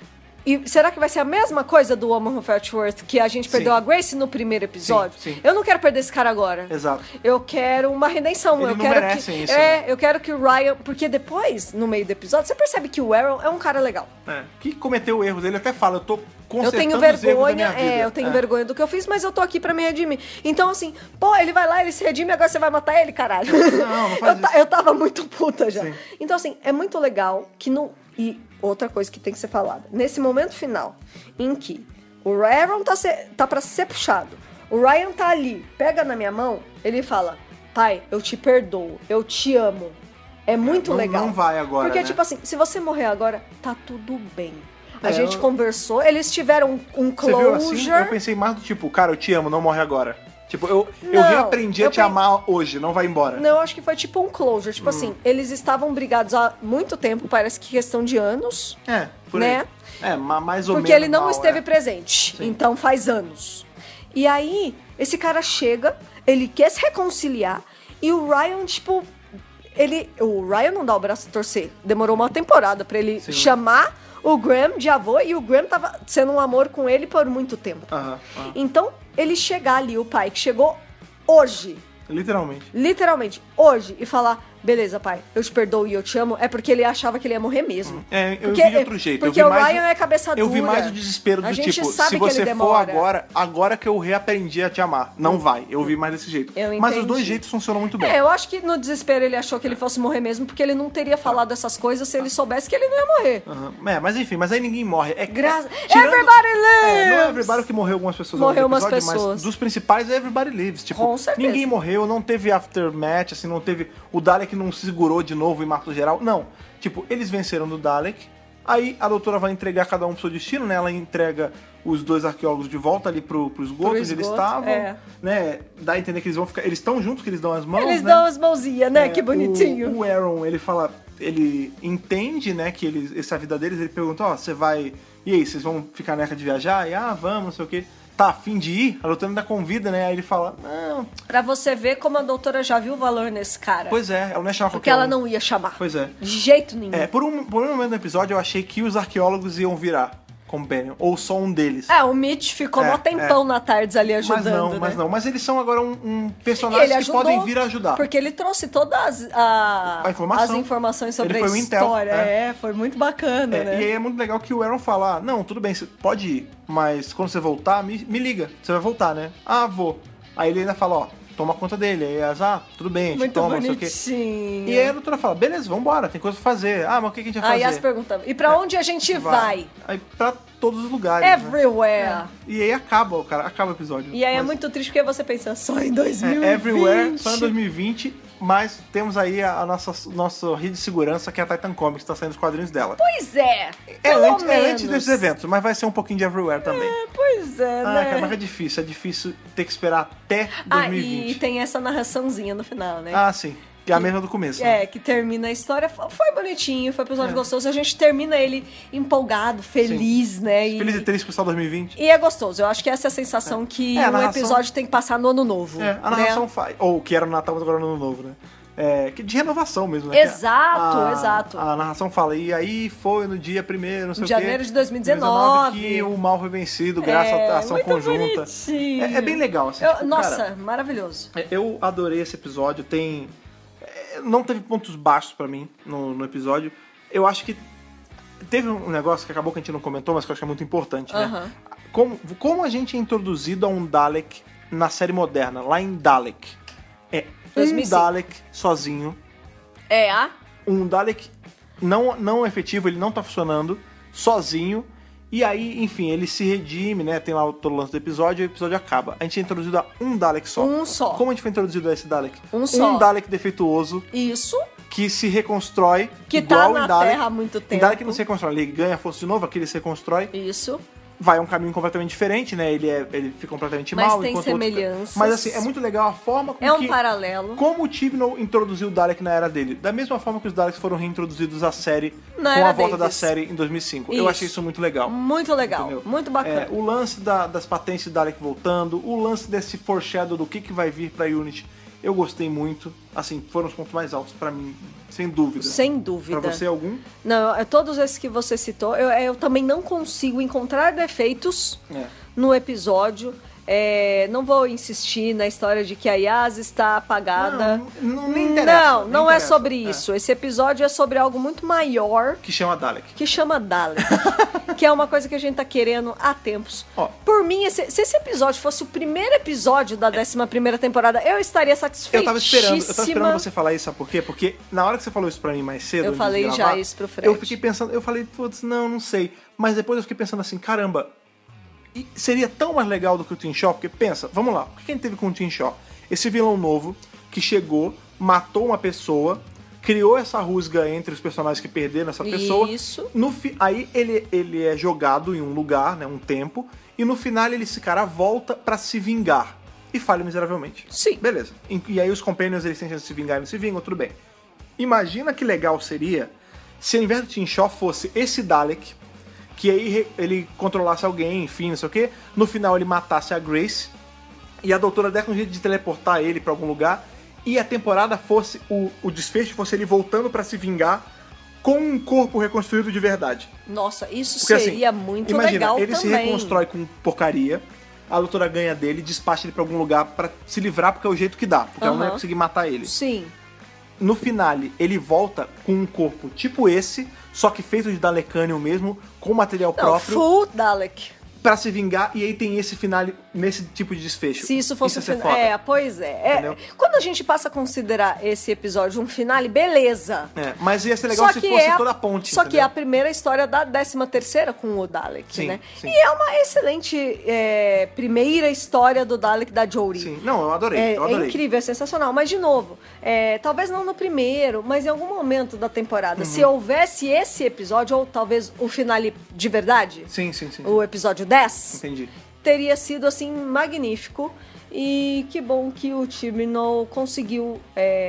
E será que vai ser a mesma coisa do Woman Who Felt Worth, que a gente perdeu a Grace no primeiro episódio? Sim. Eu não quero perder esse cara agora. Exato. Eu quero uma redenção. Eles não merecem isso, eu quero que o Ryan... Porque depois, no meio do episódio, você percebe que o Aaron é um cara legal. Que cometeu erros. Ele até fala, eu tô consertando eu tenho os erros da vergonha, minha vida. eu tenho vergonha do que eu fiz, mas eu tô aqui pra me redimir. Então, assim, pô, ele vai lá, ele se redime, agora você vai matar ele, caralho. Não faz isso. Eu tava muito puta já. Sim. Então, assim, é muito legal que não... E outra coisa que tem que ser falada. Nesse momento final, em que o Aaron tá pra ser puxado, o Ryan tá ali, pega na minha mão, ele fala, pai, eu te perdoo, eu te amo. É muito legal. Não vai agora, porque, né? tipo assim, se você morrer agora, tá tudo bem. A gente conversou, eles tiveram um closure. Você viu assim? Eu pensei mais do tipo, cara, eu te amo, não morre agora. Tipo, eu reaprendi a te amar hoje, não vai embora. Não, eu acho que foi tipo um closure. Tipo assim, eles estavam brigados há muito tempo, parece que questão de anos. Por né? aí. Mais ou menos. Porque ele não esteve presente. Sim. Então faz anos. E aí, esse cara chega, ele quer se reconciliar, e o Ryan, tipo... O Ryan não dá o braço a torcer. Demorou uma temporada pra ele chamar o Graham de avô, e o Graham tava sendo um amor com ele por muito tempo. Então, ele chegar ali, o pai, que chegou hoje. Literalmente, hoje, e falar, beleza, pai, eu te perdoo e eu te amo, é porque ele achava que ele ia morrer mesmo. Eu vi de outro jeito. Porque o Ryan é cabeça dura. Eu vi mais o desespero do tipo, se você for agora que eu reaprendi a te amar. Não vai. Eu vi mais desse jeito. Mas os dois jeitos funcionam muito bem. Eu acho que no desespero ele achou que ele fosse morrer mesmo, porque ele não teria falado essas coisas se ele soubesse que ele não ia morrer. Mas enfim, mas aí ninguém morre. Everybody lives! Não é Everybody que morreu algumas pessoas. Morreu umas episódio, pessoas. Mas dos principais é Everybody Lives. Tipo, com certeza. Ninguém morreu, não teve aftermatch, assim, não teve... O Dalek não se segurou de novo e matou geral. Não. Tipo, eles venceram do Dalek. Aí a doutora vai entregar cada um pro seu destino, né? Ela entrega os dois arqueólogos de volta ali pro esgoto onde eles estavam. Né? Dá a entender que eles vão ficar... Eles estão juntos, que eles dão as mãos, Eles dão as mãozinhas, né? Que bonitinho. O Aaron, ele fala... Ele entende, né, que essa é a vida deles. Ele pergunta, você vai... E aí, vocês vão ficar nessa de viajar? E, vamos, não sei o quê. Tá a fim de ir? A doutora ainda convida, né? Aí ele fala, não... Pra você ver como a doutora já viu o valor nesse cara. Pois é, ela não ia chamar porque ela não ia chamar. Pois é. De jeito nenhum. Por um momento do episódio eu achei que os arqueólogos iam virar companion, ou só um deles. O Mitch ficou mó tempão na tarde ali ajudando, Mas eles são agora um personagem que podem vir ajudar. Porque ele trouxe todas as informações sobre a história. Foi muito bacana, né? E aí é muito legal que o Aaron fala, não, tudo bem, você pode ir, mas quando você voltar, me liga. Você vai voltar, né? Vou. Aí ele ainda fala, toma conta dele. Aí elas, tudo bem, a gente toma, não sei o quê. E aí a doutora fala, beleza, vambora, tem coisa pra fazer. Mas o que a gente vai fazer? Aí as perguntas, e pra onde a gente vai? Aí pra todos os lugares. Everywhere. E aí acaba o episódio. E aí é muito triste porque você pensa, só em 2020. Everywhere, só em 2020, mas temos aí a nossa rede de segurança, que é a Titan Comics, que tá saindo os quadrinhos dela. Pois é. É antes desses eventos, mas vai ser um pouquinho de Everywhere também. Pois é, né? Mas é difícil ter que esperar até 2020. E tem essa narraçãozinha no final, né? Sim. Que é a mesma do começo. Né? Que termina a história. Foi bonitinho, foi um episódio gostoso. A gente termina ele empolgado, feliz, né? Feliz e triste pro pessoal 2020. E é gostoso. Eu acho que essa é a sensação que o episódio tem que passar no ano novo. A narração faz. Ou que era no Natal, mas agora no ano novo, né? Que de renovação mesmo, né? Exato. A narração fala, e aí foi no dia 1º, não sei o quê. Janeiro de 2019. Que o mal foi vencido graças à ação conjunta. É bem legal, assim. Nossa, maravilhoso. Eu adorei esse episódio, não teve pontos baixos pra mim no episódio. Eu acho que teve um negócio que acabou que a gente não comentou, mas que eu acho que é muito importante, né? Como a gente é introduzido a um Dalek na série moderna, lá em Dalek. 2005. Um Dalek sozinho. Um Dalek não efetivo, ele não tá funcionando, sozinho. E aí, enfim, ele se redime, né? Tem lá todo o lance do episódio e o episódio acaba. A gente é introduzido a um Dalek só. Um só. Como a gente foi introduzido a esse Dalek? Só. Um Dalek defeituoso. Isso. Que se reconstrói. Que igual tá na Dalek. Terra há muito tempo. Em Dalek não se reconstrói, ele ganha força de novo, aqui ele se reconstrói. Isso. Vai um caminho completamente diferente, né? Ele fica completamente mas mal. Tem semelhanças. Mas assim, é muito legal a forma como um paralelo. Como o Chibnall introduziu o Dalek na era dele. Da mesma forma que os Daleks foram reintroduzidos à série na com era a volta Davis. da série em 2005. Isso. Eu achei isso muito legal. Muito legal. Entendeu? Muito bacana. O lance das patentes de Dalek voltando, o lance desse foreshadow do que vai vir pra Unity. Eu gostei muito. Assim, foram os pontos mais altos pra mim, sem dúvida. Sem dúvida. Pra você, algum? Não, todos esses que você citou, eu também não consigo encontrar defeitos no episódio. Não vou insistir na história de que a Yas está apagada. Não me interessa. Não é sobre isso. Esse episódio é sobre algo muito maior. Que chama Dalek. Que é uma coisa que a gente tá querendo há tempos. Por mim, se esse episódio fosse o primeiro episódio da 11ª temporada, eu estaria satisfeitíssima. Eu tava esperando você falar isso, sabe por quê? Porque na hora que você falou isso pra mim mais cedo, eu falei gravar, já isso pro Fred. Eu fiquei pensando, eu falei, putz, não sei. Mas depois eu fiquei pensando assim, caramba, e seria tão mais legal do que o Tim Shaw, porque pensa, vamos lá, o que a gente teve com o Tim Shaw? Esse vilão novo que chegou, matou uma pessoa, criou essa rusga entre os personagens que perderam essa pessoa. Isso. Aí ele é jogado em um lugar, né, um tempo, e no final esse cara volta pra se vingar. E falha miseravelmente. Sim. Beleza. E aí os Companions, eles têm chance de se vingar e não se vingam, tudo bem. Imagina que legal seria se ao invés do Tim Shaw fosse esse Dalek, que aí ele controlasse alguém, enfim, não sei o quê. No final ele matasse a Grace e a doutora desse um jeito de teleportar ele pra algum lugar e a temporada fosse, o desfecho fosse ele voltando pra se vingar com um corpo reconstruído de verdade. Nossa, isso porque, seria assim, muito imagina, legal ele também. se reconstrói com porcaria, a doutora ganha dele, despacha ele pra algum lugar pra se livrar, porque é o jeito que dá, porque ela não ia conseguir matar ele. Sim. No finale, ele volta com um corpo tipo esse, só que feito de Dalekanium mesmo, com material próprio. Full Dalek. Pra se vingar, e aí tem esse finale nesse tipo de desfecho. Se isso fosse isso o final. Pois é. Quando a gente passa a considerar esse episódio um finale, beleza. Mas ia ser legal se fosse toda a ponte. Só que é a primeira história da 13ª com o Dalek, sim, né? Sim. E é uma excelente primeira história do Dalek da Jodie. Sim, não, eu adorei. É incrível, é sensacional. Mas, de novo, talvez não no primeiro, mas em algum momento da temporada, se houvesse esse episódio, ou talvez o finale de verdade. Sim. O episódio 10. Entendi. Teria sido, assim, magnífico. E que bom que o Chibnall conseguiu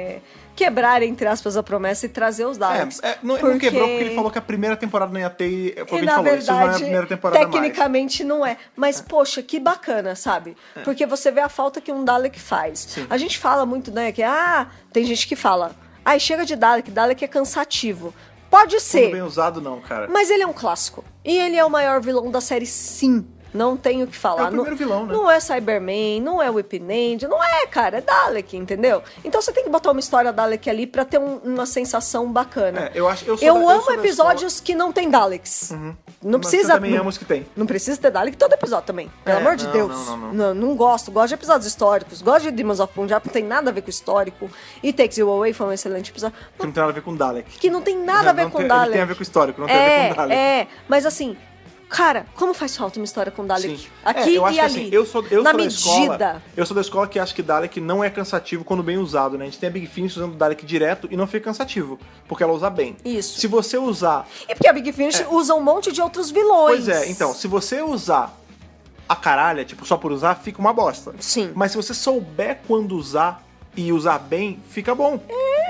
quebrar, entre aspas, a promessa e trazer os Daleks. Não quebrou porque ele falou que a primeira temporada não ia ter. Foi o que a gente falou, verdade, isso não é a primeira temporada tecnicamente mais. Não é. Mas, poxa, que bacana, sabe? Porque você vê a falta que um Dalek faz. Sim. A gente fala muito, né, que tem gente que fala, chega de Dalek é cansativo. Pode ser. Quando bem usado, não, cara. Mas ele é um clássico. E ele é o maior vilão da série, sim. Não tenho o que falar. É o primeiro vilão, né? Não é Cyberman, não é Whipnand, não é, cara, é Dalek, entendeu? Então você tem que botar uma história Dalek ali pra ter uma sensação bacana. Eu amo episódios que não tem Daleks. Não precisa. Eu também amo os que tem. Não precisa ter Dalek todo episódio também. Pelo amor de Deus. Não gosto. Gosto de episódios históricos. Gosto de Demons of Punjab, não tem nada a ver com o histórico. E Takes You Away foi um excelente episódio. Que não tem nada a ver com Dalek. Que não tem nada a ver com Dalek. Tem a ver com o histórico, não tem a ver com Dalek. Mas assim, cara, como faz falta uma história com Dalek? Sim. Aqui eu acho e que, ali. Assim, eu sou na da medida. Escola, eu sou da escola que acha que Dalek não é cansativo quando bem usado, né? A gente tem a Big Finish usando Dalek direto e não fica cansativo, porque ela usa bem. Isso. Se você usar... E porque a Big Finish usa um monte de outros vilões. Pois é, então, se você usar a caralha, tipo, só por usar, fica uma bosta. Sim. Mas se você souber quando usar e usar bem, fica bom.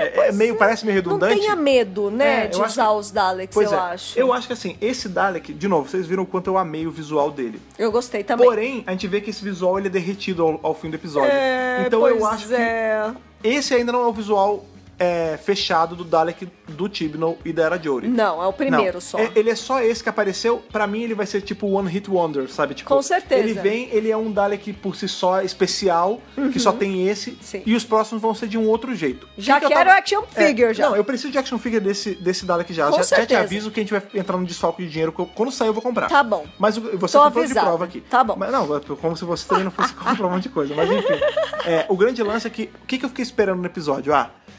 Parece meio redundante. Não tenha medo, né, de usar os Daleks, eu acho. Eu acho que assim, esse Dalek, de novo, vocês viram o quanto eu amei o visual dele. Eu gostei também. Porém, a gente vê que esse visual ele é derretido ao fim do episódio. Então eu acho que esse ainda não é o visual fechado do Dalek do Chibnall e da Era Jodie. Não, é o primeiro só. Ele é só esse que apareceu. Pra mim, ele vai ser tipo One Hit Wonder, sabe? Tipo, com certeza. Ele é um Dalek por si só especial, que só tem esse. Sim. E os próximos vão ser de um outro jeito. Já quero action figure, já. Não, eu preciso de action figure desse Dalek já. Já te aviso que a gente vai entrar no desfalque de dinheiro. Quando sair, eu vou comprar. Tá bom. Mas você comprou de prova aqui. Tá bom. Mas não, como se você também não fosse comprar um monte de coisa. Mas enfim. O grande lance é que... O que eu fiquei esperando no episódio?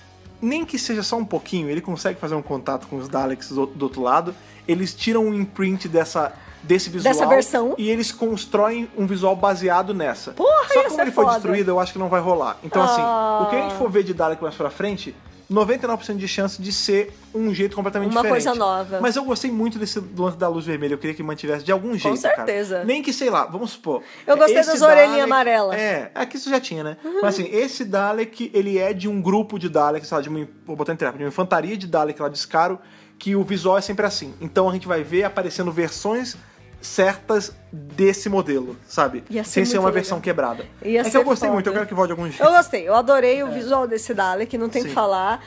Nem que seja só um pouquinho, ele consegue fazer um contato com os Daleks do outro lado, eles tiram um imprint desse visual. Dessa versão. E eles constroem um visual baseado nessa. Porra, só que como ele foi foda. destruído, eu acho que não vai rolar. Então assim, o que a gente for ver de Dalek mais pra frente, 99% de chance de ser um jeito completamente diferente. Uma coisa nova. Mas eu gostei muito desse lance da luz vermelha. Eu queria que mantivesse de algum jeito, cara. Com certeza. Nem que, sei lá, vamos supor... Eu gostei das orelhinhas amarelas. Aqui isso já tinha, né? Mas assim, esse Dalek, ele é de um grupo de Daleks, sabe? Vou botar entre aspas, de uma infantaria de Dalek lá de Skaro, que o visual é sempre assim. Então a gente vai ver aparecendo versões certas desse modelo, sabe? Sem ser uma versão quebrada. Que eu gostei muito, eu quero que volte algum jeito. Eu gostei, eu adorei o visual desse Dalek, não tem o que falar.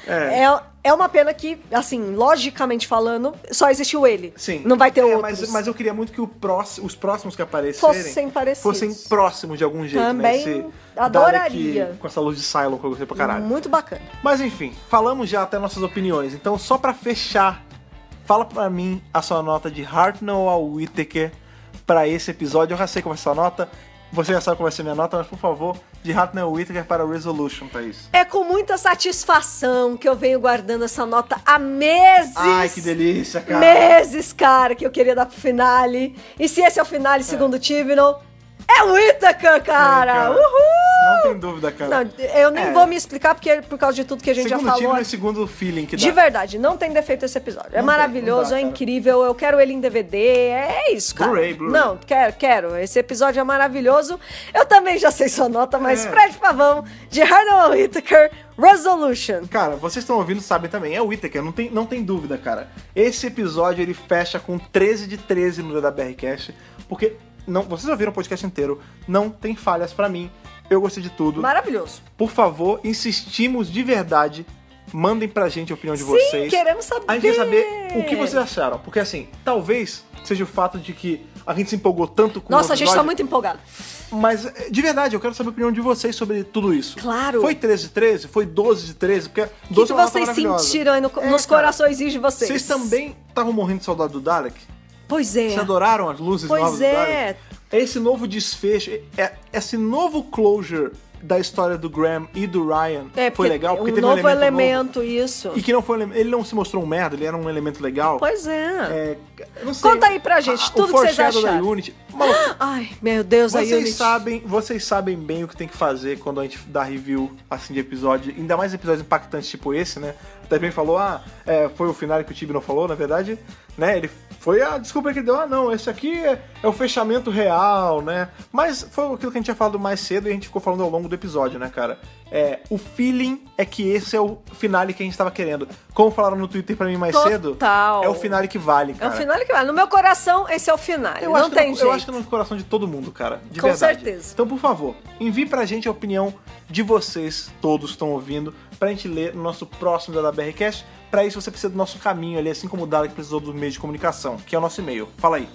É uma pena que, assim, logicamente falando, só existiu ele. Sim. Não vai ter outros. Mas eu queria muito que os próximos que aparecerem fossem próximos de algum jeito, também né? adoraria. Dalek com essa luz de Cylon que eu gostei pra caralho. Muito bacana. Mas enfim, falamos já até nossas opiniões. Então, só pra fechar, fala pra mim a sua nota de Hartnell ao Whittaker pra esse episódio. Eu já sei qual vai ser a sua nota. Você já sabe qual vai ser a minha nota, mas por favor, de Hartnell ao Whittaker para Resolution, Thaís. É com muita satisfação que eu venho guardando essa nota há meses. Ai, que delícia, cara. Meses, cara, que eu queria dar pro finale. E se esse é o finale segundo o Tibnall, é o Whittaker, cara! Uhul! Não tem dúvida, cara. Não, eu nem vou me explicar, porque é por causa de tudo que a gente já falou. Segundo time, segundo feeling que dá. De verdade, não tem defeito esse episódio. É maravilhoso, é incrível, eu quero ele em DVD, é isso, cara. Blu-ray. Não, quero. Esse episódio é maravilhoso. Eu também já sei sua nota, mas Fred Pavão, de Hartnell Whittaker, Resolution. Cara, vocês estão ouvindo, sabem também, é o Whittaker, não tem dúvida, cara. Esse episódio, ele fecha com 13 de 13 no DWRcast, porque... Não, vocês ouviram o podcast inteiro, não tem falhas pra mim, eu gostei de tudo. Maravilhoso. Por favor, insistimos de verdade, mandem pra gente a opinião de vocês. Sim, queremos saber. A gente quer saber o que vocês acharam, porque assim, talvez seja o fato de que a gente se empolgou tanto com o episódio. Nossa, a gente tá muito empolgado. Mas, de verdade, eu quero saber a opinião de vocês sobre tudo isso. Claro. Foi 13 de 13? Foi 12 de 13? Porque 12 o que vocês sentiram aí nos coraçõezinhos de vocês? Vocês também estavam morrendo de saudade do Dalek? Pois é. Vocês adoraram as luzes novas do Dalek? Pois é. Esse novo desfecho, esse novo closure da história do Graham e do Ryan foi legal. Porque teve novo elemento isso. E que não foi ele não se mostrou um merda, ele era um elemento legal. Pois é. Não sei, conta aí pra gente tudo que vocês acharam. Da Unity. Maluco, ai, meu Deus, a Unity. Vocês sabem bem o que tem que fazer quando a gente dá review assim de episódio, ainda mais episódios impactantes tipo esse, né? Até bem falou, foi o final que o Tibi não falou, na verdade, né? Ele foi a desculpa que ele deu, não, esse aqui é o fechamento real, né? Mas foi aquilo que a gente tinha falado mais cedo e a gente ficou falando ao longo do episódio, né, cara? O feeling é que esse é o finale que a gente tava querendo. Como falaram no Twitter pra mim mais cedo, é o finale que vale, cara. É o finale que vale. No meu coração, esse é o finale. Não tem jeito. Eu acho que no coração de todo mundo, cara. De Com verdade. certeza. Então, por favor, envie pra gente a opinião de vocês, todos que estão ouvindo, pra gente ler no nosso próximo DWRcast. Pra isso, você precisa do nosso caminho ali, assim como o Dalek precisou dos meios de comunicação, que é o nosso e-mail. Fala aí.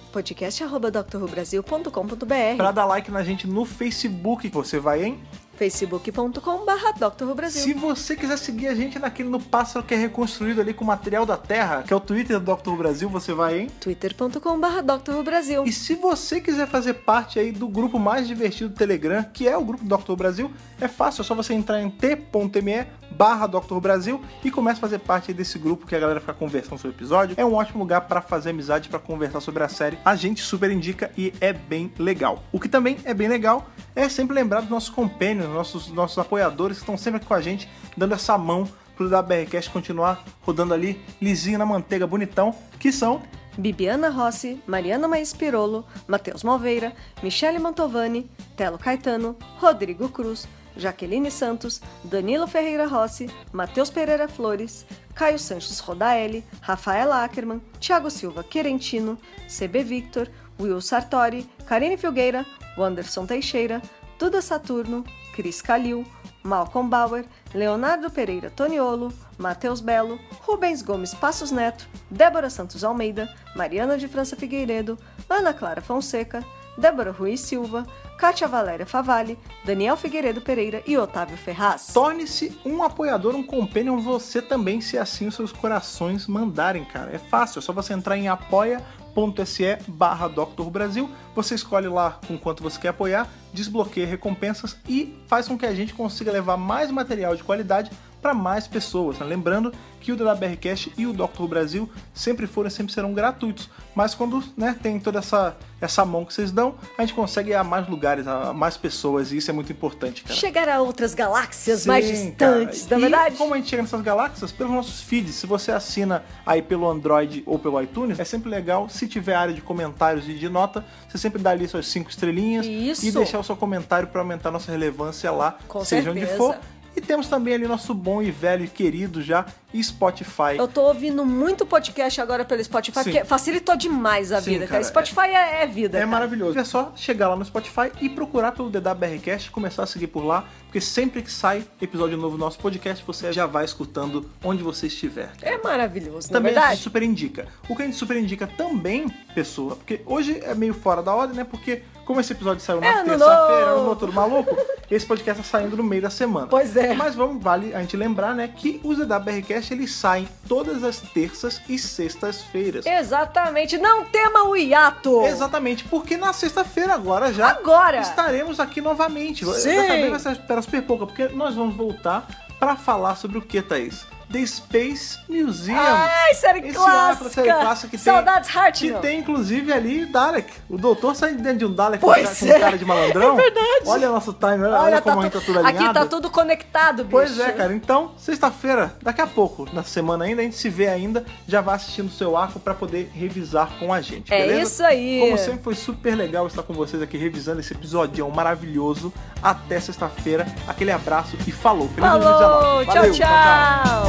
podcast@drrubrasil.com.br. Pra dar like na gente no Facebook, você vai em facebook.com/drrubrasil. Se você quiser seguir a gente no pássaro que é reconstruído ali com o material da Terra, que é o Twitter do Dr. Who Brasil, você vai em twitter.com/drrubrasil. E se você quiser fazer parte aí do grupo mais divertido do Telegram, que é o grupo Dr. Who Brasil, é fácil, é só você entrar em t.me/Dr. Who Brasil e começa a fazer parte aí desse grupo que a galera fica conversando sobre o episódio. É um ótimo lugar para fazer amizade, para conversar sobre a série. A gente super indica e é bem legal. O que também é bem legal é sempre lembrar dos nossos companions, nossos apoiadores que estão sempre aqui com a gente, dando essa mão pro WRcast continuar rodando ali, lisinho na manteiga, bonitão, que são Bibiana Rossi, Mariana Maes Pirolo, Matheus Malveira, Michele Mantovani, Telo Caetano, Rodrigo Cruz, Jaqueline Santos, Danilo Ferreira Rossi, Matheus Pereira Flores, Caio Sanches Rodaelli, Rafaela Ackerman, Thiago Silva Querentino, CB Victor, Will Sartori, Karine Filgueira, Wanderson Teixeira, Duda Saturno, Cris Calil, Malcolm Bauer, Leonardo Pereira Toniolo, Matheus Belo, Rubens Gomes Passos Neto, Débora Santos Almeida, Mariana de França Figueiredo, Ana Clara Fonseca, Débora Ruiz Silva, Kátia Valéria Favalli, Daniel Figueiredo Pereira e Otávio Ferraz. Torne-se um apoiador, um companion você também, se assim os seus corações mandarem, cara. É fácil, é só você entrar em apoia.se/Dr. Who Brasil, você escolhe lá com quanto você quer apoiar, desbloqueia recompensas e faz com que a gente consiga levar mais material de qualidade para mais pessoas, né? Lembrando que o DWRcast e o Dr. Who Brasil sempre foram e sempre serão gratuitos, mas quando, né, tem toda essa mão que vocês dão, a gente consegue ir a mais lugares, a mais pessoas, e isso é muito importante, cara. Chegar a outras galáxias mais distantes, na verdade. E como a gente chega nessas galáxias? Pelos nossos feeds. Se você assina aí pelo Android ou pelo iTunes, é sempre legal, se tiver área de comentários e de nota, você sempre dá ali suas 5 estrelinhas e deixar o seu comentário para aumentar a nossa relevância lá, com seja certeza. onde for. E temos também ali nosso bom e velho e querido já e Spotify. Eu tô ouvindo muito podcast agora pelo Spotify, porque facilitou demais a vida, cara. Spotify é vida, É cara. maravilhoso. É só chegar lá no Spotify e procurar pelo DWRcast, começar a seguir por lá, porque sempre que sai episódio novo do nosso podcast, você já vai escutando onde você estiver. É maravilhoso, também não é verdade? A gente super indica. O que a gente super indica também, pessoa, porque hoje é meio fora da ordem, né? Porque como esse episódio saiu na terça-feira, é um todo maluco, esse podcast tá saindo no meio da semana. Pois é. Mas vale a gente lembrar, né, que os DWRcast, eles saem todas as terças e sextas-feiras. Exatamente, não tema o hiato. Exatamente, porque na sexta-feira agora estaremos aqui novamente. Sim. Dessa vez vai ser espera super pouca, porque nós vamos voltar pra falar sobre o que, Thaís? The Space Museum. Ai, série clássica. Série clássica que Saudades Hartnell. Que tem, inclusive, ali Dalek. O doutor sai dentro de um Dalek com cara de malandrão. É verdade. Olha nosso time, olha como a gente tá tudo alinhado. Aqui tá tudo conectado, bicho. Pois é, cara. Então, sexta-feira, daqui a pouco, na semana ainda, a gente se vê ainda, já vai assistindo o seu arco pra poder revisar com a gente, beleza? É isso aí. Como sempre, foi super legal estar com vocês aqui, revisando esse episódio maravilhoso. Até sexta-feira. Aquele abraço e falou. Feliz 2019. Falou, tchau, tchau.